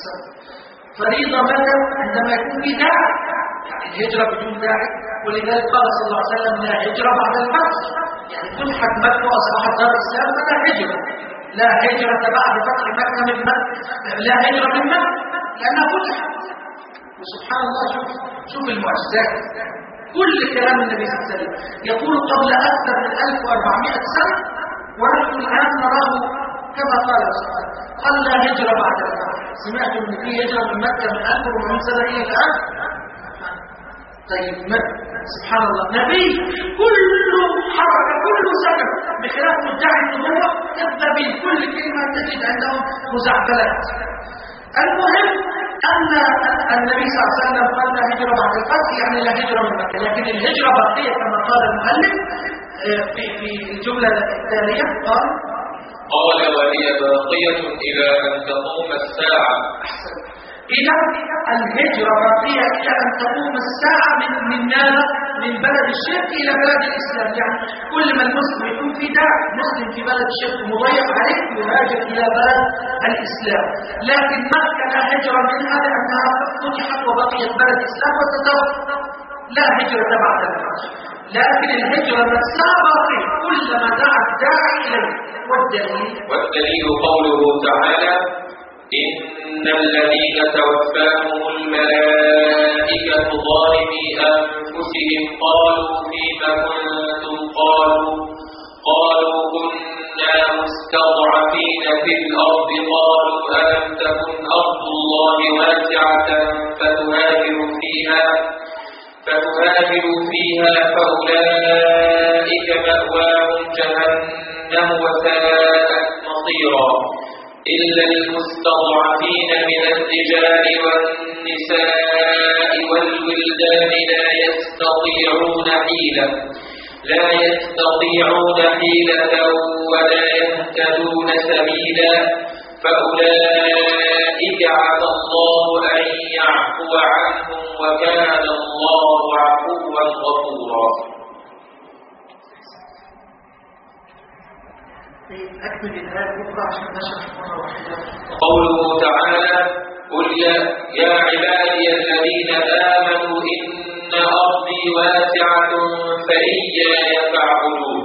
فريضة متى؟ عندما يكون في داعي، يعني الهجرة بدون داعي. ولذلك قال صلى الله عليه وسلم: لا هجرة بعد الفتح، يعني فتحت مكة وأصبحت دار الإسلام فلا هجرة. لا هجرة بعد فتح مكة من مكة، لا هجرة من مكة لأنها فتحت. وسبحان الله، شوف شوف المعجزات. كل كلام النبي صلى الله عليه وسلم يقول قبل أكثر من ألف وأربعمائة سنة، ونحن الآن نراه كما قال سبحانه: قال لا هجرة بعد الفتح. سمعتم ان في هجرة من مكة من ألف وأربعمائة سنة إلى الآن؟ طيب، سبحان الله، نبي كل حركة كل سنة بخلاف مدعي النبوة كذابين، كل كلمة تجد عندهم مزعبلات. المهم أن النبي صلى الله عليه وسلم قال لا هجرة بعد الفتح، يعني لا هجرة من مكة، لكن الهجرة باقية كما قال المؤلف في في الجملة التالية. قال قال وهي باقية إلى أن تقوم الساعة. إذا الهجرة باقية إلى أن تقوم الساعة من من ماذا؟ من بلد الشرك إلى بلد الإسلام. يعني كل ما المسلم يكون في داعي مسلم في بلد الشرك مضيق عليه يهاجر إلى بلد الإسلام. لكن مكة لا هجرة منها لأنها فتحت وبقيت بلد الإسلام وتتوقف، لا هجرة بعد الفتح. لكن الهجرة نفسها باقية كلما دعا الداعي إليه. والدليل والدليل قوله تعالى: إن الذين توفاهم الملائكة ظالمي أنفسهم قالوا فيم كنتم قالوا قالوا كنا مستضعفين في الأرض قالوا ألم تكن أرض الله واسعة فتهاجروا فيها فتهاجروا فيها فأولئك مأواهم جهنم وساءت مصيرا إلا المستضعفين من الرجال والنساء والولدان لا يستطيعون حيلة لا يستطيعون حيلة ولا يهتدون سبيلا فأولئك عسى الله أن يعفو عنهم وكان الله عفوا غفورا. أكمل الآية الأخرى عشان نشرح مرة واحدة. قوله تعالى: قل يا, يا عبادي الذين آمنوا إن أرضي واسعة فإياي فاعبدون.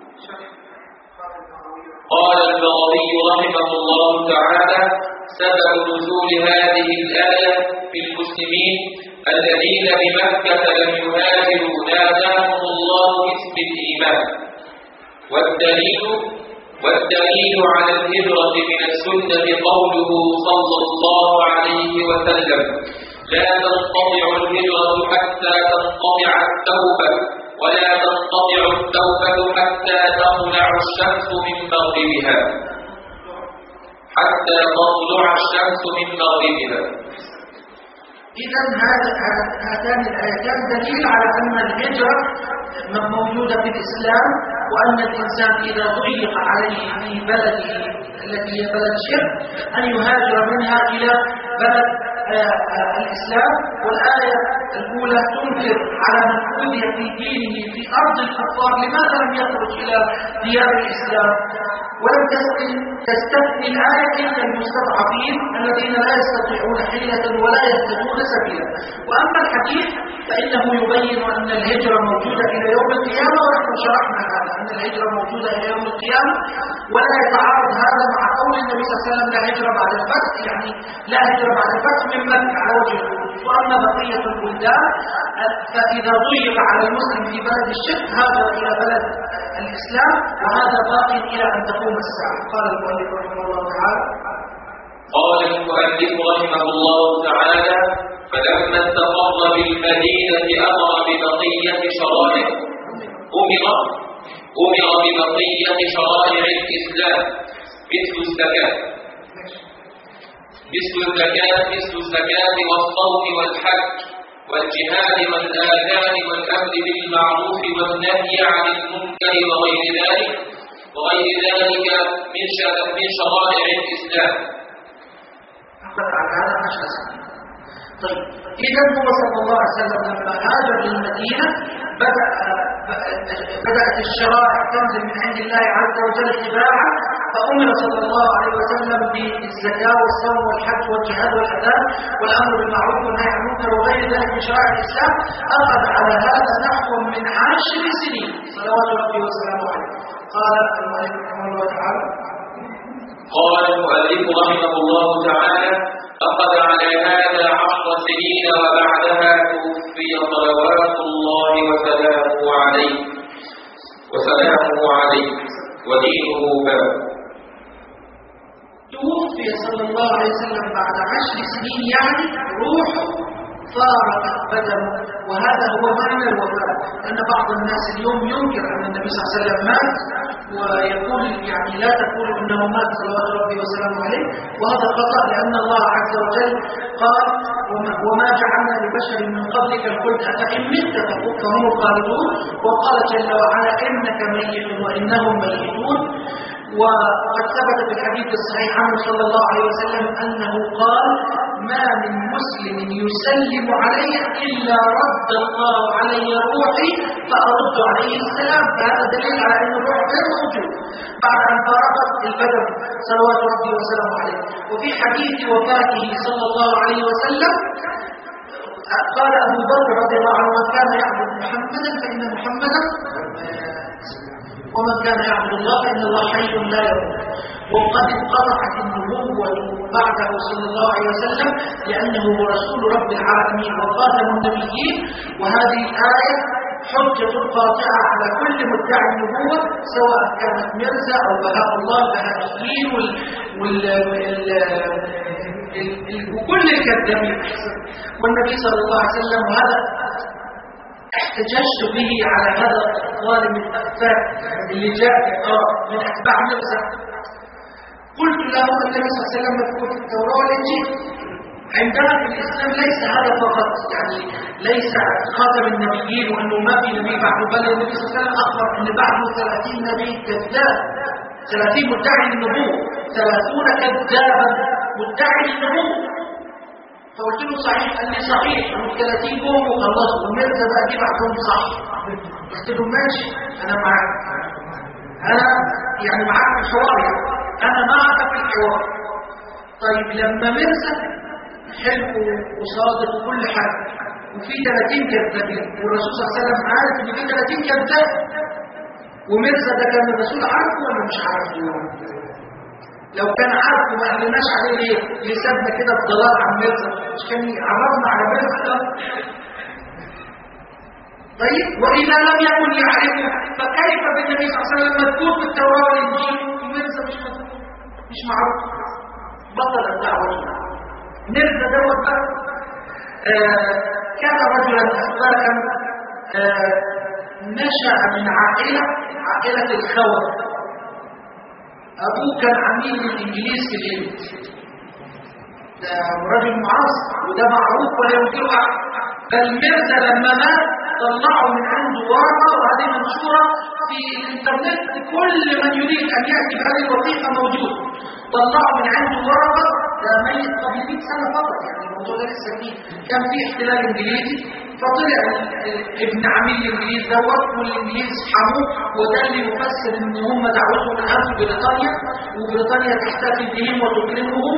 قال البغوي رحمه الله تعالى: سبب نزول هذه الآية في المسلمين الذين بمكة لم يهاجروا ناداهم الله باسم الإيمان. والدليل والدليل على الهجرة من السنة قوله صلى الله عليه وسلم: لا تنقطع الهجرة حتى تنقطع التوبة، ولا تنقطع التوبة حتى تطلع الشمس من مغربها حتى تطلع الشمس من مغربها. إذا هاتان الآيتان دليل على أن الهجرة موجودة في الإسلام، وأن الإنسان إذا ضيق عليه في بلده التي هي بلد شرك أن يهاجر منها إلى بلد آآ آآ الإسلام. والآية الأولى تنكر على من أوذي في دينه في أرض الكفار لماذا لم يخرج إلى ديار الإسلام، ولم تستثني الآية إلا المستضعفين الذين لا يستطيعون حيلة ولا يهتدون سبيلا. وأما الحديث فإنه يبين أن الهجرة موجودة إلى يوم القيامة، ونحن شرحنا هذا أن الهجرة موجودة إلى يوم القيامة، ولا يتعارض هذا مع قول النبي صلى الله عليه وسلم: لا هجرة بعد الفتح، يعني لا هجرة بعد الفتح من مكة على وجه الخروج. وأما بقية البلدان فإذا ضيق على المسلم في بلد الشرك هاجر إلى بلد الإسلام، وهذا باق إلى أن تقوم الساعة. قال المؤلف رحمه الله تعالى: قال المؤلف رحمه الله تعالى: فلما استقر بالمدينة أمر ببقية شرائع أمر أمر ببقية شرائع الإسلام مثل الزكاة مثل الزكاة مثل الزكاة والصوم والحج والجهاد والآذان والأمر بالمعروف والنهي عن المنكر وغير ذلك وغير ذلك من من شرائع الإسلام. أخذ على هذا عشر سنين. طيب، إذا هو صلى الله عليه وسلم لما هاجر للمدينة بدأ بدأت الشرائع تنزل من عند الله عز وجل تباعا، فأمر صلى الله عليه وسلم بالزكاة والصوم والحج والجهاد والأذان والأمر بالمعروف والنهي عن المنكر وغير ذلك من شرائع الإسلام. أخذ على هذا نحو من عشر سنين صلوات ربي وسلامه عليه. قال المؤلف رحمه الله تعالى: قال المؤلف رحمه الله تعالى: أخذ على هذا عشر سنين، وبعدها توفي صلوات الله وسلامه عليه وسلامه عليه ودينه باب. توفي صلى الله عليه وسلم بعد عشر سنين، يعني روحه فارقت بدنه، وهذا هو معنى الوفاة. لأن بعض الناس اليوم ينكر أن النبي صلى الله عليه وسلم مات، ويقول يعني لا تقول إنه مات صلوات ربي وسلامه عليه، وهذا خطأ. لأن الله عز وجل قال: وما جعلنا لبشر من قبلك الخلد أفإن مت فهم الخالدون. وقال جل وعلا: إنك ميت وإنهم ميتون. وقد ثبت في الحديث الصحيح عنه صلى الله عليه وسلم أنه قال: ما من مسلم يسلم علي إلا رد الله علي روحي فأرد عليه السلام. فهذا دليل على أن الروح غير موجود بعد أن فارقت البدن صلوات ربي وسلامه عليه. وفي حديث وفاته صلى الله عليه وسلم قال أبو بكر رضي الله عنه: من كان يعبد محمدا فإن محمدا ومن كان يعبد الله فإن الله حي لا يموت. وقد انقطعت النبوة بعده صلى الله عليه وسلم لأنه هو رسول رب العالمين وخاتم النبيين. وهذه الآية حجة قاطعة على كل مدعي النبوة، سواء كانت مرزا أو بهاء الله بهائيين وكل الكذابين. والنبي صلى الله عليه وسلم، وهذا احتججت به على هذا الظالم الأفاك اللي جاء من أتباع مرزا، قلت له أن النبي صلى الله عليه وسلم مذكور في التوراة والإنجيل. عندنا في الإسلام ليس هذا فقط، يعني ليس خاتم النبيين وأنه ما في نبي بعده، بل النبي صلى الله عليه وسلم أخبر أن بعده ثلاثين نبي كذاب، ثلاثين مدعي النبوة، ثلاثون كذابا مدعي النبوة. فقلت له: صحيح؟ قال لي: صحيح. ثلاثين قوم وخلصوا، والمرزا بقى دي بعدهم صح. قلت له: ماشي، أنا معاك. انا يعني معاك في الحوار، يعني انا معك في الحوار. طيب لما مرزا حلو وصادق وكل حاجه وفي ثلاثين كذابين والرسول صلى الله عليه وسلم عارف ان في ثلاثين كذاب، ومرزا ده كان الرسول عارفه ولا مش عارفه؟ لو كان عارفه ما قالناش عليه ليه؟ ليه سابنا كده بضلال عن مرزا؟ مش كان عرفنا على مرزا؟ طيب واذا لم يكن يعرفه فكيف بالنبي صلى الله عليه وسلم مذكور في التوراه والانجيل ومرزا مش مذكور مش معروف؟ بطل الدعوه. مرزا دوت بقى آه كان رجلا أخلاقا آه نشأ من عائلة عائلة الخوة. أبوه كان عميل الإنجليز في الهند، ده رجل معاصر وده معروف ولا ينكره. بل مرزا لما مات طلعوا من عنده ورقة، وهذه منشورة في الإنترنت، كل من يريد أن يأتي بهذه الوثيقة موجود. طلعوا من عنده ورقة، ده ميت قبل مئة سنة فقط، يعني الموضوع ده لسه فيه. كان في احتلال إنجليزي، فطلع ابن عميل الإنجليز دوت، والإنجليز حموه، وده اللي يفسر إن هم دعوتهم الآن في بريطانيا، وبريطانيا تحتفل بهم وتكرمهم،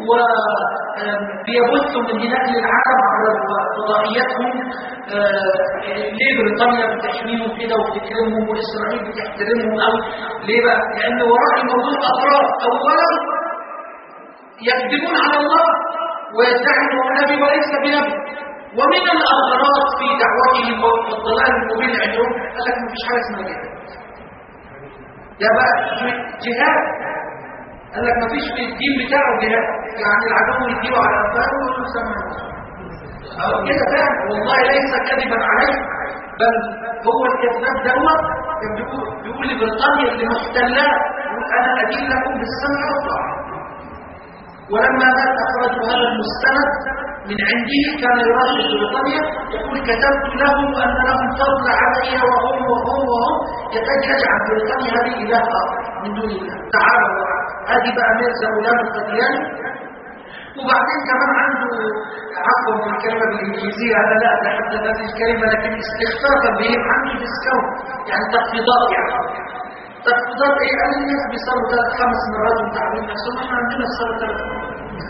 وبيبثوا من هناك للعالم على فضائياتهم ليه بريطانيا بتحميهم كده وبتكرمهم وإسرائيل بتحترمهم أوي. ليه بقى؟ لأن وراء الموضوع أطراف. أولا يكذبون على الله ويدعي أنه نبي وليس بنبي، ومن الأغراض في دعوتهم والضلال المبين عندهم قال لك مفيش حاجة اسمها جهاد. ده بقى جهاد، قال لك مفيش في الدين بتاعه جهاد، يعني العدو يجيبه على أفضل ويقول له سمع أو كده فعلا. والله ليس كذبا عليه، بل هو الكذاب دوت كان بيقول بيقول لبريطانيا اللي محتلاه يقول أنا أدين لكم بالسمع والطاعة. ولما مات أخرجوا هذا المستند من عنده، كان يراشد بريطانيا يقول كتبت لهم أن لهم فضل علي وهم وهم وهم، يكاد يجعل بريطانيا هذه إله آخر من دون الله تعالى. هذه بقى مرزا غلام القدياني. وبعدين كمان عنده عفوا من الكلمة بالإنجليزية، هذا لا أتحدث هذه الكلمة، لكن استخفافا بهم عنده ديسكاونت، يعني تخفيضات. يعني تخفيضات إيه؟ قال الناس بيصلوا ثلاث خمس مرات وتعبين نفسهم، احنا عندنا الصلاة ثلاث مرات.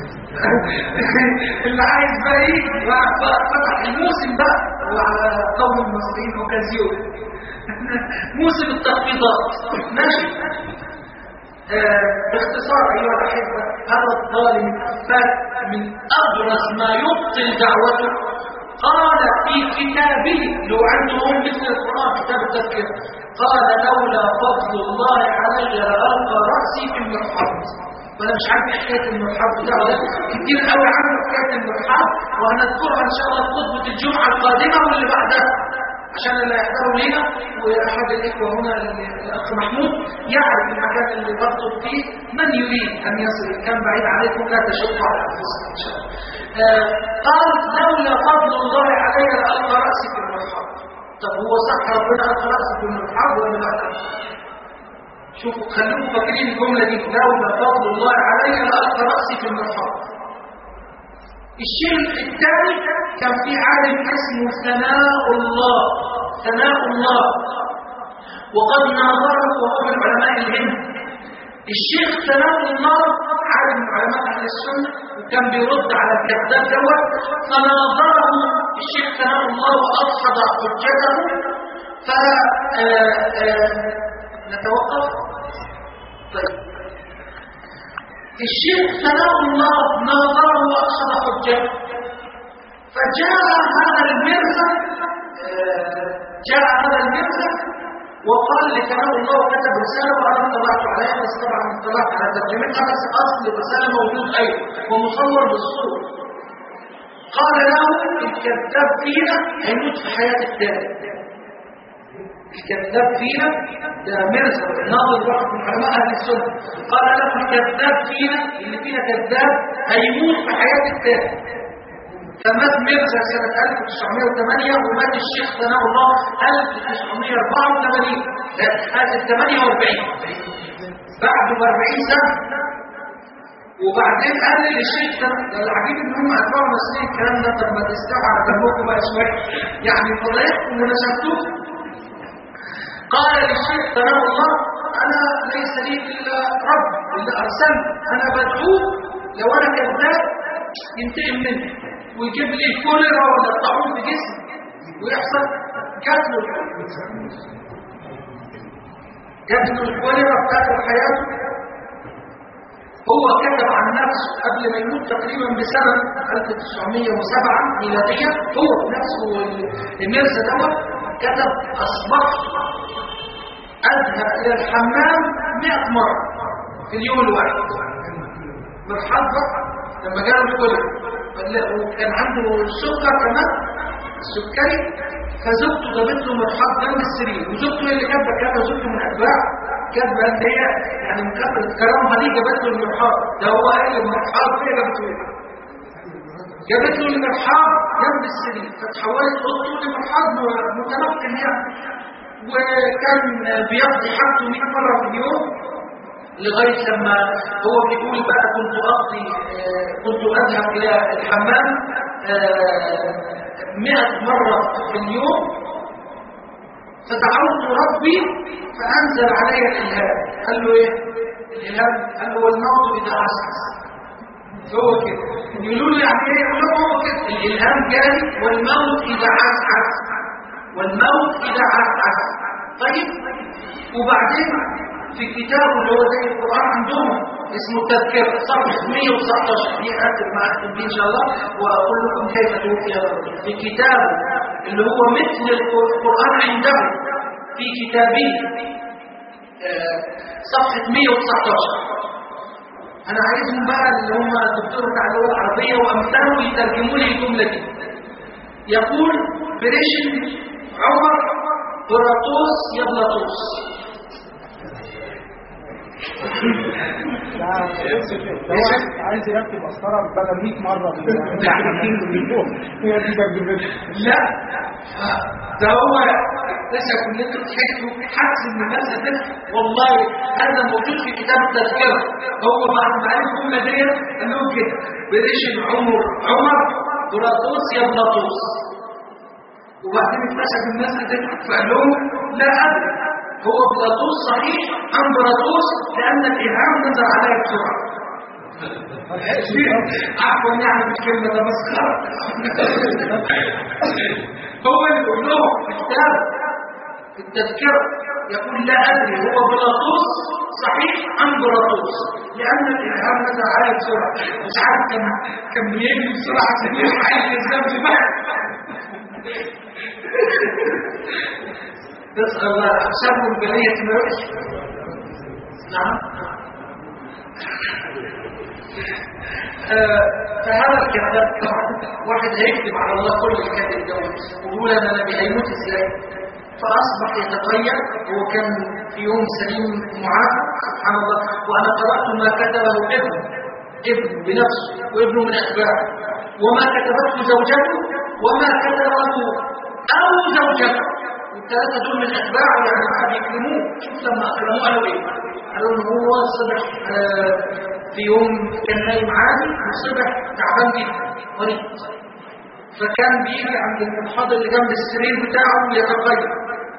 اللي عايز بقى يجي فتح الموسم بقى، وعلى قوم المصريين اوكازيون موسم التخفيضات ماشي. آه باختصار ايها الاحبه، هذا الظالم الافاك من ابرز ما يبطل دعوته قال في كتابه، لو عندهم مثل القران كتاب التذكير، قال لولا فضل الله علي لألقى راسي في المرحاض. وانا مش عارف حكايه المرحاض بتاعه ده كتير قوي عنه حكايه المرحاض، وهنذكرها ان شاء الله في خطبه الجمعه القادمه واللي بعدها عشان اللي يحضروا لينا. واحد الاخوه هنا الاخ محمود يعرف المكان اللي بخطب فيه، من يريد ان يصل كان بعيد عليكم لا تشقوا على انفسكم ان شاء الله. آه قال لولا فضل الله علي لألقى راسي في المرحاض. طب هو صح ربنا ألقى راسي في المرحاض ولا لا؟ شوفوا خلوكم فاكرين الجمله دي، لولا فضل الله علي لألقى راسي في المرحاض. الشيء الثاني كان في عالم اسمه ثناء الله، ثناء الله، وقد ناظره وهو من علماء الهند. الشيخ ثناء الله عالم من علماء اهل السنه، وكان بيرد على الكذاب دوت، فناظره الشيخ ثناء الله واضحض حجته. ف نتوقف. طيب الشيخ ثناء الله ناظره واضحض حجته، فجاء هذا المرزا جاء هذا المرزا وقال لثناء الله وكتب رساله، وانا اطلعت عليها، بس طبعا اطلعت على ترجمتها، بس اصل الرساله موجود ايضا ومصور بالصور. قال له الكذاب فينا هيموت في حياه التاني. الكذاب فينا ده مرزا ناظر واحد من علماء اهل السنه، قال له الكذاب فينا اللي فينا كذاب هيموت في حياه التاني. فمات مرزا سنة ألف وتسعمائة وثمانية، ومات الشيخ ثناء الله ألف وتسعمائة وأربعة وثمانين، هذا ثمانية وأربعين بعد أربعين سنة. وبعدين قال للشيخ ثناء، العجيب ان هم اتبعوا مسؤولين الكلام ده، طب ما تستوعبوا على دمكم بقى شويه، يعني فضيحكم ونشرتوه. قال للشيخ ثناء الله، انا ليس لي الا رب اللي ارسلني، انا بدعوه لو انا كذاب ينتقم مني ويجيب لي كوليرا ولا الطاعون في جسمي ويحصل قتل قتل الكوليرا بتاعت حياته. هو كتب عن نفسه قبل ما يموت تقريبا بسنة ألف وتسعمائة وسبعة ميلادية، هو بنفسه الميرزا دوت كتب أصبحت أذهب إلى الحمام مئة مرة في اليوم الواحد. مرحب بقى لما جاله الكوليرا وكان عنده السكر كمان السكري، فزوجته جابت له مرحب جنب السرير، وزوجته هي اللي كاتبه كده، زوجته من اتباع كاتبه ان هي يعني من كثره كرامها دي جابت له المرحب ده. هو قال المرحب هي جابت له جابت له المرحب جنب السرير، فتحولت اوضته لمرحب متنقل يعني. وكان بيقضي حاجته مئة مره في اليوم لغايه لما هو بيقول بقى كنت اقضي كنت اذهب الى الحمام مئة مرة في اليوم، فدعوت ربي فأنزل علي الإلهام. قال له إيه؟ الإلهام قال له والموت إذا عسعس. فهو كده يقولوا له يعني إيه؟ يقول له هو كده الإلهام جاري والموت إذا عسعس، والموت إذا عسعس. طيب وبعدين في كتابه اللي هو زي القرآن عندهم اسمه التذكرة صفحة مئة وتسعة عشر، دي آخر ما أختم بيه إن شاء الله وأقول لكم كيف توفي الرجل. في كتابه اللي هو مثل القرآن عنده في كتابه آه صفحة مئة وتسعة عشر. أنا عايزهم بقى اللي هم الدكتور بتاع اللغة العربية وأمثاله يترجموا لي الجملة دي. يقول بريشن عمر براطوس يبلطوس. لا عايز يركب مسطره بدل مئة مره هي دي تجربته. لا ده هو اكتشف ان انتوا بتحكوا حدس ان الناس ده والله هذا موجود في كتاب التذكره. هو بعد ما قال الجمله ديت قال لهم كده بريشن عمر عمر براطوس يبلطوس، وبعدين اكتشف الناس هتضحك فقال لهم لا ادري هو بلاطوس صحيح ام براطوس لان الالهام نزل عليه بسرعه. عفوا يعني بالكلمه ده مسخره. هو اللي يقول لهم في كتاب التذكره يقول لا ادري هو بلاطوس صحيح ام براطوس لان الالهام نزل عليه بسرعه. مش عارف كان كان بيجري بسرعه عشان يلحق الالزام في بقى. نسأل الله أحسن البلية ما يؤش. نعم. آه فهذا الكذاب واحد هيكتب على الله كل الكذب ده ويقول أنا نبي هيموت إزاي، فأصبح يتغير. هو كان في يوم سليم معافى سبحان الله، وأنا قرأت ما كتبه ابنه ابن بنفسه وابنه من أتباعه، وما كتبته زوجته وما كتبه أو زوجته. الثلاثة دول من أتباعه يعني قاعد يكلموه. شوف لما أكلموه قالوا إيه؟ قالوا إن هو صبح آه في يوم كان نايم عادي وصبح تعبان جدا مريض، فكان بيجي عند المنحاض اللي جنب السرير بتاعه يتغير.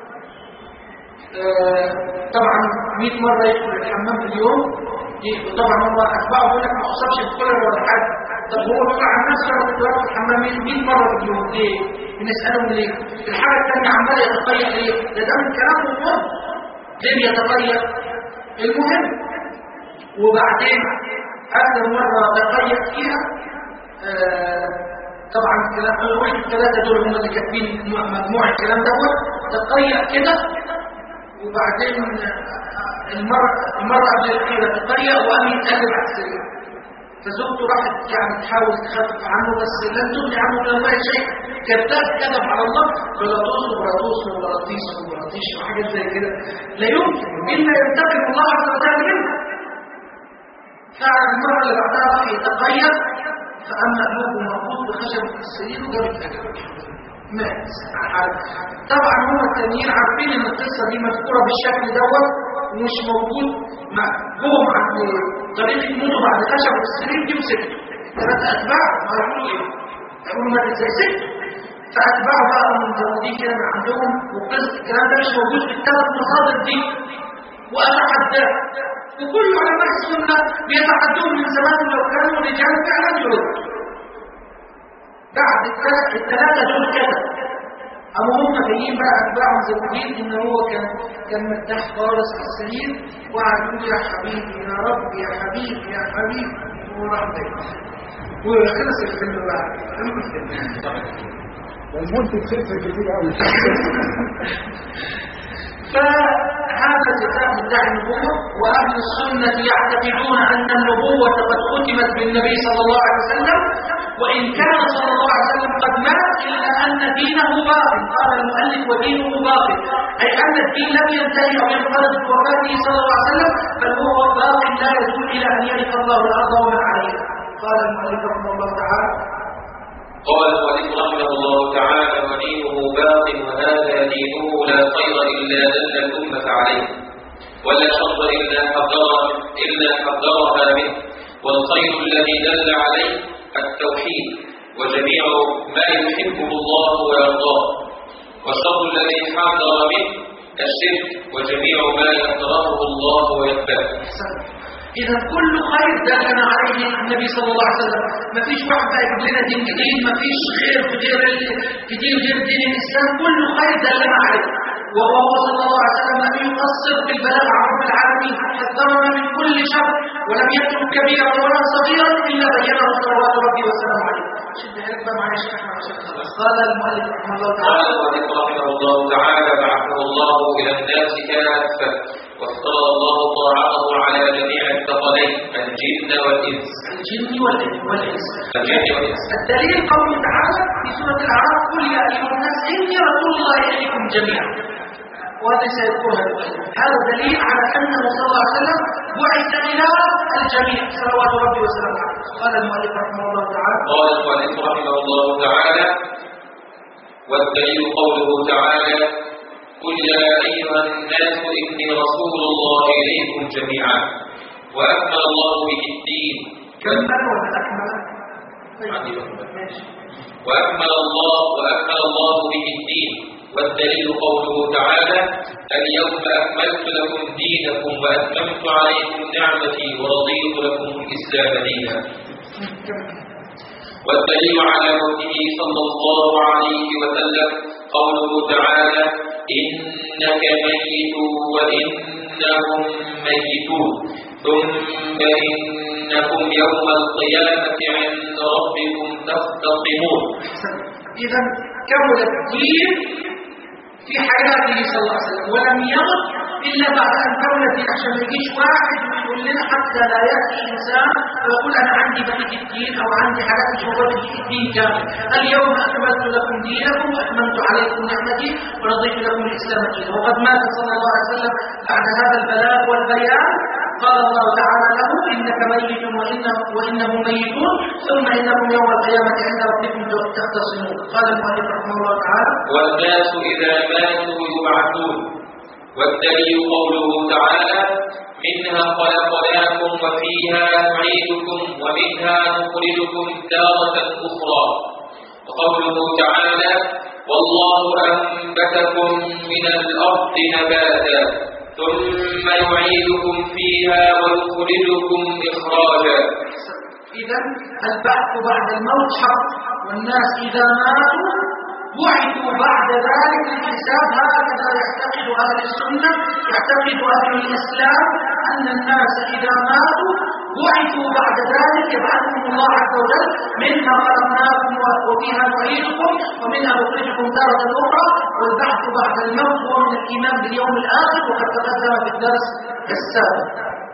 آه طبعا مئة مرة يدخل الحمام في اليوم. طبعا هو أتباعه بيقول لك ما أصابش بكولر ولا حاجة. طب هو بيقول عن نفسه أنا كنت بروح الحمام مئة مرة في اليوم ليه؟ بنسألهم ليه؟ الحاجة الثانية عمال يتغير ليه؟ ده ده من كلام الأمور. ليه يتغير؟ المهم وبعدين آخر مرة تغير فيها آه طبعا الكلام الواحد الثلاثة دول هم اللي كاتبين مجموع الكلام دوت. تغير كده وبعدين المرة المرة قبل الأخيرة تغير وقام يتقلب على السرير. فزوجته راحت يعني تحاول تخفف عنه بس لن تغني عنه من الله شيء. كذاب كذب على الله بلاطوس وبلاطوس وبلاطيس وبلاطيش وحاجات زي كده لا يمكن الا ينتقم الله عز وجل منه. فعلا المره اللي بعدها راح يتغير فاما قلوبه مربوط بخشبه السرير وجابت اجل مات. طبعا هم التانيين عارفين ان القصه دي مذكوره بالشكل دوت ومش موجود جوه عند طريقه موته بعد خشبه السرير دي وسكتوا. ثلاثه اتباع ما يقولوا ايه؟ يقولوا مات ازاي سكتوا. فاتباعوا بقى من مجردين كده من عندهم وقصه الكلام ده مش موجود في الثلاث مصادر دي. وأتحداه، وكل علماء السنة بيتحدون من زمان لو كانوا رجال فعلا جرد. بعد الثلاثة دول كده أو هم جايين بقى أتباعهم زوجين إن هو كان كان مرتاح خالص على السرير وقعد يقول يا حبيبي يا رب يا حبيبي يا حبيبي وراح ضيق وخلص الفيلم بقى. والمنتج خسر كتير قوي. فهذا الكتاب مدعي النبوة، وأهل السنة يعتقدون أن النبوة قد ختمت بالنبي صلى الله عليه وسلم، وإن كان صلى الله عليه وسلم قد مات إلا أن دينه باق. قال المؤلف ودينه باق، أي أن الدين لم ينتهي أو ينقرض بوفاته صلى الله عليه وسلم، بل هو باق لا يزول إلى أن يرث الله الأرض ومن عليها. قال المؤلف رحمه الله تعالى قال المؤلف رحمه الله تعالى ودينه باق وهذا دينه لا خير إلا دل الأمة عليه ولا شر إلا حذرها إلا حذرها منه، والخير الذي دل عليه التوحيد وجميع ما يحبه الله ويرضاه، والشر الذي حذر منه الشرك وجميع ما يكرهه الله ويكرهه. إذا كل خير دلنا عليه النبي صلى الله عليه وسلم، ما فيش واحد يجيب لنا دين جديد، ما فيش خير في غير في دين غير دين الإسلام، كل خير دلنا عليه. وهو صلى الله عليه وسلم لم يقصر في البلاغ عن رب العالمين، حذرنا من كل شر ولم يترك كبيرا ولا صغيرا إلا بينه صلوات ربي وسلامه عليه. شد حيلك بقى معايا شيخ احمد عشان خلاص. قال المؤلف رحمه الله تعالى قال المؤلف رحمه الله تعالى بعثه الله إلى الناس كافة، وافترض الله طاعته على جميع الثقلين الجن والإنس. الجن والإنس. الجن والإنس. الدليل قوله تعالى في سورة الأعراف قل يا أيها الناس إني رسول الله إليكم جميعا، وهذا سيذكرها المؤلف. هذا دليل على أنه صلى الله عليه وسلم بعث إلى الجميع صلوات ربي وسلامه عليه. قال المؤلف رحمه الله تعالى قال المؤلف رحمه الله تعالى والدليل قوله تعالى قل يا أيها الناس إني رسول الله إليكم جميعا، وأكمل الله به الدين. كمل ولا أكمل؟ وأكمل الله وأكمل الله به الدين. والدليل قوله تعالى اليوم أكملت لكم دينكم وأتممت عليكم نعمتي ورضيت لكم الإسلام دينا. والدليل على موته صلى الله عليه وسلم قوله تعالى إنك ميت وإنهم ميتون ثم إنكم يوم القيامة عند ربكم تختصمون. إذا كمل الدين في حياته صلى الله عليه وسلم ولم يمت إلا بعد أن كملت، عشان ما يجيش واحد ويقول لنا حتى لا يأتي إنسان ويقول أنا عندي بقية الدين أو عندي حاجات مش موجودة في الدين كامل. اليوم أكملت لكم دينكم وأتممت عليكم نعمتي ورضيت لكم الإسلام دينا. وقد مات صلى الله عليه وسلم بعد هذا البلاغ والبيان. قال الله تعالى له إنك ميت وإنهم وإنهم ميتون ثم إنهم يوم القيامة عند ربكم تختصمون. قال المؤلف رحمه الله تعالى والناس إذا ماتوا يبعثون. والدليل قوله تعالى منها خلقناكم وفيها نعيدكم ومنها نخرجكم تارة أخرى. وقوله تعالى والله أنبتكم من الأرض نباتا ثم يعيدكم فيها ويخرجكم إخراجا. إذا البعث بعد الموت حق، والناس إذا ماتوا بعثوا بعد ذلك الحساب. هكذا يعتقد أهل السنة، يعتقد أهل الإسلام أن الناس إذا ماتوا بعثوا بعد ذلك يبعثهم الله عز وجل منها خلقناكم وفيها نعيدكم ومنها نخرجكم تارة أخرى. والبعث بعد الموت هو من الإيمان باليوم الآخر، وقد تقدم في الدرس السابق.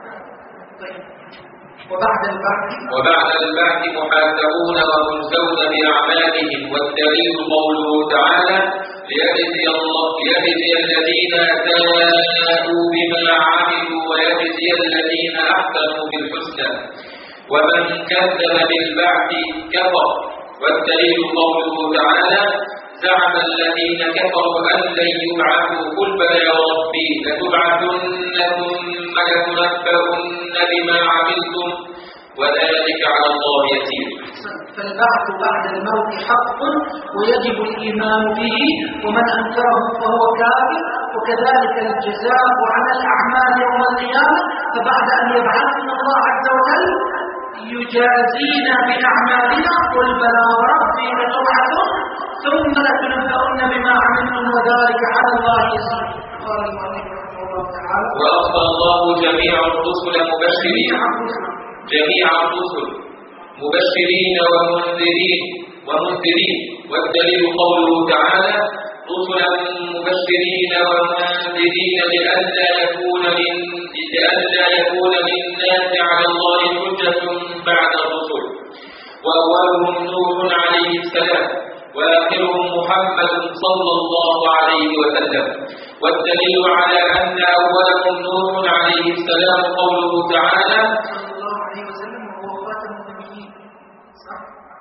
وبعد البعث وبعد البعث محاسبون ومجزون بأعمالهم. والدليل قوله تعالى ليجزي الله ليجزي الذين أساءوا بما عملوا ويجزي الذين أحسنوا بالحسنى ومن كذب بالبعث كفر. والدليل قوله تعالى زعم الذين كفروا أن لن يبعثوا قل بلى يا ربي لتبعثن ثم لتنبؤن بما عملتم وذلك على الله يسير. فالبعث بعد الموت حق ويجب الإيمان به، ومن أنكره فهو كافر. وكذلك الجزاء على الأعمال يوم القيامة. فبعد أن يبعثنا الله عز وجل يجازينا بأعمالنا، قل بلى وربي لتبعثن ثم لتنبؤن بما عملتم وذلك على الله يسير. قال المؤلف رحمه الله تعالى: وأرسل الله جميع الرسل مبشرين جميع الرسل مبشرين ومنذرين ومنذرين والدليل قوله تعالى: رسلا مبشرين ومنذرين لئلا يكون لئلا يكون للناس على الله حجة بعد الرسل، وأولهم نوح عليه السلام وآخرهم محمد صلى الله عليه وسلم. والدليل على أن أولهم نوح عليه السلام قوله تعالى: صلى الله عليه وسلم وهو خاتم النبيين. صح؟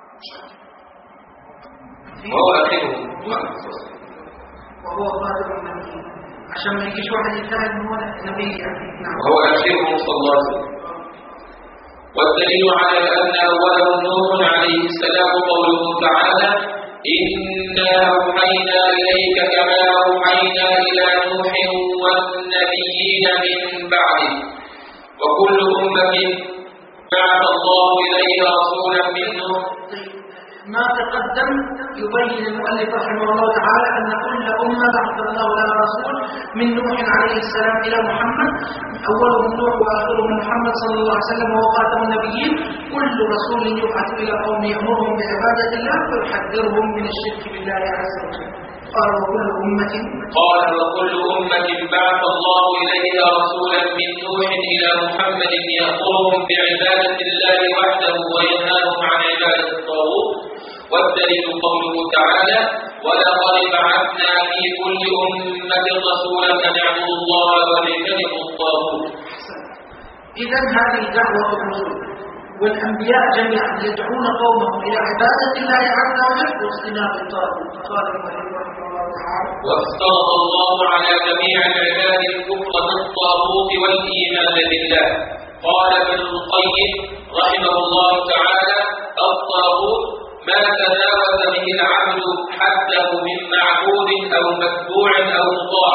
وهو آخرهم وهو خاتم النبيين، عشان ما يجيش واحد يتهم ان هو نبي يعني. نعم. وهو آخرهم صلى الله عليه وسلم. والدليل على أن أولهم نوح عليه السلام قوله تعالى: إنا أوحينا إليك كما أوحينا إلى نوح والنبيين من بعده وكل أمة بعث الله إليها رسولا منهم. ما تقدم يبين المؤلف رحمه الله تعالى أن كل أمة بعث الله لها رسول، من نوح عليه السلام إلى محمد، أولهم نوح وآخرهم محمد صلى الله عليه وسلم وهو خاتم النبيين. كل رسول يبعث إلى قوم يأمرهم بعبادة الله ويحذرهم من الشرك بالله عز وجل. قال: وكل أمة قال وكل أمة بعث الله إليها رسولا من نوح إلى محمد يأمرهم بعبادة الله وحده وينهاهم عن عبادة الطاغوت. والدليل قوله تعالى: ولقد بعثنا في كل أمة رسولا أن اعبدوا الله واجتنبوا الطاغوت. إذا هذه دعوة الرسل والأنبياء جميعا يدعون قومهم إلى عبادة الله عز وجل واجتناب الطاغوت. قال المؤلف رحمه الله تعالى: وافترض الله على جميع العباد الكفر بالطاغوت والإيمان بالله. قال ابن القيم رحمه الله تعالى: الطاغوت ما تجاوز به العبد حده من معبود أو متبوع أو مطاع.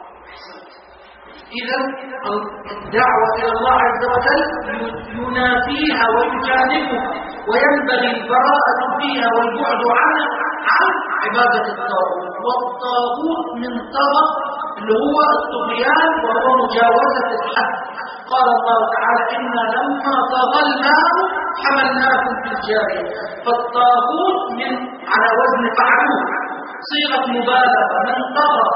إذا الدعوة إلى الله عز وجل ينافيها ويجانبها، وينبغي البراءة فيها والبعد عنها عن عبادة الطاغوت. والطاغوت من طغى اللي هو الطغيان وهو مجاوزة الحد. قال الله تعالى: إنا لما طغى الماء حملناكم في الجارية. فالطاغوت من على وزن فعلوه، صيغة مبالغة، من طغى.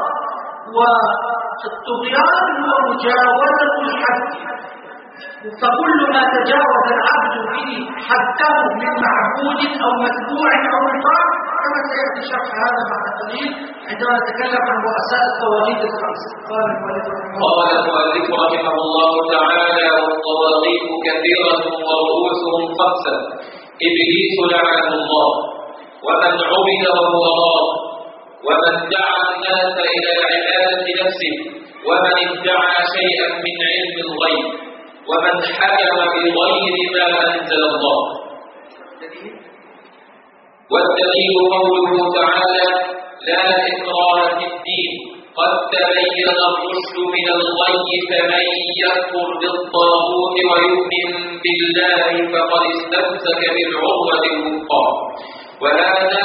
والطغيان هو مجاوزة الحد. فكل ما تجاوز العبد به حده من معبود أو متبوع أو مطاع، كما سيأتي شرح هذا بعد قليل عندما نتكلم عن رؤساء الطواغيت الخمسة. قال المؤلف رحمه الله تعالى: والطواغيت كثيرة ورؤوسهم خمسة: إبليس لعنه الله، ومن عبد وهو راض، ومن دعا الناس إلى العبادة نفسه، ومن ادعى شيئا من علم الغيب، ومن حكم بغير ما أنزل الله. والدليل قوله تعالى: لا إكراه في الدين قد تبين الرشد من الغي، فمن يكفر بالطاغوت ويؤمن بالله فقد استمسك بالعروة الوثقى. وهذا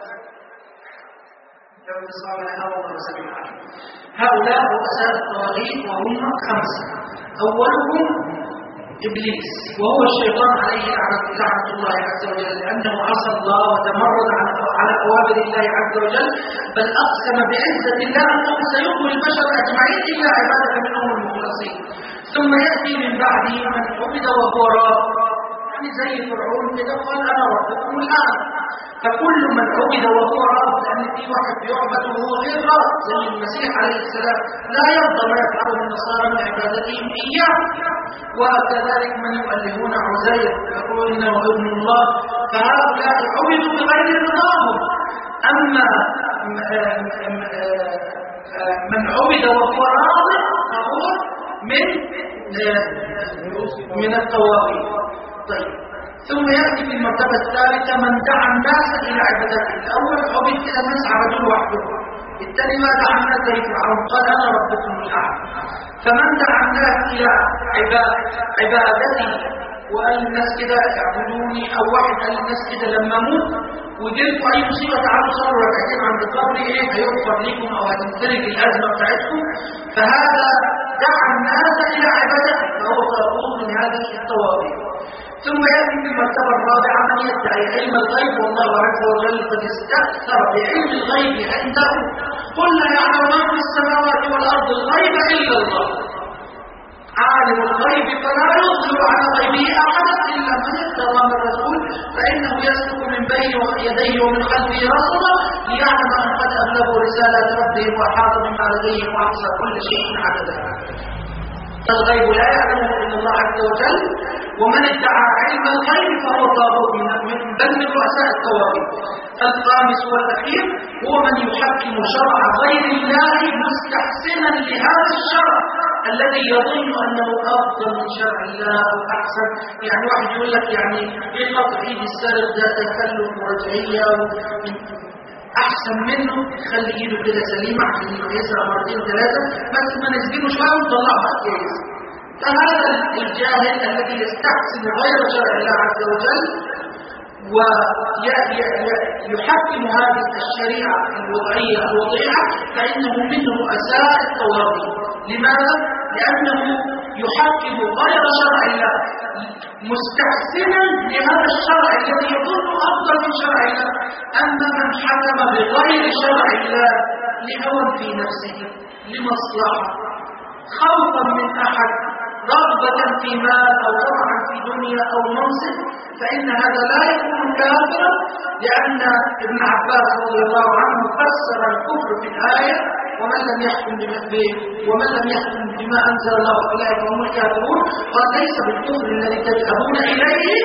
هؤلاء رؤساء الطواغيت وهم خمسة. أولهم إبليس، وهو الشيطان عليه لعنة الله عز وجل، لأنه عصى الله وتمرد على أوامر الله عز وجل، بل أقسم بعزة الله أنه سيغوي البشر أجمعين إلا عبادك منهم المخلصين. ثم يأتي من بعده من عبد وهو راض، يعني زي فرعون كده قال: أنا ربكم الآن. فكل من عبد وهو راض، لأن في واحد يعبد وهو غير راض زي المسيح عليه السلام لا يرضى ما يفعله النصارى من عبادتهم إياه. وكذلك من يؤلهون عزير يقولون إنه ابن الله، فهؤلاء عبدوا بغير رضاهم. أما من عبد وهو راض فهو من من الطواغيت. طيب، ثم يأتي في المرتبة الثالثة من دعا الناس إلى عبادته. الأول عبد إلى الناس عبدوه وحده، الثاني ما دعا الناس لفرعون قال أنا ربكم الأعلى. فمن دعا الناس إلى عبادتي وقال الناس كده اعبدوني، أو واحد قال الناس كده لما أموت وجدتوا أي مصيبة تعالوا صلوا ركعتين عند قبري إيه هيغفر لكم أو هتنفرج الأزمة بتاعتكم، فهذا دعا الناس إلى عبادته فهو طاغوت من هذه الطواغيت. ثم يأتي في المرتبة الرابعة من يدعي علم الغيب والله عز وجل قد استأثر بعلم الغيب عنده، قل لا يعلم من في السماوات والأرض الغيب إلا الله، عالم الغيب فلا يظهر على غيبه أحدا إلا من ارتضى من رسول فإنه يسلك من بين يديه ومن خلفه رصدا ليعلم أن قد أبلغوا رسالة ربهم وأحاط بما لديهم وأحصى كل شيء عددا. الغيب لا يعلمه إلا الله عز وجل، ومن ادعى علم الغيب فهو طاغوت من بل من رؤساء الطواغيت. الخامس والأخير هو من يحكم شرع غير الله مستحسنا لهذا الشرع الذي يظن أنه أفضل من شرع الله أو أحسن. يعني واحد يقول لك يعني إيه قطع إيد السارق ده تكلف ورجعية أحسن منه خلي إيده كده سليمة عشان يسرق مرتين ثلاثة بس ما نسجنه شوية ونطلعها كويس. فهذا الجاهل الذي يستحسن غير شرع الله عز وجل ويحكم هذه الشريعة الوضعية الوضيعة فإنه من رؤساء الطواغيت. لماذا؟ لأنه يحكم غير شرع الله مستحسنا لهذا الشرع الذي يظن أفضل من شرع الله. أما من حكم بغير شرع الله لهوى في نفسه لمصلحة خوفا من أحد رغبة في مال أو طمعا في دنيا أو منصب فإن هذا لا يكون كافرا، لأن ابن عباس رضي الله عنه فسر الكفر في الآية ومن لم يحكم بما ومن لم يحكم بما أنزل الله فأولئك هم الكافرون، قال ليس بالكفر الذي تذهبون إليه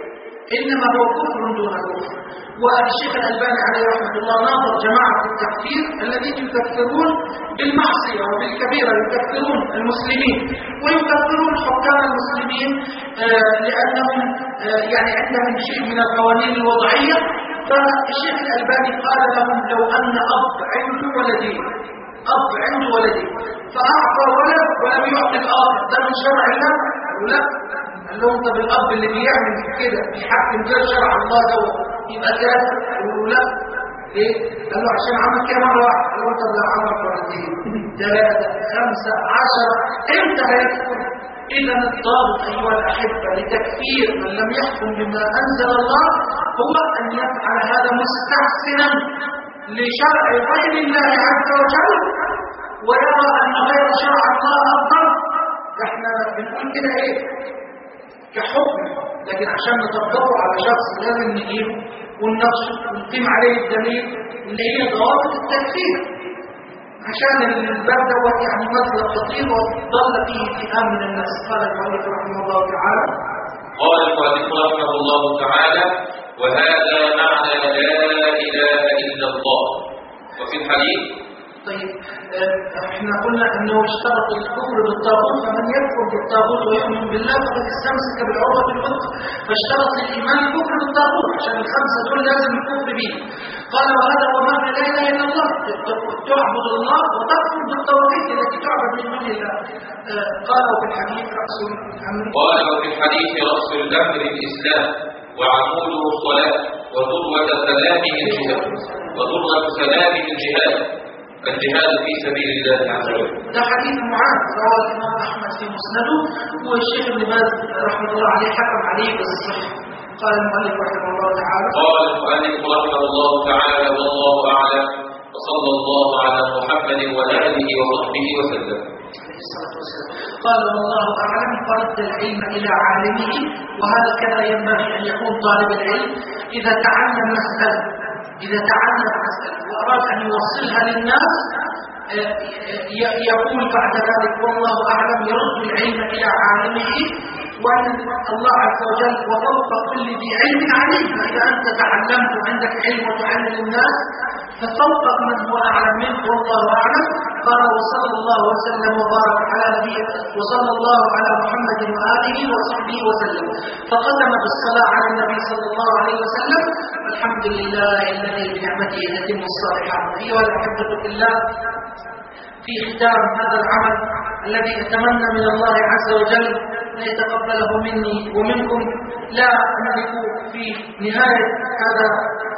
إنما هو كفر دون كفر. والشيخ الألباني عليه رحمة الله ناظر جماعة التكفير الذين يكفرون بالمعصية وبالكبيرة، يكفرون المسلمين ويكفرون حكام المسلمين آه لأنهم آه يعني عندهم شيء من القوانين الوضعية. فالشيخ الألباني قال لهم لو أن أب عنده ولدين أب عنده ولدين فأعطى ولد ولم يعطي الآخر ده من شرع الله ولا؟ قال لهم طب الأب اللي بيعمل كده بيحكم غير شرع الله ده يبقى كافر؟ قالوا لا. ليه؟ قال له عشان عمل كده مرة واحدة. قال له طب لو عمل مرتين ثلاثة خمسة عشرة امتى هيكفر؟ إذا الضابط أيها الأحبة لتكفير من لم يحكم بما أنزل الله هو أن يفعل هذا مستحسنا لشرع غير الله عز وجل ويرى أن غير شرع الله أفضل. احنا بنقول كده ايه كحكم، لكن عشان نطبقه على شخص لازم نجيبه ونناقشه ونقيم عليه الدليل اللي هي ضوابط التكفير، عشان الباب دوت يعني مطلب خطير وضل فيه اتهام من الناس. قال المؤلف رحمه الله تعالى قال المؤلف رحمه الله تعالى وهذا معنى لا اله الا الله. وفي الحديث طيب احنا قلنا انه اشترط الكفر بالطاغوت، فمن يكفر بالطاغوت ويؤمن بالله فقد استمسك بالعروة الوثقى، فاشترط الايمان الكفر بالطاغوت عشان الخمسه دول لازم الكفر به. قال وهذا هو معنى لا اله الا الله، تعبد الله وتكفر بالطواغيت التي تعبد من دون الله. قال وفي الحديث راس الامر قال وفي الحديث راس الامر الاسلام وعموده الصلاه وذروه سلامه الجهاد وذروه سلامه الجهاد الجهاد في سبيل الله عز وجل. ده حديث معاذ رواه الإمام أحمد في مسنده، والشيخ ابن باز رحمه الله عليه حكم عليه بالصحة. قال المؤلف رحمه الله تعالى قال المؤلف رحمه الله تعالى والله أعلم وصلى الله على محمد وآله وصحبه وسلم. قال والله أعلم فرد العلم إلى عالمه، وهذا كذا ينبغي أن يكون طالب العلم إذا تعلم مسألة إذا تعلم مسألة وأراد أن يوصلها للناس يقول بعد ذلك والله أعلم، يرد العلم إلى عالمه، وأن الله عز وجل وفوق كل ذي علم عليم. فإذا أنت تعلمت وعندك علم وتعلم الناس ففوقك من هو أعلم منك والله أعلم. قال وصلى الله وسلم وبارك على نبيه وصلى الله على محمد وآله وصحبه وسلم، فقسم بالصلاة على النبي صلى الله عليه وسلم. الحمد لله الذي بنعمته تتم الصالحات. أيها الأحبة في الله، في ختام هذا العمل الذي أتمنى من الله عز وجل أن يتقبله مني ومنكم، لا أملك في نهاية هذا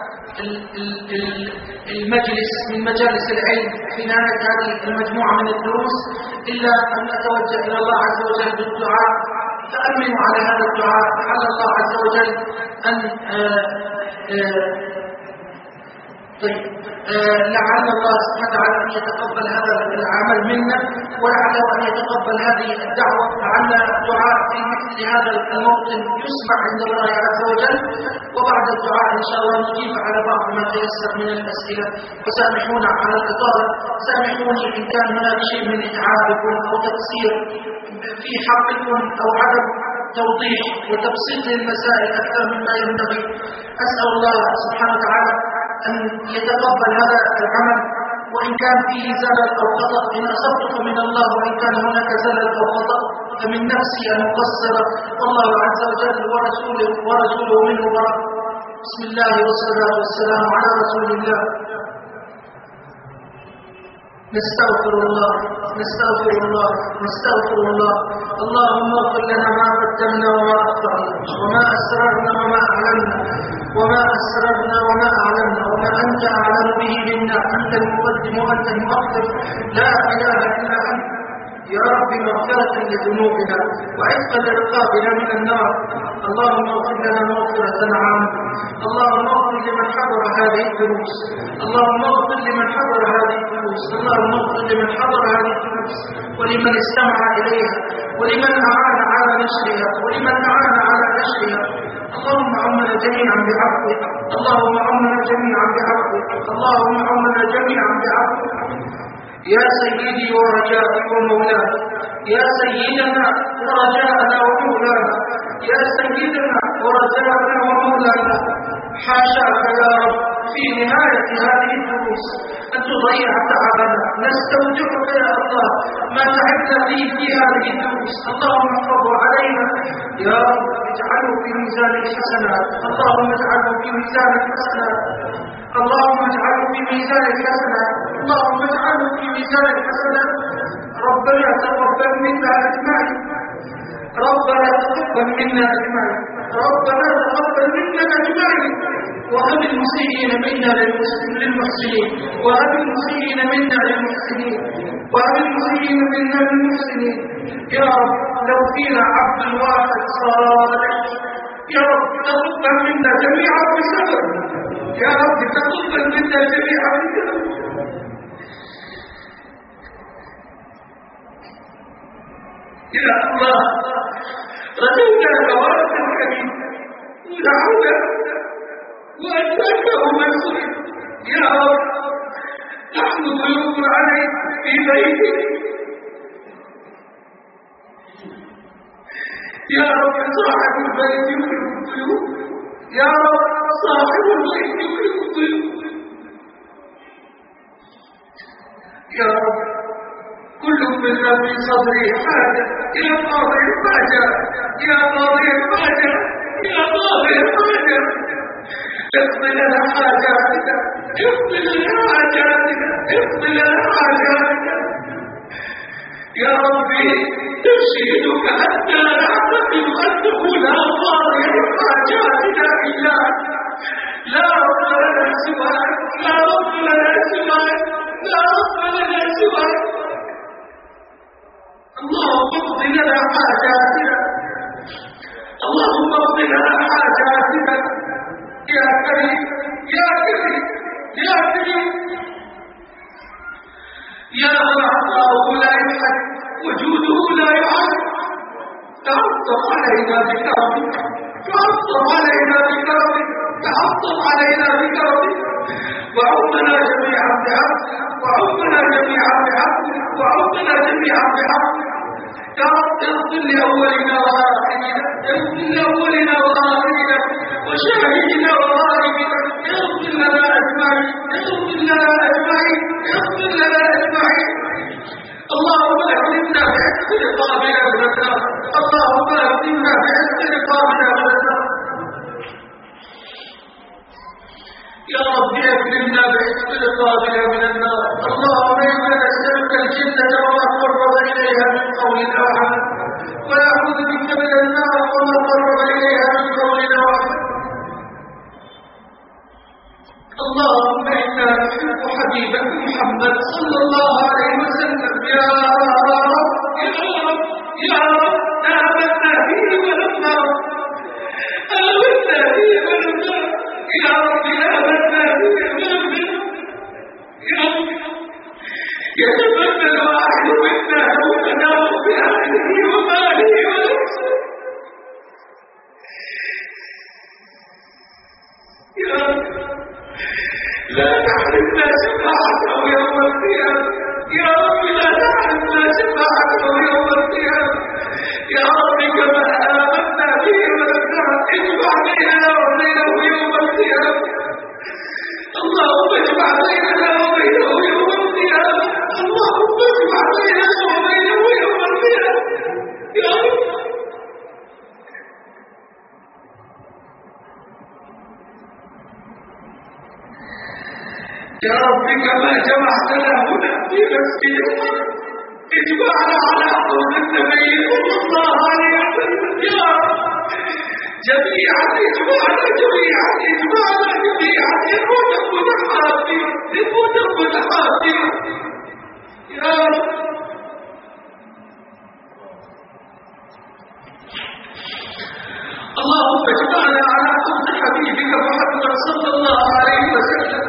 المجلس من مجالس العلم، في نهاية هذه المجموعة من الدروس، إلا أن أتوجه إلى الله عز وجل بالدعاء. فأمنوا على هذا الدعاء لعل الله عز وجل أن آآ آآ طيب آه لعل الله سبحانه وتعالى أن يتقبل هذا العمل منا، ولعله أن يتقبل هذه الدعوة. لعل الدعاء في مثل هذا الموطن يسمع عند الله عز وجل. وبعد الدعاء إن شاء الله نجيب على بعض ما تيسر من الأسئلة. وسامحونا على الإطالة، سامحوني إن كان هناك شيء من إتعابكم أو تقصير في حقكم أو عدم توضيح وتبسيط المسائل أكثر مما ينبغي. أسأل الله سبحانه وتعالى أن يتقبل هذا العمل، وإن كان فيه زلل أو خطأ إن أصبت من الله، وإن كان هناك زلل أو خطأ فمن نفسي المقصرة، والله عز وجل ورسوله ورسوله منه براء. بسم الله والصلاة والسلام على رسول الله. نستغفر الله نستغفر الله نستغفر الله. اللهم اغفر لنا ما قدمنا وما أخطأنا وما أسررنا وما أعلنا وما أسررنا وما أعلنا وما أنت أعلم به منا. أنت المقدم وأنت المؤخر، لا إله إلا أنت. يا رب مغفرة لذنوبنا وعتقا لرقابنا من النار. اللهم اغفر لنا مغفرة عامة. اللهم اغفر لمن حضر هذه الدروس. اللهم اغفر لمن حضر هذه الدروس. اللهم اغفر لمن حضر هذه الدروس ولمن استمع إليها ولمن أعان على نشرها ولمن أعان على نشرها. اللهم عمنا جميعا بعفوك. اللهم عمنا جميعا بعفوك. اللهم عمنا جميعا بعفوك. يا سيدي ورجائي ومولاي، يا سيدنا ورجاءنا ومولانا، يا سيدنا ورجاءنا ومولانا، حاشاك يا رب في نهاية هذه الدروس أن تضيع تعبنا. نستودعك يا الله ما تعبنا فيه في هذه الدروس. اللهم احفظه علينا يا رب، اجعله في ميزان الحسنات. اللهم اجعله في ميزان الحسنات. اللهم اجعله في ميزان الحسنات. اللهم اجعله في ميزان الحسنات. ربنا تقبل منا أجمعين. ربنا تقبل منا أجمعين. ربنا تقبل منا أجمعين. وهب المسيئين منا للمحسنين. وهب المسيئين منا للمحسنين. وهب المسيئين منا للمحسنين. يا رب لو فينا عبد واحد صالح يا رب تقبل منا جميعا بسبب. يا رب تقبل منا جميعا بسبب. يا الله رجونا ثوابك الكريم ودعونا وأتاكه مسؤول. يا رب نحن ضيوف عليك في بيتك. يا رب صاحب البيت يكرم الضيوف. يا رب صاحب البيت يكرم الضيوف. يا رب كل منا في صدره حاجة إلى قاضي الحاجة. يا قاضي الحاجة، يا قاضي الحاجة، اقضي لنا حاجاتنا، اقضي لنا حاجاتنا، اقضي لنا حاجاتنا. يا ربي تشهدك حتى نعتقد أنه لا قاضي لحاجاتنا إلا لا رب لنا سواك، لا رب لنا سواك، لا رب لنا سواك. اللهم اقض لنا حاجاتنا. اللهم اقض لنا حاجاتنا يا كريم يا كريم يا كريم يا من عطاؤه لا يحد وجوده لا يعد. تعطف علينا بكرمك، تعطف علينا بكرمك، تعطف علينا بكرمك. وعمنا جميعا بعفوك، وعمنا جميعا بعفوك، وعمنا جميعا بعفوك. يا رب اغفر لأولنا وآخرنا، اغفر لأولنا وآخرنا وشاهدنا وغائبنا. اغفر لنا أجمعين، اغفر لنا أجمعين، اغفر لنا أجمعين. يا رب أكرمنا بعتق رقابنا من النار. اللهم إنا نسألك الجنة وما قرب إليها من قول أو عمل، ونعوذ بك من النار وما قرب إليها من قول أو عمل. اللهم إنا نحب حبيبك محمد صلى الله عليه وسلم. يا رب يا رب يا رب آمنا به ولم نرى، آمنا به ولم نرى، يا رب آمنا به ولم نرى، يا رب يتمنى الواحد منا لو تنام بأهله وماله ونفسه، يا رب لا تحرمنا شفاعته يوم القيامة، يا رب لا تحرمنا شفاعته يوم القيامة، يا رب كما آمنا به ولم اجمع بيننا وبينه يوم القيامة. اللهم اجمع بيننا وبينه يوم القيامة، اللهم اجمع بيننا وبينه يوم القيامة، يا رب. يا رب كما جمعتنا هنا في مسجدك اجمعنا على حوض النبي صلى الله عليه وسلم، يا رب جميعا اجمعنا جميعا اجمعنا جميعا إخوة متحابين إخوة متحابين، يا رب. اللهم اجمعنا على حوض حبيبك محمد صلى الله عليه وسلم.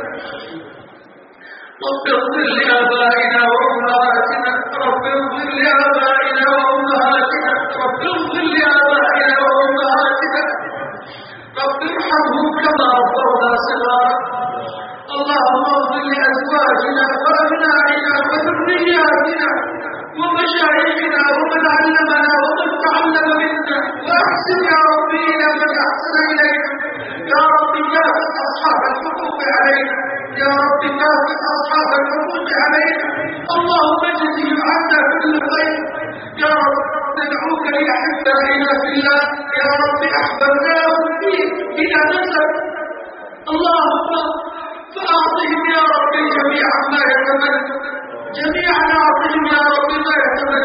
رب اغفر لآبائنا وأمهاتنا، رب اغفر لآبائنا وأمهاتنا، رب اغفر لآبائنا وأمهاتنا، رب ارحمهم كما ربونا صغارا. اللهم اغفر لأزواجنا وأبنائنا وذرياتنا ومشايخنا ومن علمنا ومن تعلم منا، وأحسن يا ربي إلى من أحسن إلينا. يا رب كافئ أصحاب الحقوق علينا، يا رب كافئ أصحاب الحقوق علينا. اللهم اجزهم عنا كل خير. يا رب ندعوك لأحبائنا في الله، يا رب أحببناهم فيك إلى نسب. اللهم فأعطهم يا رب جميعا ما يتمنى، جميعا أعطهم يا رب ما يتمنى.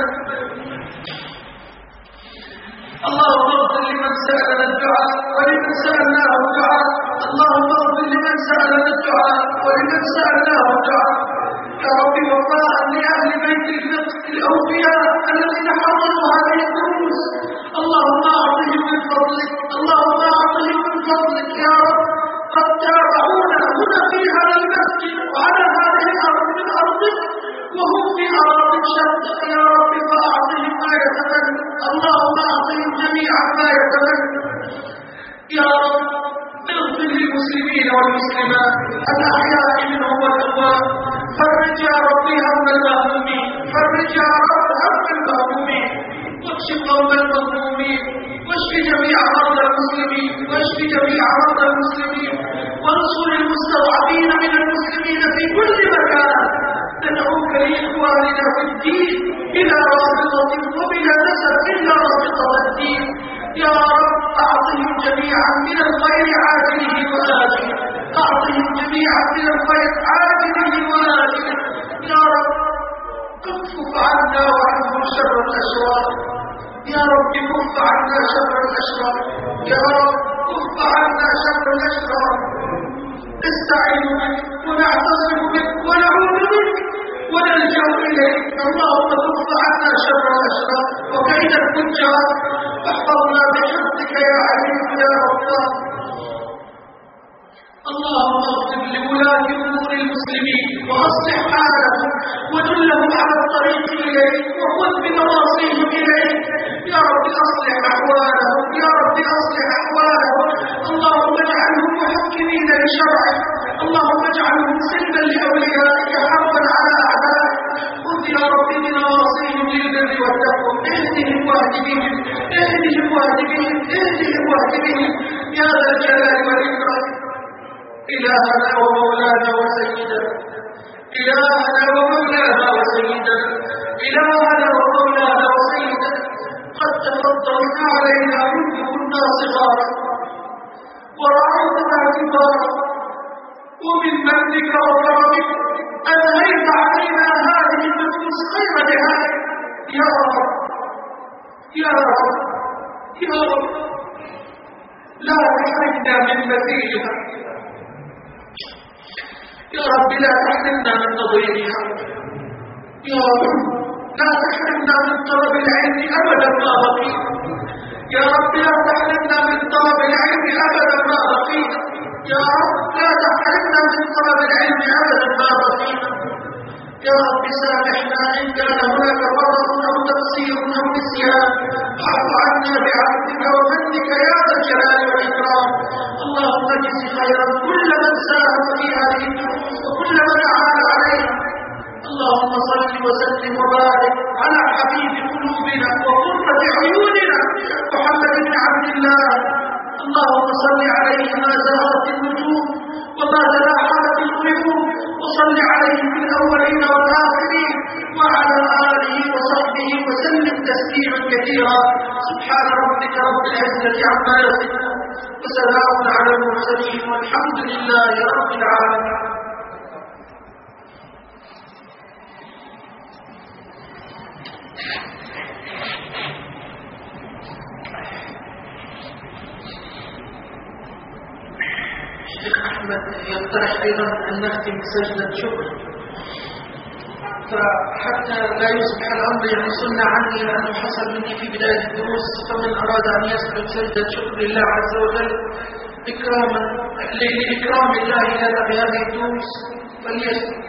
اللهم اغفر لمن سألنا الدعاء ولمن سألناه الدعاء، اللهم اغفر لمن سألنا الدعاء ولمن سألناه الدعاء. يا رب وفاء لأهل بيت الفقه الأوفياء الذين حضروا هذه الدروس، اللهم أعطهم من فضلك، اللهم أعطهم من فضلك يا رب. قد تابعونا هنا في هذا المسجد وعلى هذه الأرض من أرضك وهم في أراض شتى، يا رب فأعطهم ما يتمنى، اللهم أعطهم جميعا ما يتمنى. يا رب اغفر للمسلمين والمسلمات الأحياء منهم والأموات، فرج يا رب هم المهمومين، فرج يا رب هم المهمومين، واكشف هم المظلومين، واشف جميع مرضى المسلمين، واشف جميع مرضى المسلمين، وانصر المستضعفين من المسلمين في كل مكان. ندعوك لإخواننا في الدين بلا رابطة وبلا نسب إلا رابطة الدين. يا رب أعطهم جميعا من الخير عاجله وآجله، أعطهم جميعا من الخير عاجله وآجله. يا رب اكفف عنا وعنهم شر الأشرار، يا رب كف عنا شر الأشرار، يا رب كف عنا شر الأشرار. نستعين بك ونعتصم بك ونعوذ بك ونلجأ إليك. اللهم كف عنا شر الأشرار وكيد الفجار، واحفظنا بحفظك يا عليم يا غفار. اللهم اغفر لولاة أمور المسلمين وأصلح حالهم ودلهم على الطريق إليك وخذ بنواصيهم إليك. يا رب أصلح أحوالهم، يا رب أصلح أحوالهم. اللهم اجعلهم محكمين لشرعك، اللهم اجعلهم سلما لأوليائك حربا على أعدائك. خذ يا رب بنواصيهم للبر والتقوى، اهدهم واهد بهم، اهدهم واهد بهم، اهدهم واهد بهم يا ذا الجلال والإكرام. إلهنا ومولانا وسيدنا، إلهنا ومولانا وسيدنا، إلهنا ومولانا وسيدنا، قد تفضلت علينا منذ كنا صغارا ورعيتنا كبارا ومن منك وكرمك أنهيت علينا هذه النفوس خير نهاية. يا رب يا رب يا رب لا تحرمنا من مزيدها يا رب، لا تحرمنا من تضييعها يا رب، لا تحرمنا من طلب العلم أبدا ما بقينا يا رب، لا تحرمنا من طلب العلم أبدا ما بقينا يا رب، لا تحرمنا من طلب العلم أبدا ما بقينا يا رب. سامحنا إن كان هناك غضب أو تقصير أو نسيان، اعف عنا بعفوك ومنك يا ذا الجلال والإكرام. اللهم اجز خيرا كل من ساهم في هذه الدروس وكل من أعان عليها. اللهم صل وسلم وبارك على حبيب قلوبنا وقرة عيوننا محمد بن عبد الله. اللهم صل عليه ما زهرت النجوم وما تلاحقت الغيوم، وصل عليه في الأولين والآخرين وعلى آله وصحبه وسلم تسليما كثيرا. سبحان ربك رب العزة عما يصفون وسلام على المرسلين والحمد لله رب العالمين. الشيخ أحمد يقترح أيضا أن نختم بسجدة شكر، فحتى لا يصبح الأمر يعني سنة عني لأنه حصل مني في بداية الدروس، فمن أراد أن يسجد سجدة شكر لله عز وجل إكراما لإكرام الله لنا بهذه الدروس فليسجد.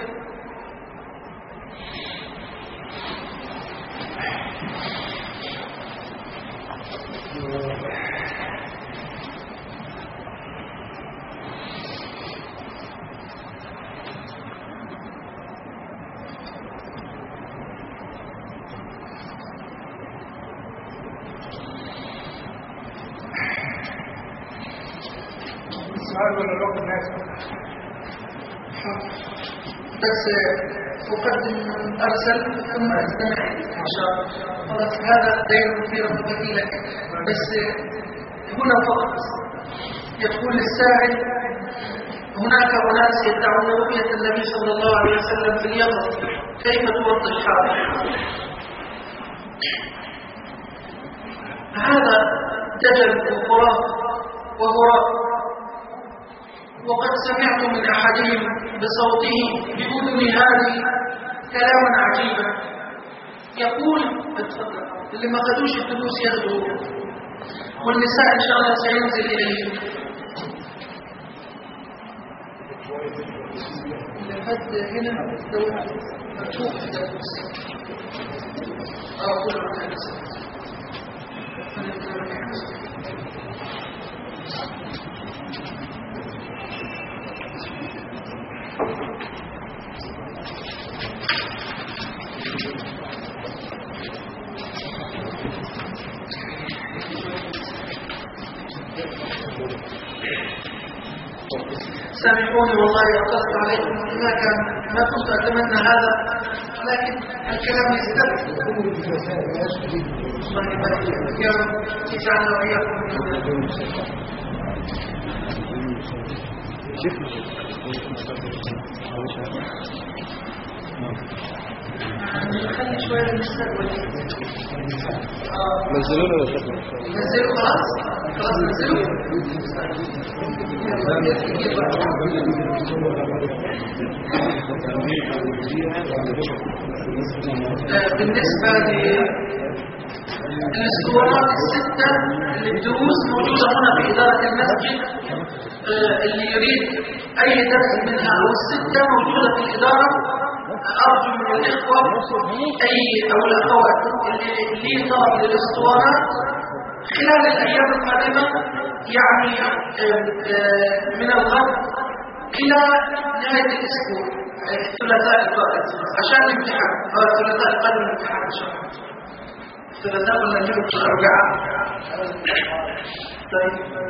بس أقدم من أرسل ثم أستمع إن شاء الله. خلاص هذا دين في رغبتي لك، بس هنا فقط يقول السائل: هناك أناس يدعون رؤية النبي صلى الله عليه وسلم في اليقظة، كيف توضح هذا؟ هذا دجل وخرافة وهراء، وقد سمعت من أحدهم بصوته بأذن هذه كلاما عجيبا يقول: اللي ما خدوش الدروس ياخدوا، والنساء إن شاء الله سينزل إليهم. لحد هنا مكتوب في الدروس أو كل عن سامحوني والله اعترضت عليكم، ما كان ما كنت اتمنى هذا، لكن الكلام يستبعد. الله يبارك فيك يا رب، يجعلنا واياكم نخلي شويه للمستقبل. نزلونا ولا شكرا؟ نزلوا خلاص خلاص نزلوا. بالنسبة للاسطوانات الستة للدروس موجودة هنا في إدارة المسجد، اللي يريد أي درس منها أو الستة موجودة في الإدارة. أرجو من الإخوة أي أو الأخوات اللي طلب للاسطوانات خلال الأيام القادمة، يعني من الغد إلى نهاية الأسبوع الثلاثاء القادم عشان الامتحان. الثلاثاء القادم الامتحان إن شاء الله. الثلاثاء ولا اليوم الأربعاء؟ طيب.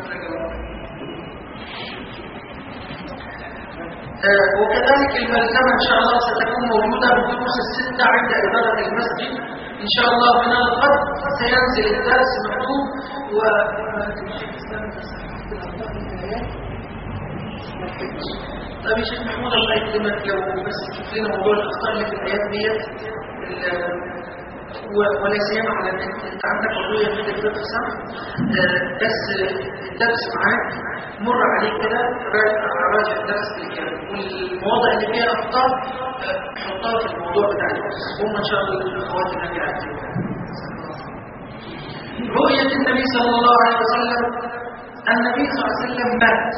وكذلك الملزمة إن شاء الله ستكون موجودة بالدروس الستة عند إدارة المسجد إن شاء الله. من الغد سينزل الدرس مكتوب و طيب يا شيخ محمود الله يكرمك لو بس تشوف لنا موضوع الاخطاء اللي في الايات ديت ولا سيما على ان انت عندك قضيه في الفقه صح؟ بس الدرس معاك مر عليه كده راجع الدرس بالكامل والمواضع اللي فيها اخطاء حطها في الموضوع بتاع الدرس هم ان شاء الله الاخوات اللي عارفين. رؤيه النبي صلى الله عليه وسلم النبي صلى الله عليه وسلم مات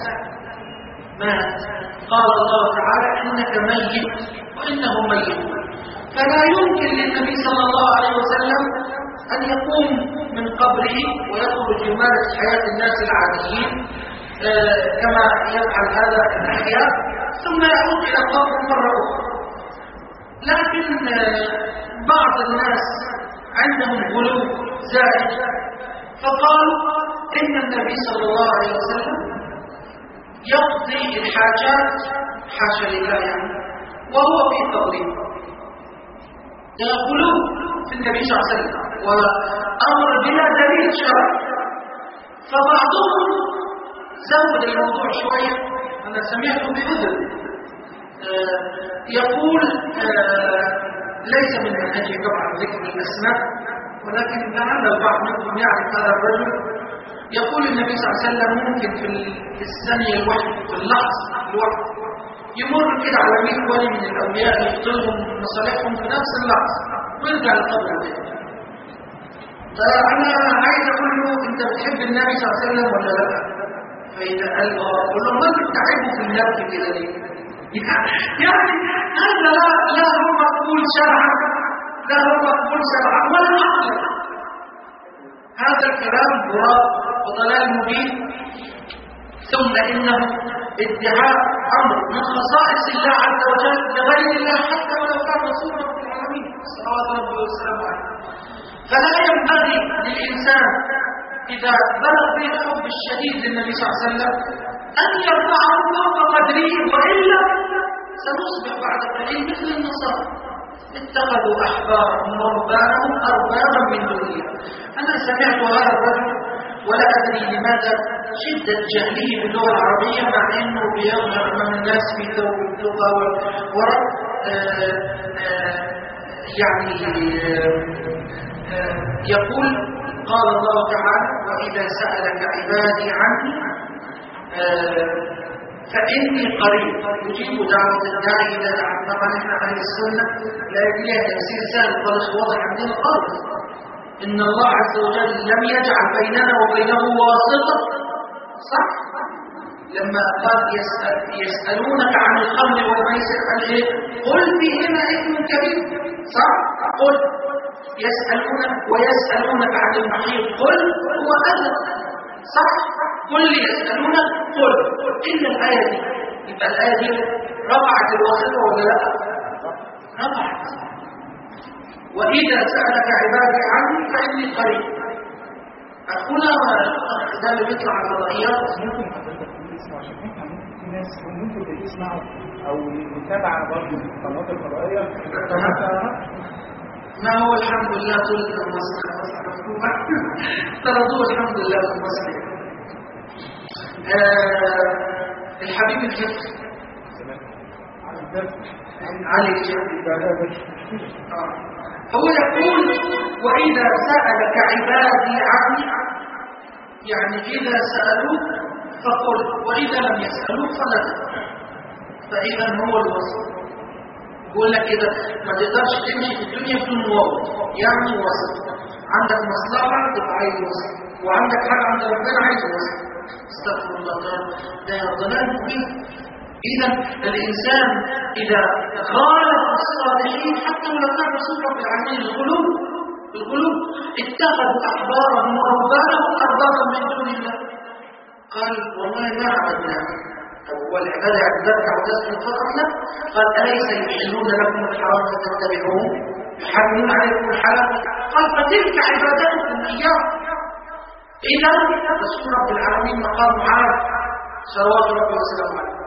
مات قال الله تعالى انك ميت وانهم ميتون فلا يمكن للنبي صلى الله عليه وسلم ان يقوم من قبره ويخرج يمارس حياه الناس العاديين آه كما يفعل هذا الاحياء ثم يعود الى القبر مره اخرى. لكن آه بعض الناس عندهم غلو زائد فقالوا ان النبي صلى الله عليه وسلم يقضي الحاجات حاشا لله يعني وهو في قبره. يقولون في النبي صلى الله عليه وسلم وامر بلا دليل شرعي. فبعضهم زود الموضوع شويه انا سمعته باذن آه يقول آه ليس من منهجه طبعا ذكر الاسماء ولكن لعل البعض منكم يعرف هذا الرجل. يقول النبي صلى الله عليه وسلم ممكن في الثانيه الواحده في اللحظه الواحده يمر كده على مئة ولي من الاولياء يقتلهم مصالحهم في نفس اللحظه ويرجع القبر تاني. فانا عايز اقول له انت بتحب النبي صلى الله عليه وسلم ولا لا؟ فاذا قال اه اقول له ما بتتعبه في النبي كده ليه؟ يعني هذا لا لا هو مقبول شرعا لا هو مقبول شرعا ولا عقلا. هذا الكلام براء وضلال مبين. ثم انه ادعاء امر من خصائص الله عز وجل لغير الله حتى ولو كان رسول رب العالمين صلوات ربه وسلامه عليه. فلا ينبغي للانسان اذا بلغ به الحب الشديد للنبي صلى الله عليه وسلم ان يرفعه فوق قدره والا سنصبح بعد قليل مثل النصارى اتخذوا احبارهم ورهبانهم اربابا من دون الله. انا سمعت هذا الرجل ولا ادري لماذا شدة جهله باللغة العربية مع انه بيظهر امام الناس في ثوب اللغة والورق يعني آه يقول قال الله تعالى واذا سألك عبادي عني آه فاني قريب يجيب دعوة الداعي اذا دعا. طبعا احنا اهل السنة لا يجريها تفسير سهل خالص واضح عندنا خالص ان الله عز وجل لم يجعل بيننا وبينه واسطة صح؟ لما قال يسأل يسألونك عن الخمر والميسر قال ايه؟ قل فيهما اثم كبير صح؟ قل يسألونك ويسألونك عن المحيط قل هو أذى صح؟ قل يسألونك قل إلا الآية دي يبقى الآية دي رفعت الواسطة ولا لا؟ رفعت. وإذا سألك عبادي عني فإني قريب. أخونا ده اللي بيطلع على الفضائيات ممكن حضرتك تقول اسمه عشان احنا ممكن في ناس ممكن بيسمعوا او متابعه برضه في القنوات الفضائيه ما هو الحمد لله طول المصر طردوه الحمد لله في مصر. آه الحبيب الجد علي الجد آه. هو يقول وإذا سألك عبادي عني يعني إذا سألوك فقل وإذا لم يسألوك فلا تقل. فإذا هو الوسط. يقول لك كده ما تقدرش تمشي في الدنيا بدون وسط يعني وسط. عندك مصلحة تبقى عايز وسط وعندك حاجة عند ربنا عايز وسط. استغفر الله ده ضلال مبين. إذا الإنسان إذا غالب الصالحين حتى ولو كان رسول رب العالمين القلوب القلوب اتخذوا أحبارهم ورهبانهم أربابا من دون الله. قال والله ما عبدنا هو العبادة عبادة عبادة فقط لا. قال أليس يحلون لكم الحرام فتتبعوه يحرمون عليكم الحلال. قال فتلك عبادتكم إياه. إذا رسول رب العالمين مقام عال صلوات ربي وسلامه عليه.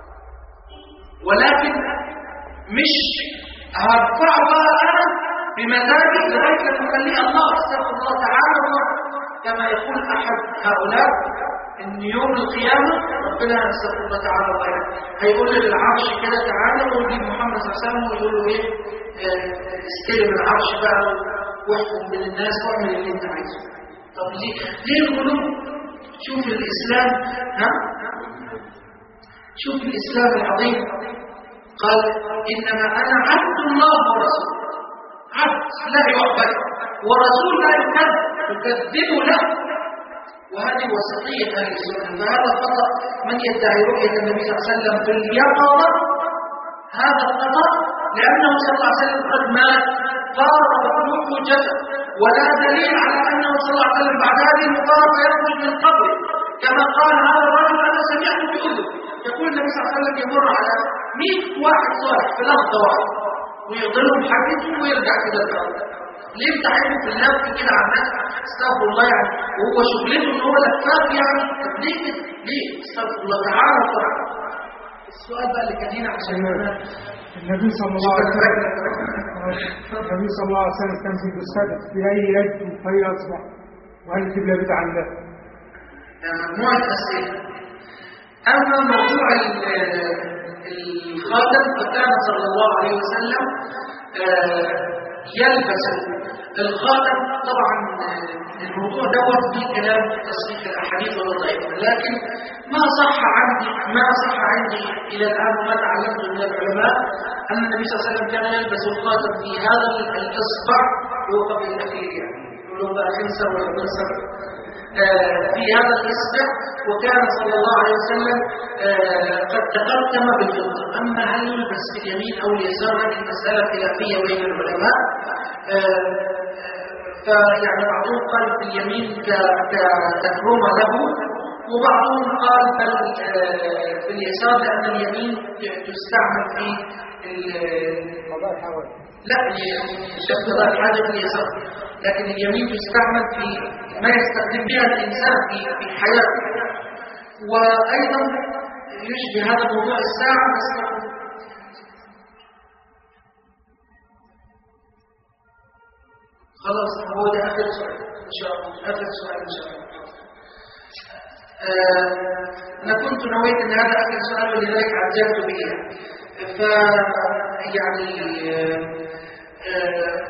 ولكن مش هرفعها انا بمزاجي لغايه لما اخليه الله استغفر الله تعالى الله كما يقول احد هؤلاء ان يوم القيامه ربنا سبحانه وتعالى الله هيقول للعرش كده تعالى ويجيب محمد صلى الله عليه وسلم ويقول له ايه اه استلم العرش بقى واحكم بين الناس واعمل اللي انت عايزه. طب ليه ليه القلوب؟ شوف الاسلام، ها شوف الاسلام العظيم قال انما انا عبد الله ورسوله، عبد لا يعبد ورسول لا يكذب يكذب له، وهذه وسطية أهل السنة. فهذا خطأ من يدعي رؤية النبي صلى الله عليه وسلم في اليقظة، هذا الخطأ لأنه صلى الله عليه وسلم قد مات فارق روحه جسد، ولا دليل على أنه صلى الله عليه وسلم بعد هذه المفارقة يخرج من قبره كما قال هذا الرجل أنا سمعت بأذن. يقول النبي صلى الله عليه وسلم يمر على مئة واحد صالح في لحظة واحدة ويضلهم حديثهم ويرجع كده الأرض. ليه بتعبوا في اللف كده على الناس؟ استغفر الله يعني، وهو شغلته ان هو لفاف يعني. طب ليه كده؟ ليه؟ استغفر الله تعالى وطبعا. السؤال بقى اللي كان هنا عشان النبي صلى الله عليه وسلم النبي صلى الله عليه وسلم كان في الجسد في اي يد في اصبع، وهل القبله بدعا له؟ مجموعه اسئله. اما موضوع الخاتم فكان صلى الله عليه وسلم يلبس الخاتم. طبعا الموضوع دوت فيه كلام في تصحيح الاحاديث والضعيفه، لكن ما صح عندي ما صح عندي الى الان وما تعلمته من العلماء ان النبي صلى الله عليه وسلم كان يلبس الخاتم في هذا الاصبع هو قبل الاخير يعني يقولون بقى خنصر ولا خنصر في هذا الاصبع، وكان صلى الله عليه وسلم قد تقدم بالفضه. اما هل يلبس في اليمين او اليسار هذه مساله خلافيه بين العلماء. فيعني بعضهم قال في اليمين كتكرمه له، وبعضهم قال بل في اليسار لان اليمين تستعمل في لا قضاء الحاجه في اليسار، لكن اليمين تستعمل في ما يستخدم بها الانسان في في حياته. وايضا يشبه هذا موضوع الساعه بس خلاص. هو ده اخر سؤال ان شاء الله، اخر سؤال ان شاء الله. آه انا كنت نويت ان هذا اخر سؤال ولذلك عجلت به. ف يعني آه آه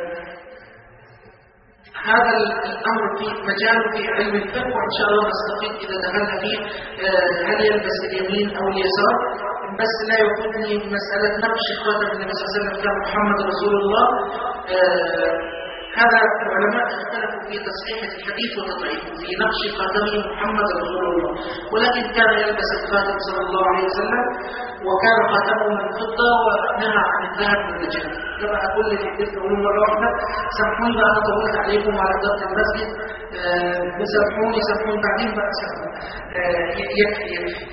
هذا الامر في مجال في علم الفقه، وان شاء الله نستفيد اذا دخلنا فيه. آه هل يلبس اليمين او اليسار؟ بس لا يفوتني مساله نقش خاتم النبي صلى الله عليه وسلم كان محمد رسول الله. آه هذا العلماء اختلفوا في تصحيح الحديث وتضعيفه في نقش خاتمه محمد رسول الله، ولكن كان يلبس الخاتم صلى الله عليه وسلم وكان خاتمه من فضه ونهى عن الذهب والنجم. كما اقول لك الحديث اقول مره واحده سامحوني بقى انا طولت عليكم وعلى اداره المسجد، سامحوني سامحوني بعدين بقى يكفي يكفي.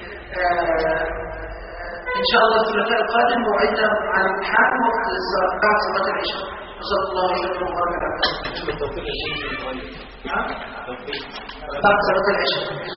ان شاء الله الثلاثاء القادم موعدنا على الامتحان وقت بعد صلاه العشاء. وصلى الله وسلم وبارك على محمد. بعد صلاه العشاء